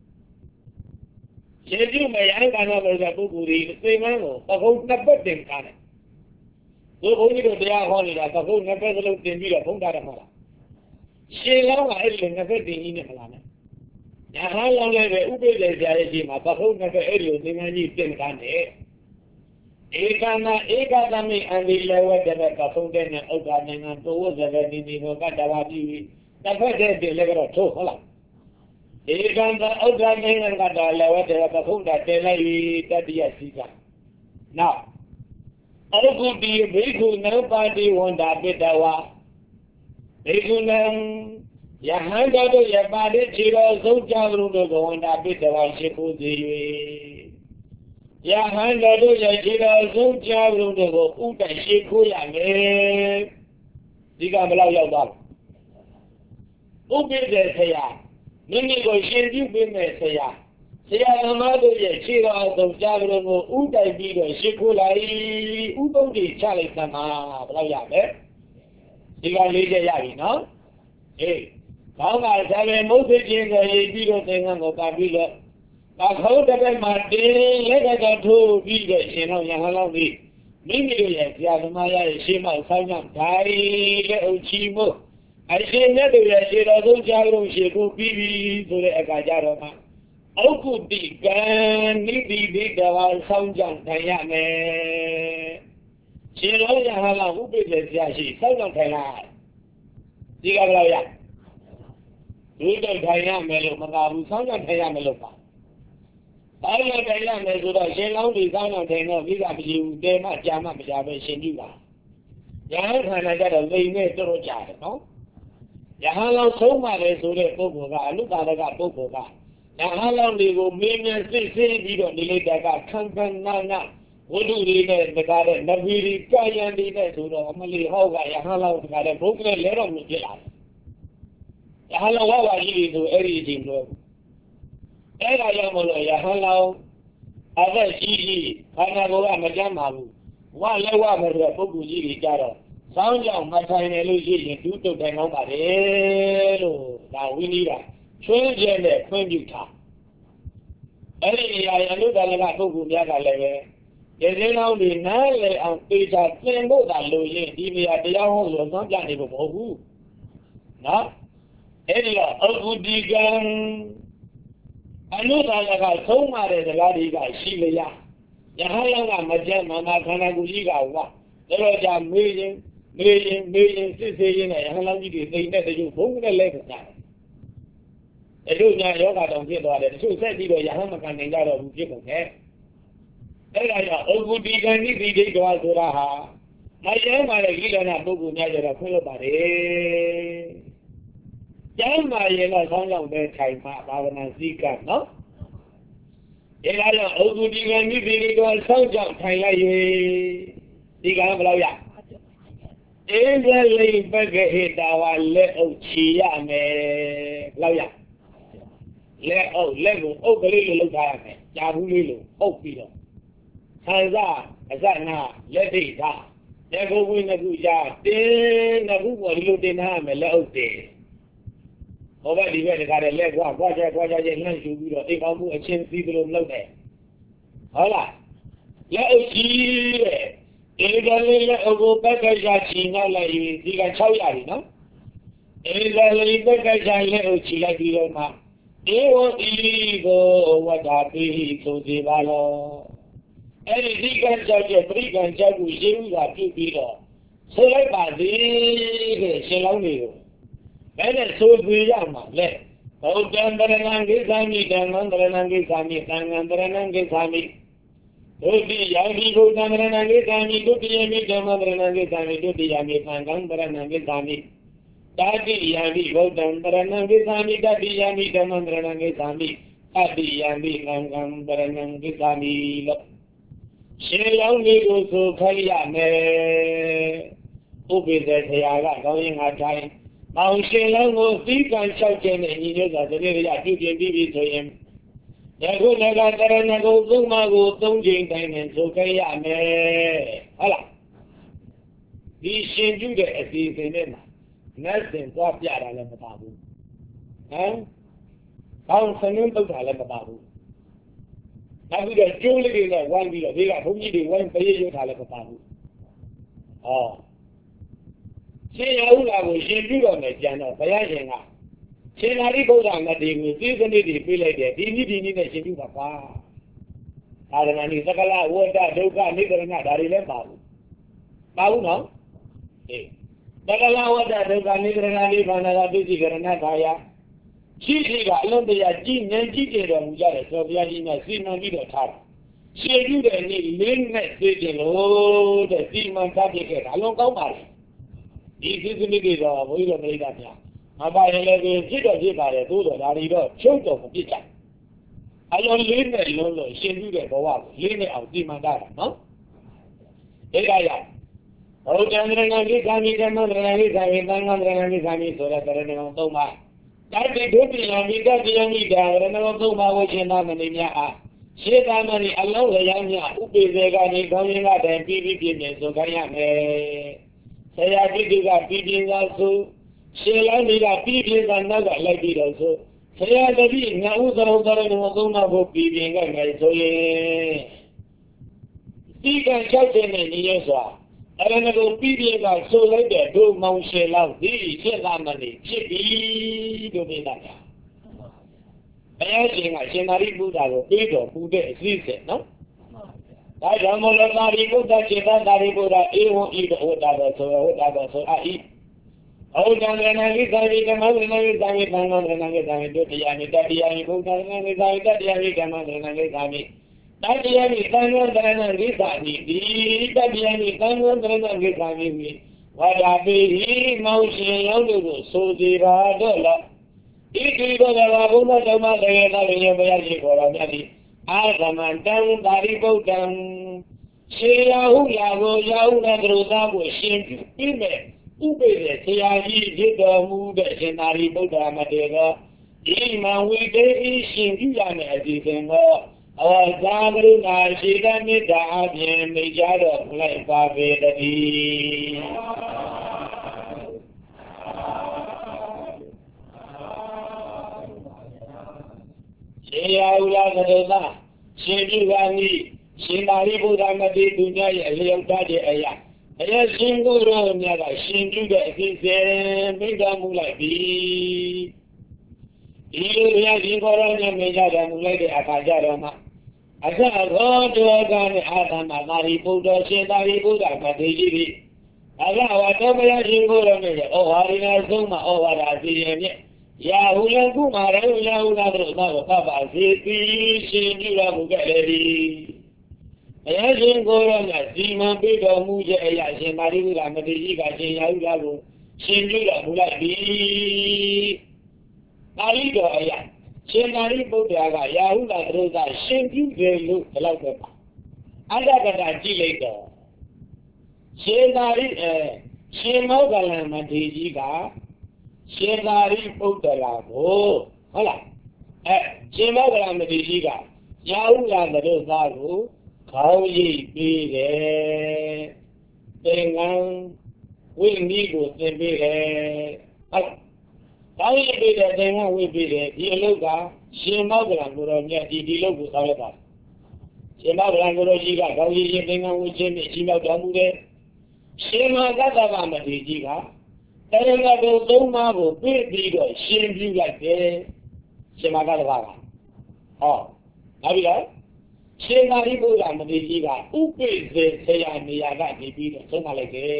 ရေကျုမရန်ကနာလို့ဆိုပုဂ္ဂိုလ်ဒီသင်္ကန်းကိုတခုံးနှစ်ပတ်တင်ထားတယ်ဒီဘုန်းကြီးတို့တရားဟောနေတာတခုံးနှစ်ပတ်စလုံးတင်ပြီးတော့ဘုန်းထားတယ်မဟုတ်လားရှင်လောင်းကအဲ့ဒီနှစ်ဖက်တင်ကြီးနဲ့မလားနဲ့ညာဟန်းလောင်းလည်းပဲဥပိ္ပေဆရာရဲ့ရှိမှာတခုံးနှစ်ဖက်အဲ့ဒီကိုသင်္ကန်းကြီးတင်ထားတယ်ဧကနာဧကသမိအန္တိလေဝတ္တကဖုံးတဲ့နဲ့ဥဒ္ဒါနိုင်ငံတောဝဇဂတိနိဘောကတဝတိတစ်ဖက်တည်းတင်လည်းကတော့ထိုးဟုတ်လားဧကံတဥဒ္ဒါနိုင်ငံကတလေဝတ္တကဖုံးတာတင်လိုက်တတ္တိယစီကနောက်အရုပ်တိဘိက္ခုနံပါတိဝန္တာပိတဝါဘိက္ခုနံယဟန်တော်တို့ရပါတိခြေတော်ဆုံးကြလို့တို့ကဝန္တာပိတဝါရှိခိုးစေ၍ယဟန်တော်တို့ရဲ့ခြေတော်ဆုံးကြလို့တို့ကိုဥဒ္ဒရှိခိုးရမယ်ဒီကဘယ်လောက်ရောက်သွားလဲဥပိ္ပေဆရာမိမိကိုရှင်ပြုပေးမယ်ဆရာဆရာသမားတို့ရဲ့ခြေတော်ဆုံးကြလို့ကိုဥဒ္ဒပြီးတော့ရှိခိုးလိုက်ဥပုဒ္ဓိချလိုက်သမှာဘယ်လောက်ရလဲဒီကလေးချက်ရပြီနော်အေးဘောင်းကဆာပဲမုတ်သိချင်းကိုရေးပြီးတော့သင်္ကန်းကိုပတ်ပြီးတော့အခုတပည့်မှာတင်းလက်ကတော့ထိုးပြီးတော့ရှင်တော်ရဟန်းတော်ကြီးမိမိတို့ရဲ့ဆရာသမားရဲ့ရှေးမောက်ဆောင်းကြောင့်ဓာရီလက်အုပ်ချီမို့အရှင်မြတ်တို့ရဲ့ခြေတော်ဆုံးကြားလို့ရှိခုပြီးပြီဆိုတဲ့အခါကျတော့မှဥက္ကုတိကံနိတိတိတဝါဆောင်းကြောင့်ထိုင်ရမယ်ရှင်တော်ရဟန်းတော်ဥပိ္ပေဆရာရှိဆောင်းကြောင့်ထိုင်လိုက်ဒီကဘယ်လိုရဒီတော့ထိုင်ရမယ်လို့မကဘူးဆောင်းကြောင့်ထိုင်ရမယ်လို့ပါဘာလို့ထိုင်ရမယ်ဆိုတော့ရှင်လောင်းဒီဆောင်းကြောင့်ထိုင်တော့မိကမရှိဘူးတဲမှကြာမှမကြာပဲရှင်ကြည့်ပါရဟန်းခန္ဓာကြတော့လိမ်နဲ့တော်တော်ကြာတယ်နော်ယဟန်လောင်းဆုံးပါလေဆိုတဲ့ပုဂ္ဂိုလ်ကအနုပါဒကပုဂ္ဂိုလ်ကယဟန်လောင်းတွေကိုမင်းမြန်စစ်စစ်ပြီးတော့နေလိုက်တာကခံခံနာနာဝိတုတွေနဲ့တကားတဲ့နဗီရီကာယံတွေနဲ့ဆိုတော့အမလီဟောက်ကယဟန်လောင်းတကားတဲ့ဘုက္ခနဲ့လဲတော့မြဖြစ်လာတယ်ယဟန်လောင်းဝါဝါကြီးတွေဆိုအဲ့ဒီအချိန်တော့အဲ့ဒါကြောင့်မလို့ယဟန်လောင်းအသက်ကြီးကြီးခန္ဓာကိုယ်ကမကြမ်းပါဘူးဝါလဲဝါမယ်ဆိုတဲ့ပုဂ္ဂိုလ်ကြီးတွေကြတော့ဆောင်းကြောင်မထိုင်နေလို့ရှိရင်ဒုတုတ်တိုင်ကောင်းပါတယ်လို့ဒါဝိနည်းကချွင်းကျဲနဲ့ဖွင့်ပြထားအဲ့ဒီအရာရလူတလည်းကပုဂ္ဂိုလ်များကလည်းပဲဒီစင်းလောင်းတွေနားလေအောင်ပေချာသင်ဖို့သာလိုရင်ဒီနေရာတရားဟောလို့သွားပြနေဖို့မဟုတ်ဘူးနော်အဲ့ဒီတော့ဥက္ကုတိကံအနုသာလကသုံးပါတဲ့စကားတွေကရှိလျာယဟန်လောင်းကမကြမ်းမနာခန္ဓာကိုယ်ကြီးကဝါတော့ကြမေးရင်မေးရင်မေးရင်စစ်စေးရင်လည်းယဟန်လောင်းကြီးတွေသိတဲ့တချို့ဘုံနဲ့လဲကြတယ်တချို့ညာယောဂတောင်ဖြစ်သွားတယ်တချို့ဆက်ပြီးတော့ယဟန်မခံနိုင်ကြတော့ဘူးဖြစ်ကုန်တယ်အဲ့ဒါကြောင့်ဥက္ကုတိကံနိတိဒိဋ္ဌဝါဆိုတာဟာမရဲမှာလည်းကိလေသာပုဂ္ဂိုလ်များကြတော့ခွင့်လွတ်ပါတယ် Chẳng mà vậy là con lòng để thầy mà bà bà nàng di cả nó. Vậy là là ở khu đi ngang như thế đó sống trọng thầy là gì? Đi cả bao lâu vậy? Ê ra lấy bà cái hệ đào à lệ ấu chi à mẹ lâu vậy? Lệ ấu, lệ ấu, ấu cái lý lâu thầy mẹ, chả hú lý lâu, ấu bì lâu. Thầy ra, ra nà, lệ đi ra. Lệ cô quý nà cụ cha, tên nà cụ quả lý lâu tên hà mẹ lệ ấu tên. Ở vậy đi về cái này lệ qua qua cha qua cha trên lăn chú bì rồi, đi con mua trên xí bì lâu này. Hỏi là, lệ ấu chi đấy. Ê ra lấy lệ ấu cô bác cái cha chi nào là gì cả cháu yà đi nó. Ê ra lấy bác cái cha lệ ấu chi là bì lâu mà. Ê ô ý cô vả đà bì sô dì bà lô. Ê đi di căn cháu chè bì căn cháu cụ xế ưu gà bì bì lô. Sô lấy bà dì kì xế lâu nì lô. Ê nè sô bì ra mà lệ. Âu chàn bà rà nàng kì sami, chàn bà rà nàng kì sami, chàn bà rà nàng kì sami. Doti yami ko chàn bà rà nàng kì sami, doti yami chàn bà rà nàng kì sami, doti yami chàn bà rà nàng kì sami. Tati yami ko chàn bà rà nàng kì sami, tati yami chàn bà rà nàng kì sami, tati yami chàn bà rà nàng kì sami lô. Xế lâu nì cô sô khai yà mẹ. Ú bì tè thè yà gà cao yīn ngā chāi. Ông xế lâu ngô tí căn cháu chè nè nhī nhô giả tè nè yà chú tiện bì bì sô yếm. Yà cô nè gà tà rà nè cô tông mà cô tông chīn thè nè sô khai yà mẹ. Hả là. Đi xên chú đè xī xên nè nà. Nè xên qua pià rà lè mạ bà bù. Hả? Ông xên nè tông thả lè mạ bà bù. Nà bù đè chú lì đi nè quan bì lò. Đi gà phông nhī đi quan bì yô thả lè mạ bà bù. Ồ. Xên yà ú là cô xên chú đò nè chàn nè. Bà yà xên ngà. Xên nà đi bố ràng nà đi ngư. Tí xên đi đi bì lè đè. Đi nì đi nì nè xên chú bà bà. Bà rà nà nì sá cá lá uwa đà đô cá nì kà rà nà đà rì lè bà bù. Bà bù nó? Ê. Sá cá lá uwa đà đô cá nì kà rà nà nì bà nà gà tù xì kà rà nà đà yà. Xī xī gà lông tà yà jī nhàn jī kè rà mù jā rà sō bìyà jī nà xī nà nì rà thà rà. Xē rū rà nì lēn nè xē jī lō rà xī màn thà jī kè rà lông kāo bà rà. Dī xī xī mì kè rà bò yī rà mè rì rà mìā. Mà bà yà lè kè jī rà jī bà rà tū rà rà rì rà chōng tō mù bì chā. À lō lēn nè lō lō xē rū rà bò wà bò lēn nè ảo xī màn thà rà nó. Ê gà yà. Âu chàn rà nà kì sami chàn màn rà nà kì sami tàn ngàn rà nà kì sami sō rà tà rà nè ngā tōng mà. Tati doti yami tati yami dāngara nā tō mā wā chē nā mani miyā ā. Shē tā mani Allah wā yā miyā upi zē kā nī kāng yī ngā tāng pī pī pī miyā sō kā yā mē. Sā yā pī pī kā pī pī ngā sō. Shē lā mī kā pī pī kā nā kā lai pī rā sō. Sā yā tā pī ngā u tā rā u tā rā nā tō mā wā pī pī ngā ngā sō yē. Tī kā chā chē nē nī yā sō. Ở đây có bí bí là số lấy để đôi mong xe lao đi xe làm mà đi chết đi đôi bên này. Bây giờ ngày xe nào đi bù đà rồi bí đồ bù đệ gì thế nó? Tại sao một lần nào đi bù đà xe ta ta đi bù đà yêu không yêu được đà rồi số rồi đà rồi số ai? Âu chẳng là năng cái gì cái mà cái năng cái gì năng năng năng cái gì đôi thì anh ta đi anh bù đà năng cái gì ta đi anh cái mà năng cái gì. Tadi yang ditanggung dengan kita ini, tadi yang ditanggung dengan kita ini. Wadabi mau siang dulu, sudira dola. Itu dola guna sama dengan yang bayar di kolam jadi. Asaman tang dari bautang. Siahu yago yahu na terusa bosin. Ime, ube siahi jika muda senari bautang madega. Imam wide isin juga ni tengok. Awal jangru nasi dan mida abien menjadi mulai pakai tadi. Saya ulang kata, saya juga ni, saya nari bukan di dunia yang tadi ayah. Ayah singgung rohnya lah, singgung juga saya mida mulai di. Ini yang singgung rohnya menjadi mulai di akajar rumah. Asa agak dua kali ada mari Buddha sedari Buddha mati jadi. Agak waktu bayar singgung ni, oh hari ni semua oh hari ni. Ya ulang ku marah ulang ulang terus nak apa sih singgung lah bukan lagi. Ya singgung ni si mampu kamu je ya sedari Buddha mati jadi kasi ya ulang singgung lah bukan lagi. ပါဠိတော်အရာရှင်သာရိပုတ္တရာကရာဟုလာသရုပ်ကရှင်ပြုတယ်လို့ဒီလောက်ပဲပါအတ္တကတာကြည့်လိုက်တော့ရှင်သာရိအဲရှင်မောဂလန်မထေရကြီးကရှင်သာရိပုတ္တရာကိုဟုတ်လားအဲရှင်မောဂလန်မထေရကြီးကရာဟုလာသရုပ်သားကိုခေါင်းရိပ်ပေးတယ်သင်္ကန်းဝိနည်းကိုသင်ပေးတယ်ဟုတ်ခေါင်းရိပ်ပေးတယ်သင်္ကန်းဝိပေးတယ်ဒီအလုပ်ကရှင်မောဂလန်ကိုတော်မြတ်ဒီဒီလုပ်ကိုဆောင်ရတာရှင်မောဂလန်ကိုတော်ကြီးကခေါင်းရိပ်ခြင်းသင်္ကန်းဝိခြင်းနဲ့ရှိမြောက်တော်မူတယ်ရှင်မဂတ္တဗမထေရကြီးကတရဏဂုံသုံးပါးကိုပြည့်ပြီးတော့ရှင်ပြုလိုက်တယ်ရှင်မဂတ္တဗကဟောနောက်ပြီးတော့ရှင်သာရိပုတ္တရာမထေရကြီးကဥပိ္ပေဆရာနေရာကနေပြီးတော့ဆုံးမလိုက်တယ်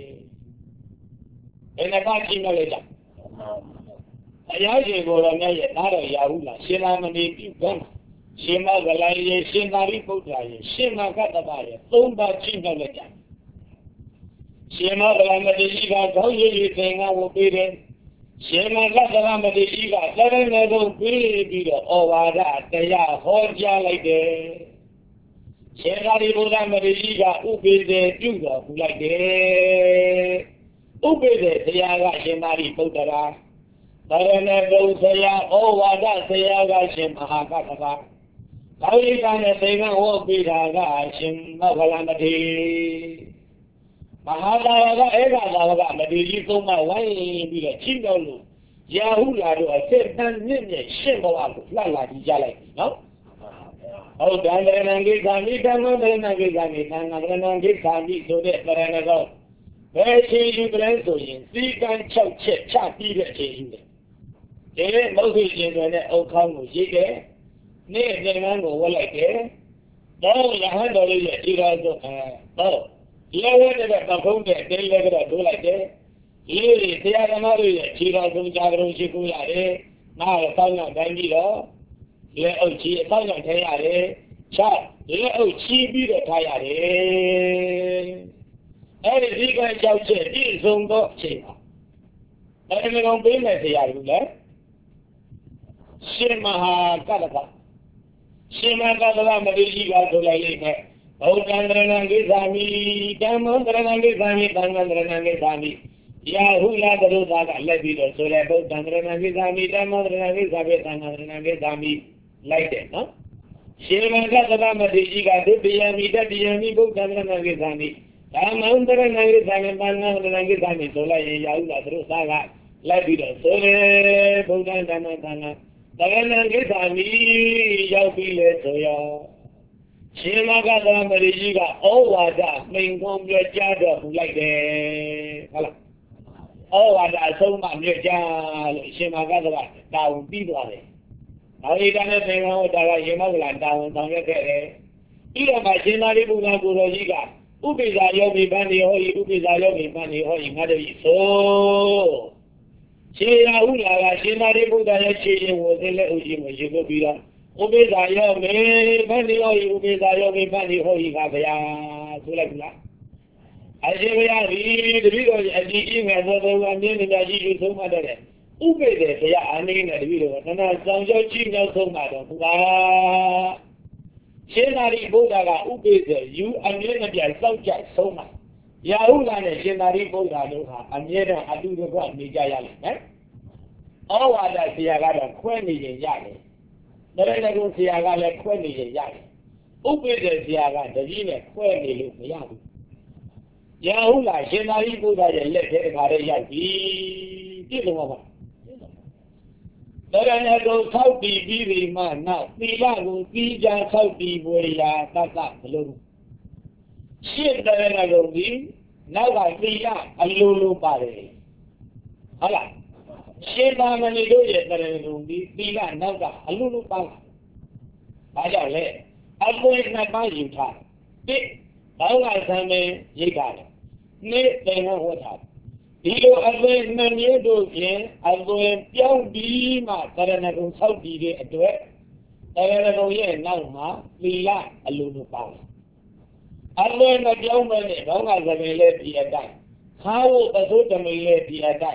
ဘယ်နှပါးရှိမလဲကြအရာရှင်ကိုယ်တော်မြတ်ရဲ့သားတော်ရာဟုလာရှင်သာမဏေပြုကံရှင်မောဂလန်ရေရှင်သာရိပုတ္တရာရေရှင်မဂတ္တဗရေသုံးပါးရှိမလဲကြရှင်မောဂလန်မထေရကြီးကခေါင်းရည်ရည်သင်္ကန်းဝတ်ပေးတယ်ရှင်မဂတ္တဗမထေရကြီးကသရဏဂုံပေးပြီးတော့ဩဝါဒတရားဟောကြားလိုက်တယ်ရှင်သာရိပုတ္တရာမထေရကြီးကဥပိ္ပေပြုတော်မူလိုက်တယ်ဥပိ္ပေတရားကရှင်သာရိပုတ္တရာသရဏဂုံဆရာဩဝါဒဆရာကရှင်မဟာကတ္တဗခေါင်းရည်ကနဲ့သင်္ကန်းဝတ်ပေးတာကရှင်မောဂလန်မထေရမဟာသာရကဧကသာဝကမထေရကြီးသုံးပါးဝိုင်းပြီးတော့ချင်းတော်လို့ရာဟုလာတို့အစစ်တန်မြင့်မြင့်ရှင်းဘဝကိုလှလာကြည့်ကြလိုက်နော်ဟုတ်တယ်တရဏံကိသာမိဓမ္မတရဏံကိသာမိသံဃာတရဏံကိသာမိဆိုတဲ့တရဏဂောဘယ်ချိန်ယူကလေးဆိုရင်စီကံ၆ချက်ချပြီးတဲ့အချိန်ယူတယ်ဒီမုတ်သိရှင်တွေနဲ့အုတ်ခေါင်းကိုရေးတယ်နေ့သင်္ကန်းကိုဝတ်လိုက်တယ်တော့ရဟန်းတော်လေးရဲ့ဒီတော်ဆိုအဲတော့ဒီလိုဝတ်တဲ့ပခုံးတဲ့တင်းလေးကတော့ထိုးလိုက်တယ်ဒီလိုဆရာသမားတို့ရဲ့ခြေတော်ဆုံးကြကြုံရှိကိုရတယ်နောက်တော့ဆောင်းရောက်တိုင်းပြီးတော့လက်အုပ်ချီအဆောင်းရောက်ထဲရတယ်ချလက်အုပ်ချီပြီးတော့ထားရတယ်အဲ့ဒီဒီကကြောက်ချက်ပြည့်စုံတော့အချိန်ပါအဲ့ဒီကောင်ပေးမယ်ဆရာလူလဲရှင်မဟာကတ္တဗရှင်မကတ္တဗမထေရကြီးကဆိုလိုက်လိမ့်မယ်ဘုဒ္ဓံတရဏံကိသာမိဓမ္မံတရဏံကိသာမိသံဃံတရဏံကိသာမိရာဟုလာသရုပ်သားကလက်ပြီးတော့ဆိုလဲဘုဒ္ဓံတရဏံကိသာမိဓမ္မံတရဏံကိသာမိသံဃံတရဏံကိသာမိလိုက်တယ်နော်ရှင်မကတ္တဗမထေရကြီးကဒုတိယမိတတိယမိဘုဒ္ဓံတရဏံကိသာမိဓမ္မံတရဏံကိသာမိသံဃံတရဏံကိသာမိဆိုလိုက်ရင်ရာဟုလာသရုပ်သားကလိုက်ပြီးတော့ဆိုလဲဘုဒ္ဓံဓမ္မံသံဃံတရဏံကိသာမိရောက်ပြီးလဲဆိုရောရှင်မကတ္တဗမထေရကြီးကဩဝါဒမိန်ကုန်းပြကြားတော်မူလိုက်တယ်ဟုတ်လားဩဝါဒအဆုံးအမပြကြားလို့ရှင်မကတ္တဗတာဝန်ပြီးသွားတယ်နောက်ဤတန်းတဲ့သင်္ကန်းဝတ္တကရေမောကလန်တာဝန်ဆောင်ရွက်ခဲ့တယ်ဤတော့မှရှင်သာရိပုတ္တရာကိုယ်တော်ကြီးကဥပိ္ပဇာယောဂီပန်းနေဟောဤဥပိ္ပဇာယောဂီပန်းနေဟောဤငါတို့ဤဆိုရှင်ရာဟုလာကရှင်သာရိပုတ္တရာရဲ့ခြေရင်ဝသင်းလက်ဥကြီးကိုရေပုတ်ပြီးတော့ဥပိ္ပဇာယောမေပန်းနေဟောဤဥပိ္ပဇာယောဂီပန်းနေဟောဤကဗျာဆိုလိုက်ဘူးလားအရှင်ဘုရားဒီတပည့်တော်အကြည့်အငယ်သောသောအမြင်ဉာဏ်ကြီးယူဆုံးမတတ်တယ်ဥပိ္ပေဘုရားအာနိနဲ့တပည့်တော်ကနနာဆောင်ကြောကြည့်ရောက်ဆုံးမှာတော့ဘုရားရှင်သာရိပုတ္တရာကဥပိ္ပေယူအမြင်နဲ့ပြန်စောက်ကြဆုံးမှာရာဟုလာနဲ့ရှင်သာရိပုတ္တရာတို့ဟာအမြဲတမ်းအတူတကွနေကြရလိမ့်မယ်ဩဝါဒဆရာကတော့ခွဲနေရင်ရတယ်တရဏဂုံဆရာကလည်းခွဲနေရင်ရတယ်ဥပိ္ပေဆရာကတတိနဲ့ခွဲနေလို့မရဘူးရာဟုလာရှင်သာရိပုတ္တရာရဲ့လက်ထဲတခါတည်းရောက်ပြီပြည့်စုံပါပါတရဏဂုံဆောက်တည်ပြီးပြီမှနောက်သီလကိုပြီးကြဆောက်တည်ပွေရာသတ္တဘလုံးရှင်းတရဏဂုံဒီနောက်ကသီလအလိုလိုပါတယ်ဟုတ်လားရှင်သာမဏေတို့ရဲ့တရဏဂုံဒီသီလနောက်ကအလိုလိုပါဘာကြောင့်လဲအပွင့်နှစ်ပါးယူထားတစ်ဘောင်းကသံမင်းရိတ်တာတယ်နေ့သင်္ကန်းဝတ်ထားဒီလိုအပွင့်နှစ်မျိုးတို့ဖြင့်အပွင့်ပြောင်းပြီးမှတရဏဂုံဆောက်တည်တဲ့အတွက်တရဏဂုံရဲ့နောက်မှာသီလအလိုလိုပါအလွယ်မပြောင်းမနဲ့ဘောင်းကသံမင်းလည်းဒီအတိုင်းခါဝပသုတ္တမိလည်းဒီအတိုင်း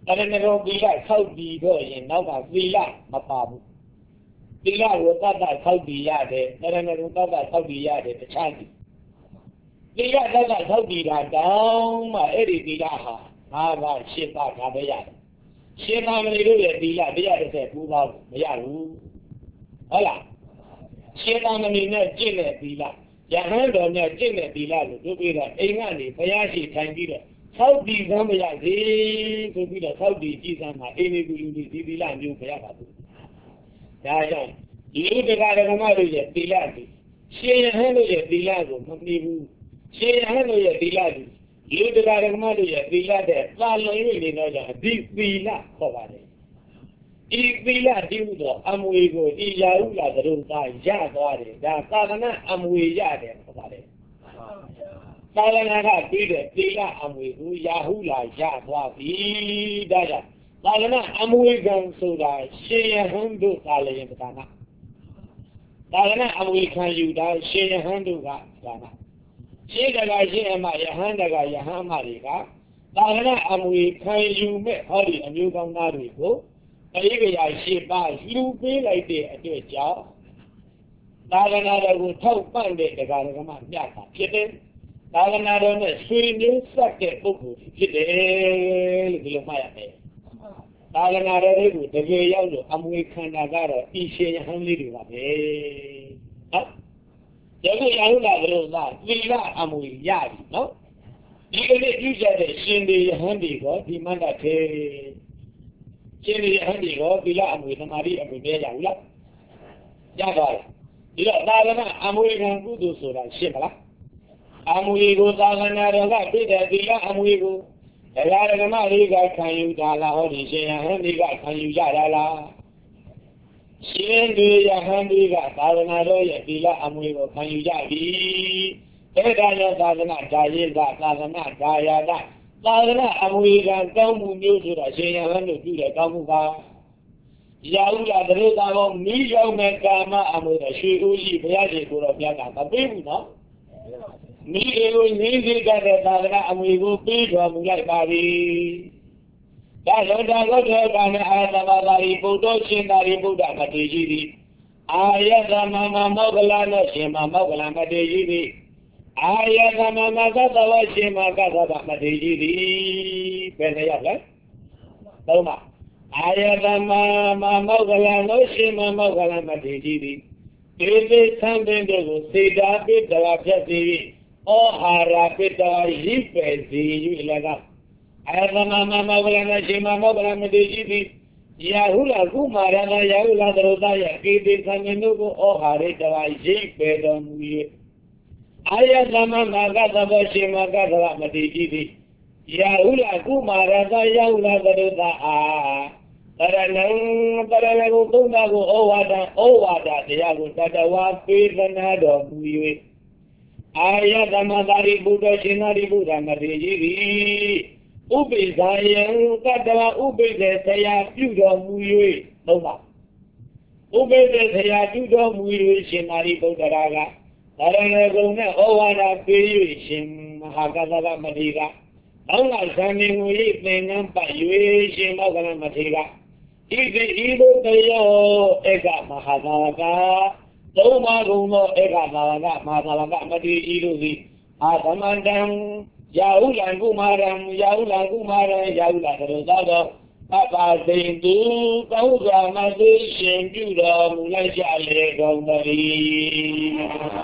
ဒါနဲ့တော့သီလဆောက်တည်တော့ရင်နောက်ကသီလမပါဘူးသီလကိုတတ်တတ်ဆောက်တည်ရတယ်ဒါနဲ့တော့တတ်တတ်ဆောက်တည်ရတယ်တခြားသည်သီလတတ်တတ်ဆောက်တည်တာတောင်းမှအဲ့ဒီသီလဟာငါးပါးရှင်းပါဒါပဲရတယ်ရှင်းပါမနေလို့ရဲ့သီလတရားတစ်ဆက်ပူးပါဘူးမရဘူးဟုတ်လားရှင်းပါမနေနဲ့ကျင့်တဲ့သီလယဟန်တော်များကျင့်တဲ့သီလကိုတို့ပြီးတော့အိမ်ကနေဘုရားရှိထိုင်ပြီးတော့ဆောက်တည်စမ်းမရစေဆိုပြီးတော့ဆောက်တည်ကြည်စမ်းမှာအိမ်နေကူလူတွေဒီသီလမျိုးဘုရားပါဘူးဒါကြောင့်ဒီတရားဓမ္မတို့ရဲ့သီလတွေရှင်ယဟန်တို့ရဲ့သီလကိုမပြီးဘူးရှင်ယဟန်တို့ရဲ့သီလတွေဒီတရားဓမ္မတို့ရဲ့သီလတဲ့သာလွန်၍နေတော့ကြောင့်ဒီသီလခေါ်ပါတယ်ဒီသီလတည်မှုတော့အမွေကိုဤရာဟုလာသတို့သာရသွားတယ်ဒါသာသနာအမွေရတယ်ခေါ်ပါတယ်သာသနာကပြီးတဲ့သီလအမွေကိုရာဟုလာရသွားပြီဒါကြောင့်သာသနာအမွေကံဆိုတာရှင်ယဟန်တို့သာလျင်ပဒါနာသာသနာအမွေခံယူတာရှင်ယဟန်တို့ကဒါနာရှင်းတကရှင်းအမယဟန်တကယဟန်အမတွေကသာသနာအမွေခံယူမဲ့ဟောဒီအမျိုးကောင်းသားတွေကိုအရေးကြရာရှင်းပါလှူပေးလိုက်တဲ့အတွက်ကြောင့်သာသနာတော်ကိုထောက်ပံ့တဲ့တရားဓမ္မမြတ်တာဖြစ်တယ်သာသနာတော်နဲ့ဆွေမျိုးဆက်တဲ့ပုဂ္ဂိုလ်ဖြစ်တယ်လို့ဒီလိုမှတ်ရမယ်သာသနာတော်တွေကိုတကယ်ရောက်လို့အမွေခံတာကတော့ဤရှင်ယဟန်လေးတွေပါပဲဟုတ်ယခုရဟုလာလို့သာသီလအမွေရပြီနော်ဒီကနေ့ပြုကြတဲ့ရှင်တွေယဟန်တွေကဒီမန္တထေရှင်တွေယဟန်တွေကသီလအမွေသမာဓိအမွေပဲရဘူးလားရပါလားဒီတော့သာသနာအမွေခံကုသိုလ်ဆိုတာရှင်းမလားအမွေကိုသာသနာတော်ကပြည့်တဲ့သီလအမွေကိုတရားဓမ္မတွေကခံယူတာလားဟောဒီရှင်ယဟန်တွေကခံယူကြတာလားရှင်တွေယဟန်တွေကသာသနာတော်ရဲ့သီလအမွေကိုခံယူကြပြီအဲဒါကြောင့်သာသနာဒါယေကသာသနာဒါယာကသာသနာအမွေကကောင်းမှုမျိုးဆိုတော့ရှင်ယဟန်တို့ပြုတဲ့ကောင်းမှုကရာဟုလာတရေသာကောမိရောက်မဲ့ကာမအမွေတော့ရွှေဦးကြီးဘုရားရှင်ကိုတော့ပြတာမပေးဘူးနော်မိကိုငင်းစိတ်တဲ့သာသနာအမွေကိုပေးတော်မူလိုက်ပါပြီဒါရောတာကောတဲ့ကံနဲ့အာသဘာသာရီပုဒ္ဓရှင်သာရီဗုဒ္ဓမထေရကြီးသည်အာယသမမမောဂလနဲ့ရှင်မမောဂလမထေရကြီးသည်အာယသမမကသဝရှင်မကသဗမထေရကြီးသည်ဘယ်နဲ့ရောက်လဲသုံးပါအာယသမမမောဂလနဲ့ရှင်မမောဂလမထေရကြီးသည်ဒီဒီသံပင်တို့ကိုစေတာပိတဝဖြတ်စီဩဟာရပိတဝရိပဲစီ၍လည်းကအာသမမမောဂလနဲ့ရှင်မမောဂလမထေရကြီးသည်ရာဟုလာကုမာရနာရာဟုလာသရောသားရဲ့ဒီဒီသံပင်တို့ကိုဩဟာရိတဝရိပဲတော်မူ၍အာယသမမကသဗ္ဗရှင်မကသဗ္ဗမတိတိတိရာဟုလာကုမာရသာရာဟုလာသရုသာအာတရဏံတရဏကိုသုံးပါးကိုဩဝါဒဩဝါဒတရားကိုတတဝါပေးသနာတော်မူ၍အာယသမသာရိပုတ္တရှင်သာရိပုတ္တမထေရကြီးသည်ဥပိ္ပဇာယံတတဝဥပိ္ပဇေဆရာပြုတော်မူ၍သုံးပါဥပိ္ပဇေဆရာပြုတော်မူ၍ရှင်သာရိပုတ္တရာကဒါရဏဂုံနဲ့ဩဝါဒပေး၍ရှင်မဟာကသဗ္ဗမထေရတောင်းလာဇန်နေငွေသင်္ကန်းပတ်၍ရှင်မောကလမထေရဣတိဤသို့တယောဧကမဟာသာဝကသုံးပါးကုန်သောဧကသာဝကမဟာသာဝကမထေရဤတို့သည်အာသမန္တံယာဟုလံကုမာရံယာဟုလံကုမာရံယာဟုလံသရောသောသောအပါသိင်သူကောင်းစွာမသိရှင်ပြုတော်မူလိုက်ကြလေကုန်သတည်း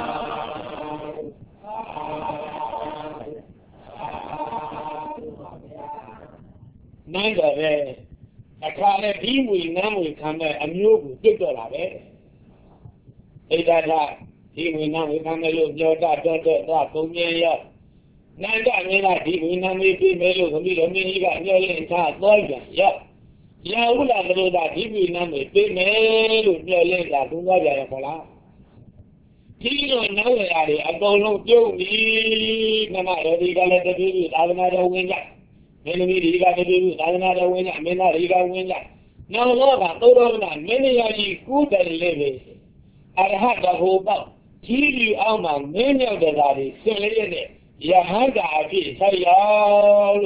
နန်းတော်ပဲအခါနဲ့ဒီမူနန်းမူခံတဲ့အမျိုးကိုတွေ့တော့လာပဲဣဒ္ဓတာဒီမူနန်းမူခံတဲ့လို့ပြောတာတော့တော့သွားပုံမြင်ရောက်နန္ဒမင်းကဒီမူနန်းမူပြီးမဲလို့သမီးတော်မင်းကြီးကညှော်လင့်ထားသွားပြန်ရောက်ရာဟုလာသတို့ကဒီမူနန်းမူပြီးမဲလို့ညှော်လင့်တာသုံးသွားကြရခေါ်လားဒီလိုနောက်ရရတယ်အကုန်လုံးပြုံးပြီနမတော်ဒီကလည်းတတိယသာသနာတော်ဝင်ကြမင်းသမီးဒီကတတိယသာသနာတော်ဝင်ကြမင်းသားဒီကဝင်ကြနောက်တော့ကသောတော်ကမင်းရကြီးကုတယ်လေးပဲအရဟတဟောပေါ့ကြီးလူအောင်မှာမင်းမြောက်တဲ့ဓာတ်တွေဆင်လေးရဲ့ယဟန္တာအဖြစ်ဆက်ရောက်လို့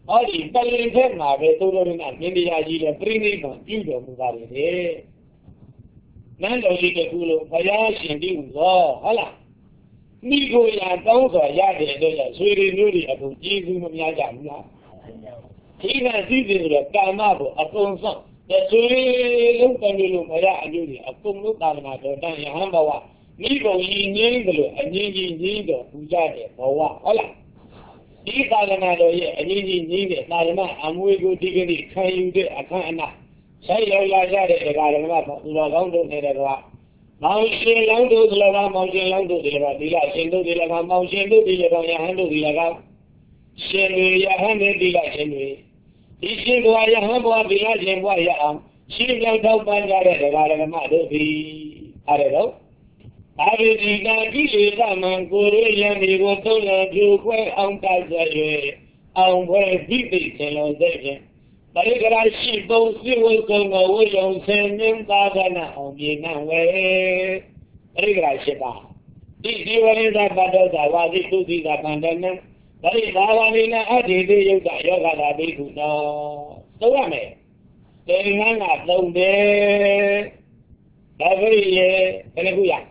all the Pelin Marvel, Todorina, India, Prini, Judo, Mugari. None of the Kulu, Payash, and you, Allah. Nigo and Tonga, Yadi, Sweden, Nudi, about Jesus, Yajamla. He has seasoned the Kamabo, upon some. The Sweden, Lumpanilu, Maya, and Yudi, upon Lupana, Hambawa. Nigo, Yingo, and Yin Yindo, Ujade, or what? Allah. These are the matter yet, and Yin Yin, Nalama, and we go digging it, can you get a kind of say, you like that, the Galama, Londo, Nedava. Mountain Londo, the Lava, Mountain Londo, the Lava, the Lava, the Lava, Mountain, the Lava, Yahando, the Lava, Shenry, Yahande, the Shenry. He seemed why Yahamba, the Lajan, why Yaham, she went out by the Galama, the I don't know. I will be not man, Korean, he was told you where on Tazaye, on where people can on there. But if I see those people come away on sending Tagana on the way, Rigrasheba. This you are that battle that was it to be the abandonment. But if I want in a day, you got yoga, they could know. So I may. They hang up down there every year, and a good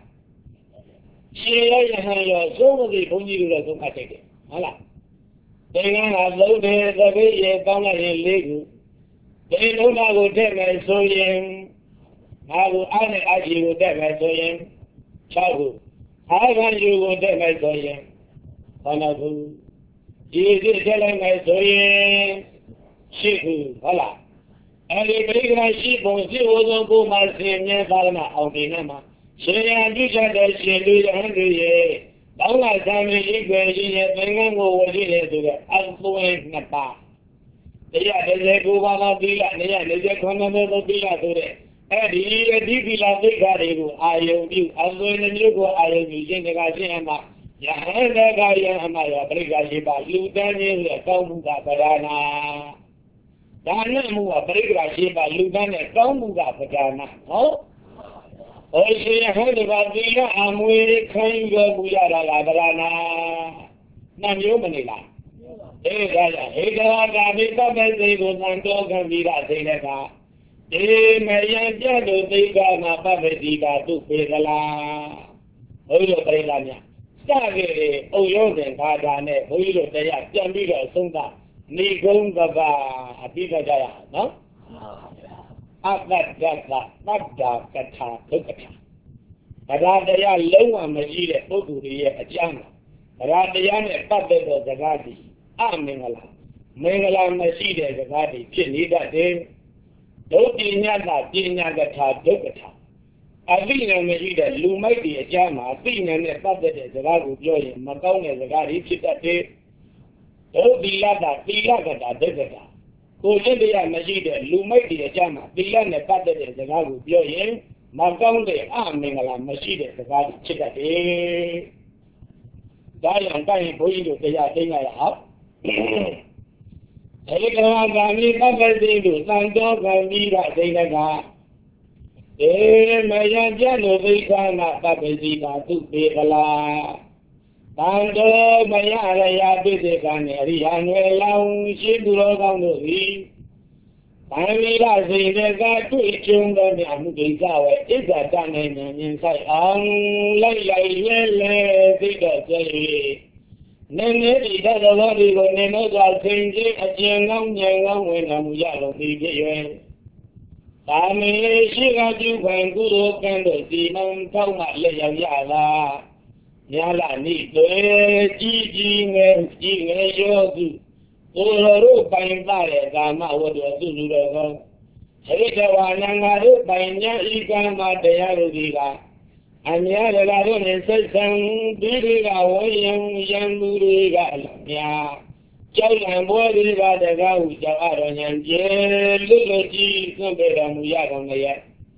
she has so many Punji to cut it. Allah. They have loaded the way down in legal. They know I will tell my so young. I will honor as you will tell my so young. Childhood. I want you will tell my so young. Honorable. You did tell my so young. Sheep. Allah. And they bring my sheep on zero go my senior Salma of the Nama. She and you said that she do the hundred years. Don't like time you go in and go over here to the affluent Napa. They are the Gubana Villa, they are the Economic Villa today. And he a deep villa they got you. I owe you. I'm going to you go. I owe you. Jing the Gazima. Yahanda Gaya and my Brigaziba. You Daniel, the Kamuga Padana. Dana Mua Brigaziba, you done a Kamuga Padana. Oh? Oh, she heard about the Amway kind of Buyara Labrana. Nam Yomanila. Eh, Ega, Vita, they go and talk and be that Seneca. Eh, Mayan Jado, they got my Pavediga to Pedala. Oh, your Pelania. Stagger, oh, your then, Padane, oh, your day, Jambida, Sunda, Nigonga, Abida Jaya, no? Up that, that, that, not dark, that time, look at him. But they are low and Majida, Odu, a jam. But they are a puppet of the Gadi. Ah, Mingala. Mingala Majida, the Gadi, Chinida, they don't be Nana, Dinagata, Dogata. I've been a Majida, Lu might be a jam, I've been a puppet of the Gadi, Joy, Macona, the Gadi, Chita, don't be Lada, be Lagata, Dogata. India Majida, Lumadi, a Jama, beyond the Padded, the Gagu, Yoye, Magonde, Amingala, Majida, the Gadi, Chita, Die and dying for you, they are thing I have. Elegami, Babadi, Sando, Gandira, Denaga. Eh, Mayan Jano, they cannot Babadi, to Pegala. Tando Mayara Yabide Ganeri, and Long Shiburo Gandori. Tamila say the guy to each young Gamugawa is a done inside on Lay Yelle, Bigger Say. Then it does a lot of Nemo changing a young young when I'm yellow, big. Tami, she got you when good open the demon, Toma Yala. Yala ni doe jiji nge jiji yogi oro pain bare gama wodo dulu dogo hede wana ngaro painya ika ma daya rudiga anya la ro ne sang diriga woyang yang duriga ya chau yang bo diriga daga u jawaro nyanje lulu ji kombe mu ya gongaya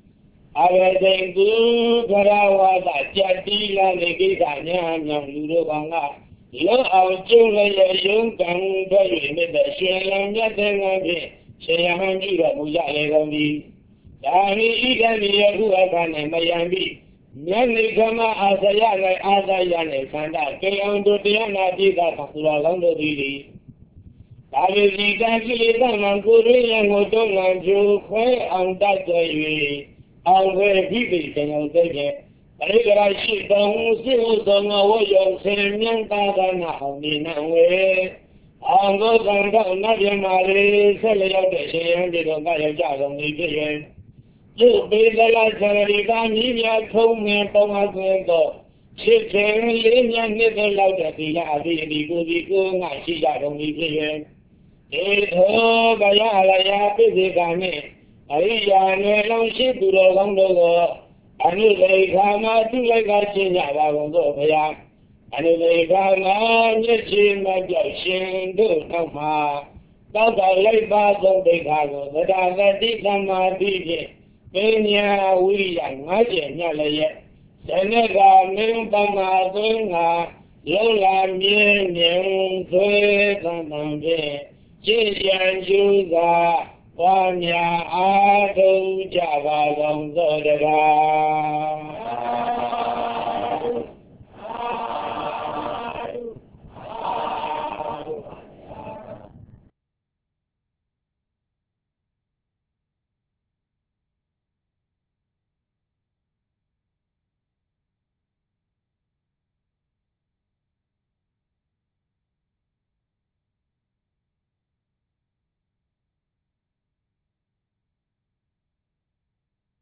Awadengu Garawa, Jadila, Negita, Nyam, Luranga. Lo Autunga, Yung Kang, Baby, the Shuang Yatangi, Shayamangira, Muyagami. Dami Igani, Yaguakan, and Mayambi. Yanni Kama Azayana, Azayane, Sanda, Kayondo, Diana, Diga, Papula, Londo, Didi. ဒါပေဒီကကိလေသာမှကိုရင်းရန်ကိုတုံးလံကျိုးခွဲအောင်တတ်ကြ၍အောင်ဝဲဒီပိစံအောင်တဲ့ပရိကရာရှိတော်မူစေသောငဝယောဆင်မြန်းသာသနာအောင်ဒီနံဝေအောင်ကိုသံတော်နတ်ပြမာလေးဆက်လျောက်တဲ့ရှင်ရန်ဒီတော်ကရောက်ကြတော်မူဖြစ်၍ရုပ်ပေလလဆရိကမိမြထုံးမြင်ပေါင်းအသွင်းသောဖြစ်ခြင်းလေးမြတ်နှစ်သက်လောက်တဲ့ဒီကအဘိဓိကိုဒီကိုငါရှိကြတော်မူဖြစ်၍ဧသောဘယအလယာပိစိကနှင့်အရိယာနယ်လုံးရှိသူတော်ကောင်းတို့ကိုအနုလေခာမသူလိုက်ကချင်းကြပါကုန်သောဘုရားအနုလေခာမမျက်ရှိမပြောက်ရှင်တို့နောက်မှာတောက်တော်လိုက်ပါဆုံးဒိဋ္ဌာကိုသဒ္ဒါဂတိသမ္မာတိဖြင့်ပညာဝိရိယငါးကျင်ညလည်းရဲ့ဇနကမင်းပမာသွင်းငါလုံးလာမြင်းမြင်းသွေးသံတံဖြင့်ကြည်ကြံကျူးသာပွားများအားထုတ်ကြပါကုန်သောတကား